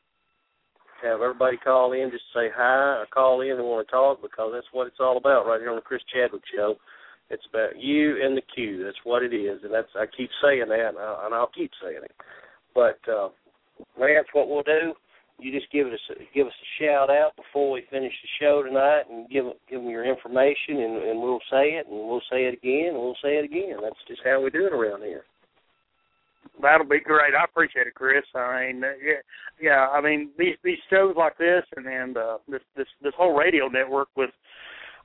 have everybody call in, just say hi, or call in and want to talk because that's what it's all about right here on the Chris Chadwick Show. It's about you and the Q. That's what it is, and that's I keep saying that, and, I, and I'll keep saying it. But, uh, Lance, what we'll do, you just give us a, give us a shout out before we finish the show tonight, and give give them your information, and, and we'll say it, and we'll say it again, and we'll say it again. That's just how we do it around here.
That'll be great. I appreciate it, Chris. I mean, yeah, yeah. I mean, these these shows like this, and and uh, this this this whole radio network with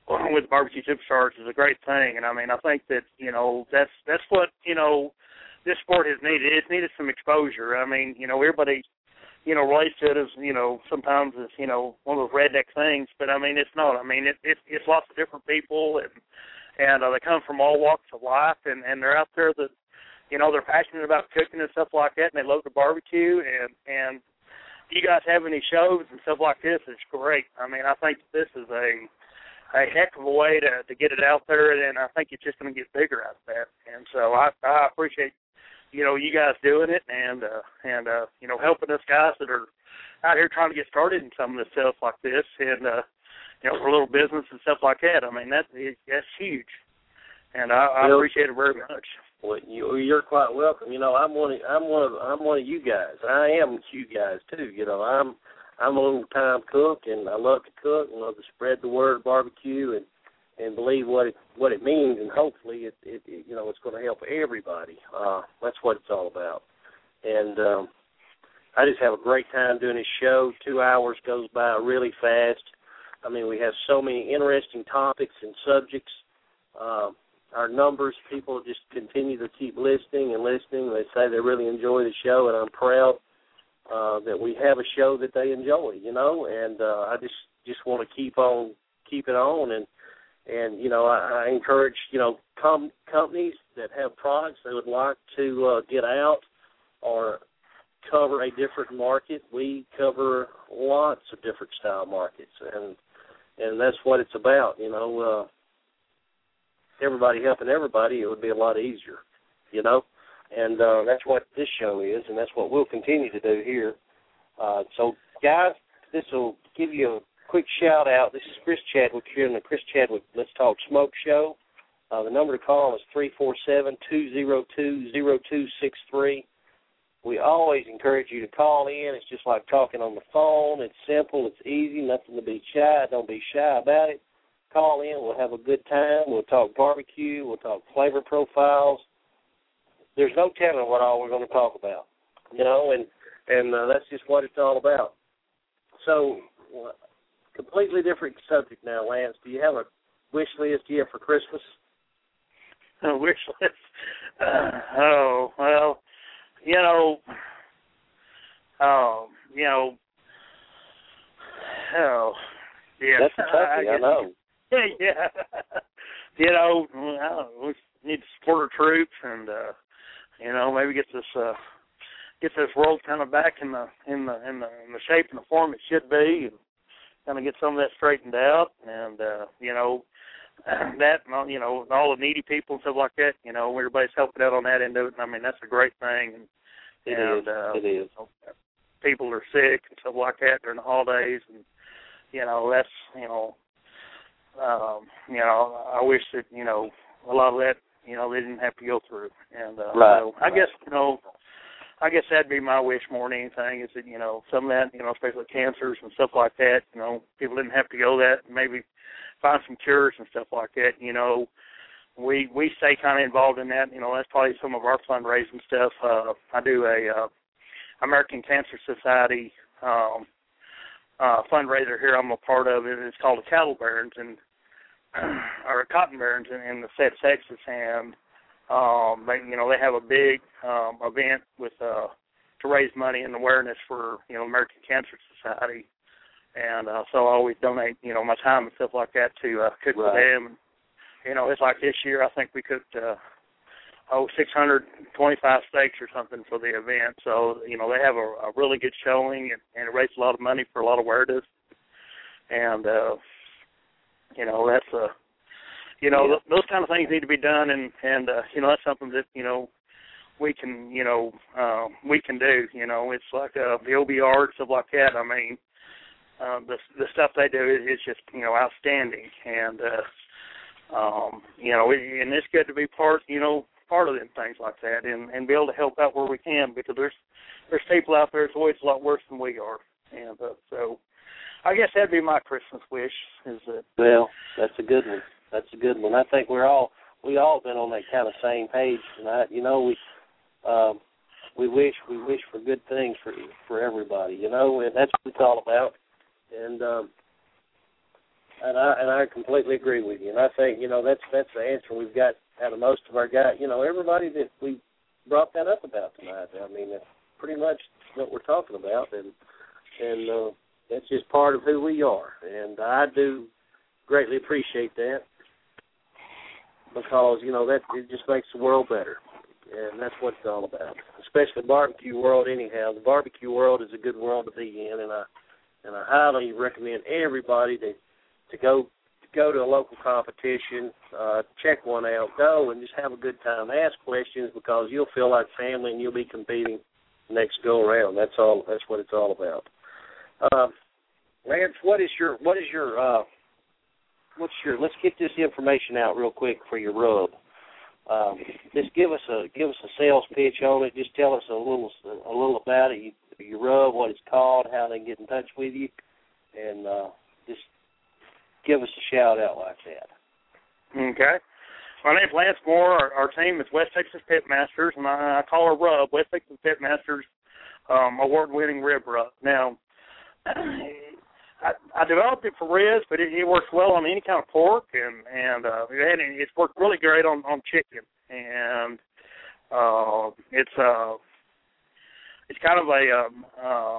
with Barbecue Superstars is a great thing, and I mean I think that you know that's that's what you know this sport has needed. It's needed some exposure. I mean you know everybody you know relates to it as you know sometimes it's you know one of those redneck things, but I mean it's not. I mean it, it it's lots of different people and and uh, they come from all walks of life, and and they're out there that you know they're passionate about cooking and stuff like that, and they love to barbecue and and. You guys have any shows and stuff like this, it's great. I mean, I think this is a a heck of a way to, to get it out there, and I think it's just going to get bigger out of that. And so I, I appreciate, you know, you guys doing it and, uh, and uh, you know, helping us guys that are out here trying to get started in some of this stuff like this and, uh, you know, for a little business and stuff like that. I mean, that, that's huge, and I, I appreciate it very much.
Well, you, you're quite welcome. You know, I'm one of I'm one of I'm one of you guys. I am you guys too. You know, I'm I'm a little time cook, and I love to cook and love to spread the word of barbecue and and believe what it what it means, and hopefully it, it, it you know it's going to help everybody. Uh, that's what it's all about. And um, I just have a great time doing this show. Two hours goes by really fast. I mean, we have so many interesting topics and subjects. Um, Our numbers, people just continue to keep listening and listening. They say they really enjoy the show, and I'm proud uh, that we have a show that they enjoy, you know, and uh, I just, just want to keep on, keep it on, and, and you know, I, I encourage, you know, com- companies that have products they would like to uh, get out or cover a different market. We cover lots of different style markets, and and that's what it's about, you know, uh, everybody helping everybody, it would be a lot easier, you know. And uh, that's what this show is, and that's what we'll continue to do here. Uh, so, guys, this will give you a quick shout-out. This is Chris Chadwick here on the Chris Chadwick Let's Talk Smoke Show. Uh, the number to call is three four seven, two zero two, zero two six three. We always encourage you to call in. It's just like talking on the phone. It's simple. It's easy. Nothing to be shy. Don't be shy about it. Call in. We'll have a good time. We'll talk barbecue. We'll talk flavor profiles. There's no telling what all we're going to talk about, you know, and, and uh, that's just what it's all about. So, completely different subject now, Lance. Do you have a wish list yet for Christmas?
A wish list? Uh, oh, well, you know, um, you know, oh, yeah.
That's Kentucky, I, I know.
Yeah, yeah. You know, I don't know, we need to support our troops and, uh, you know, maybe get this uh, get this world kind of back in the in the in the in the shape and the form it should be, and kind of get some of that straightened out. And uh, you know, that you know, all the needy people and stuff like that. You know, everybody's helping out on that end of it. And I mean, that's a great thing. And,
it
and,
is.
Uh,
it is.
You know, people are sick and stuff like that during the holidays, and you know, that's you know. Um, you know, I wish that, you know, a lot of that, you know, they didn't have to go through. And uh,
right.
so I guess, you know, I guess that'd be my wish more than anything is that, you know, some of that, you know, especially cancers and stuff like that, you know, people didn't have to go that, maybe find some cures and stuff like that. You know, we we stay kind of involved in that. You know, that's probably some of our fundraising stuff. Uh, I do a uh, American Cancer Society um, uh, fundraiser here. I'm a part of it. It's called the Cattle Barons, and or Cotton Barons in, in the state of Texas, and um, they, you know, they have a big um, event with uh, to raise money and awareness for, you know, American Cancer Society, and uh, so I always donate, you know, my time and stuff like that to uh, cook
right.
with them. And, you know, it's like this year I think we cooked uh, oh six hundred twenty-five steaks or something for the event. So you know, they have a, a really good showing, and, and it raised a lot of money for a lot of awareness, and. Uh, You know, that's a, you know, yeah. those kind of things need to be done, and, and uh, you know, that's something that, you know, we can, you know, uh, we can do. You know, it's like uh, the O B R and stuff like that. I mean, uh, the the stuff they do is just, you know, outstanding, and, uh, um, you know, and it's good to be part, you know, part of them things like that, and, and be able to help out where we can, because there's there's people out there that's always a lot worse than we are, and uh, so. I guess that'd be my Christmas wish. Is that
well? That's a good one. That's a good one. I think we're all we all been on that kind of same page tonight. You know, we um, we wish we wish for good things for for everybody. You know, and that's what it's all about. And um, And I and I completely agree with you. And I think, you know, that's that's the answer we've got out of most of our guys. You know, everybody that we brought that up about tonight. I mean, that's pretty much what we're talking about, and and uh, that's just part of who we are. And I do greatly appreciate that because, you know, that it just makes the world better. And that's what it's all about, especially barbecue world anyhow. The barbecue world is a good world to be in, and I and I highly recommend everybody to to go to go to a local competition, uh, check one out, go and just have a good time. Ask questions because you'll feel like family and you'll be competing next go around. That's all. That's what it's all about. Uh, Lance, what is your what is your uh, what's your? Let's get this information out real quick for your rub. Um, just give us a give us a sales pitch on it. Just tell us a little a little about it. You, your rub, what it's called, how they get in touch with you, and uh, just give us a shout out like that.
Okay. My name's Lance Moore. Our, our team is West Texas Pitmasters, and I, I call her Rub, West Texas Pitmasters um, award-winning rib rub. Now, I, I developed it for ribs, but it, it works well on any kind of pork, and and uh, it's worked really great on, on chicken. And uh, it's uh, it's kind of a um, um,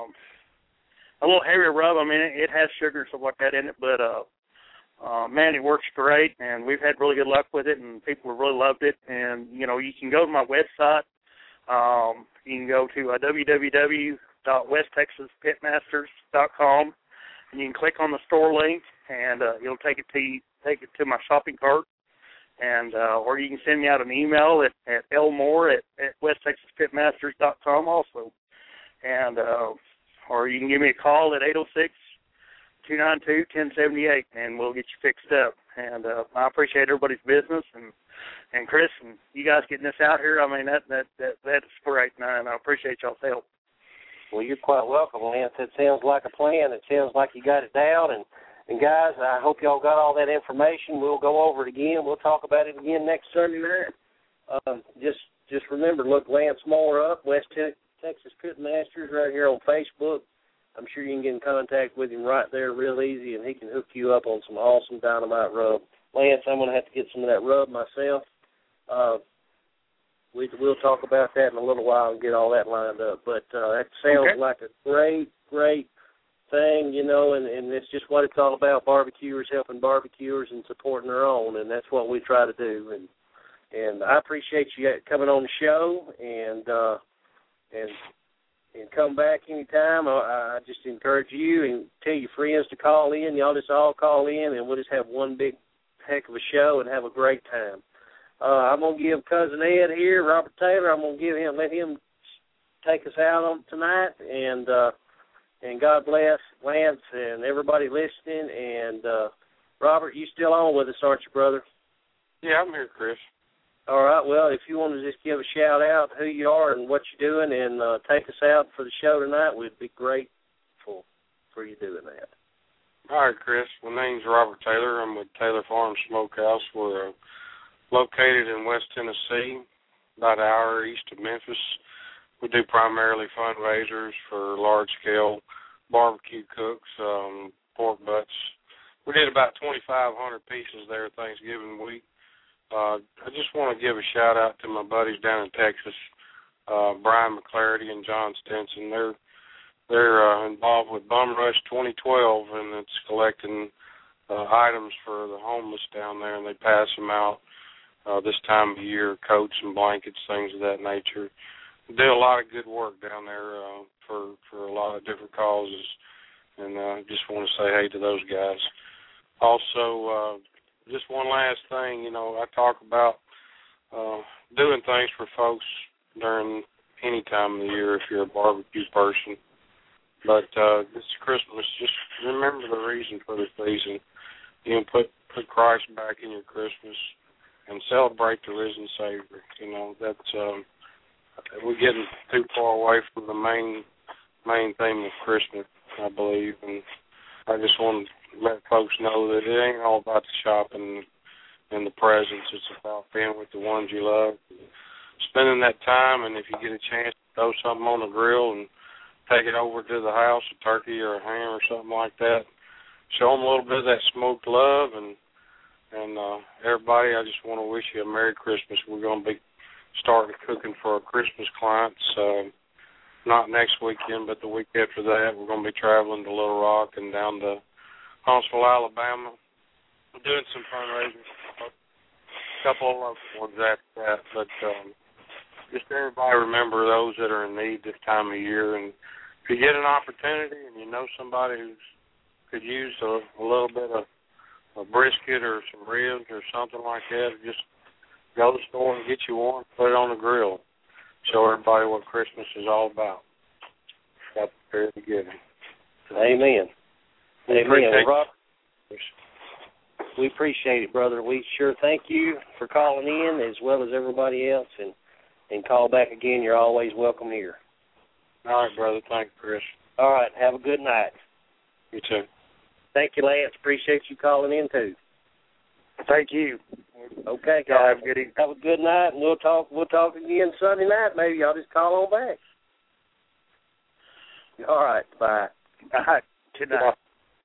a little heavier rub. I mean, it, it has sugar and stuff like that in it, but uh, uh, man, it works great, and we've had really good luck with it, and people have really loved it. And you know, you can go to my website. Um, you can go to uh, w w w dot west texas pitmasters dot com. And you can click on the store link, and uh, it'll take it to you, take it to my shopping cart, and uh, or you can send me out an email at, at elmore at, at west texas pitmasters dot com also, and uh, or you can give me a call at eight oh six, two nine two, one oh seven eight, and we'll get you fixed up. And uh, I appreciate everybody's business, and and Chris and you guys getting this out here. I mean that that that that's great, and I appreciate y'all's help.
Well, you're quite welcome, Lance. It sounds like a plan. It sounds like you got it down. And, and guys, I hope y'all got all that information. We'll go over it again. We'll talk about it again next Sunday night. Uh, just just remember, look Lance Moore up, West Texas Pitmasters, right here on Facebook. I'm sure you can get in contact with him right there real easy, and he can hook you up on some awesome dynamite rub. Lance, I'm going to have to get some of that rub myself. Uh, We, we'll talk about that in a little while and get all that lined up. But uh, that sounds
okay.
like a great, great thing, you know, and, and it's just what it's all about, barbecuers helping barbecuers and supporting their own, and that's what we try to do. And and I appreciate you coming on the show, and uh, and and come back anytime. I, I just encourage you and tell your friends to call in. Y'all just all call in, and we'll just have one big heck of a show and have a great time. Uh, I'm going to give Cousin Ed here, Robert Taylor, I'm going to give him, let him take us out on tonight, and uh, and God bless Lance and everybody listening. And uh, Robert, you still on with us, aren't you, brother?
Yeah, I'm here, Chris.
All right, well, if you want to just give a shout-out who you are and what you're doing and uh, take us out for the show tonight, we'd be grateful for you doing that.
All right, Chris. My name's Robert Taylor. I'm with Taylor Farm Smokehouse. We're uh, located in West Tennessee, about an hour east of Memphis. We do primarily fundraisers for large-scale barbecue cooks, um, pork butts. We did about twenty-five hundred pieces there Thanksgiving week. Uh, I just want to give a shout-out to my buddies down in Texas, uh, Brian McClarity and John Stinson. They're they're uh, involved with Bum Rush twenty twelve, and it's collecting uh, items for the homeless down there, and they pass them out Uh, this time of year, coats and blankets, things of that nature. They do a lot of good work down there uh, for, for a lot of different causes, and I uh, just want to say hey to those guys. Also, uh, just one last thing, you know, I talk about uh, doing things for folks during any time of the year if you're a barbecue person. But uh, this Christmas, just remember the reason for the season. You know, put, put Christ back in your Christmas and celebrate the risen Savior. You know, that's um, we're getting too far away from the main main theme of Christmas, I believe. And I just want to let folks know that it ain't all about the shopping and the presents. It's about being with the ones you love, spending that time. And if you get a chance to throw something on the grill and take it over to the house, a turkey or a ham or something like that, show them a little bit of that smoked love, and and uh, everybody, I just want to wish you a Merry Christmas. We're going to be starting cooking for our Christmas clients, uh, not next weekend, but the week after that. We're going to be traveling to Little Rock and down to Huntsville, Alabama, doing some fundraising. A couple of local ones after that, but um, just everybody remember those that are in need this time of year. And if you get an opportunity and you know somebody who could use a, a little bit of a brisket or some ribs or something like that, just go to the store and get you one, put it on the grill. Show everybody what Christmas is all about. Got prepared to give him.
Amen.
We
Amen. Well, Rob,
it.
we appreciate it, brother. We sure thank you for calling in, as well as everybody else, and, and call back again. You're always welcome here.
All right, brother. Thank you, Chris.
All right. Have a good night.
You too.
Thank you, Lance. Appreciate you calling in, too.
Thank you.
Okay,
Y'all
guys.
have a good evening.
Have a good night, and we'll talk. We'll talk again Sunday night. Maybe y'all just call on back. All right. Bye.
All right. Good night.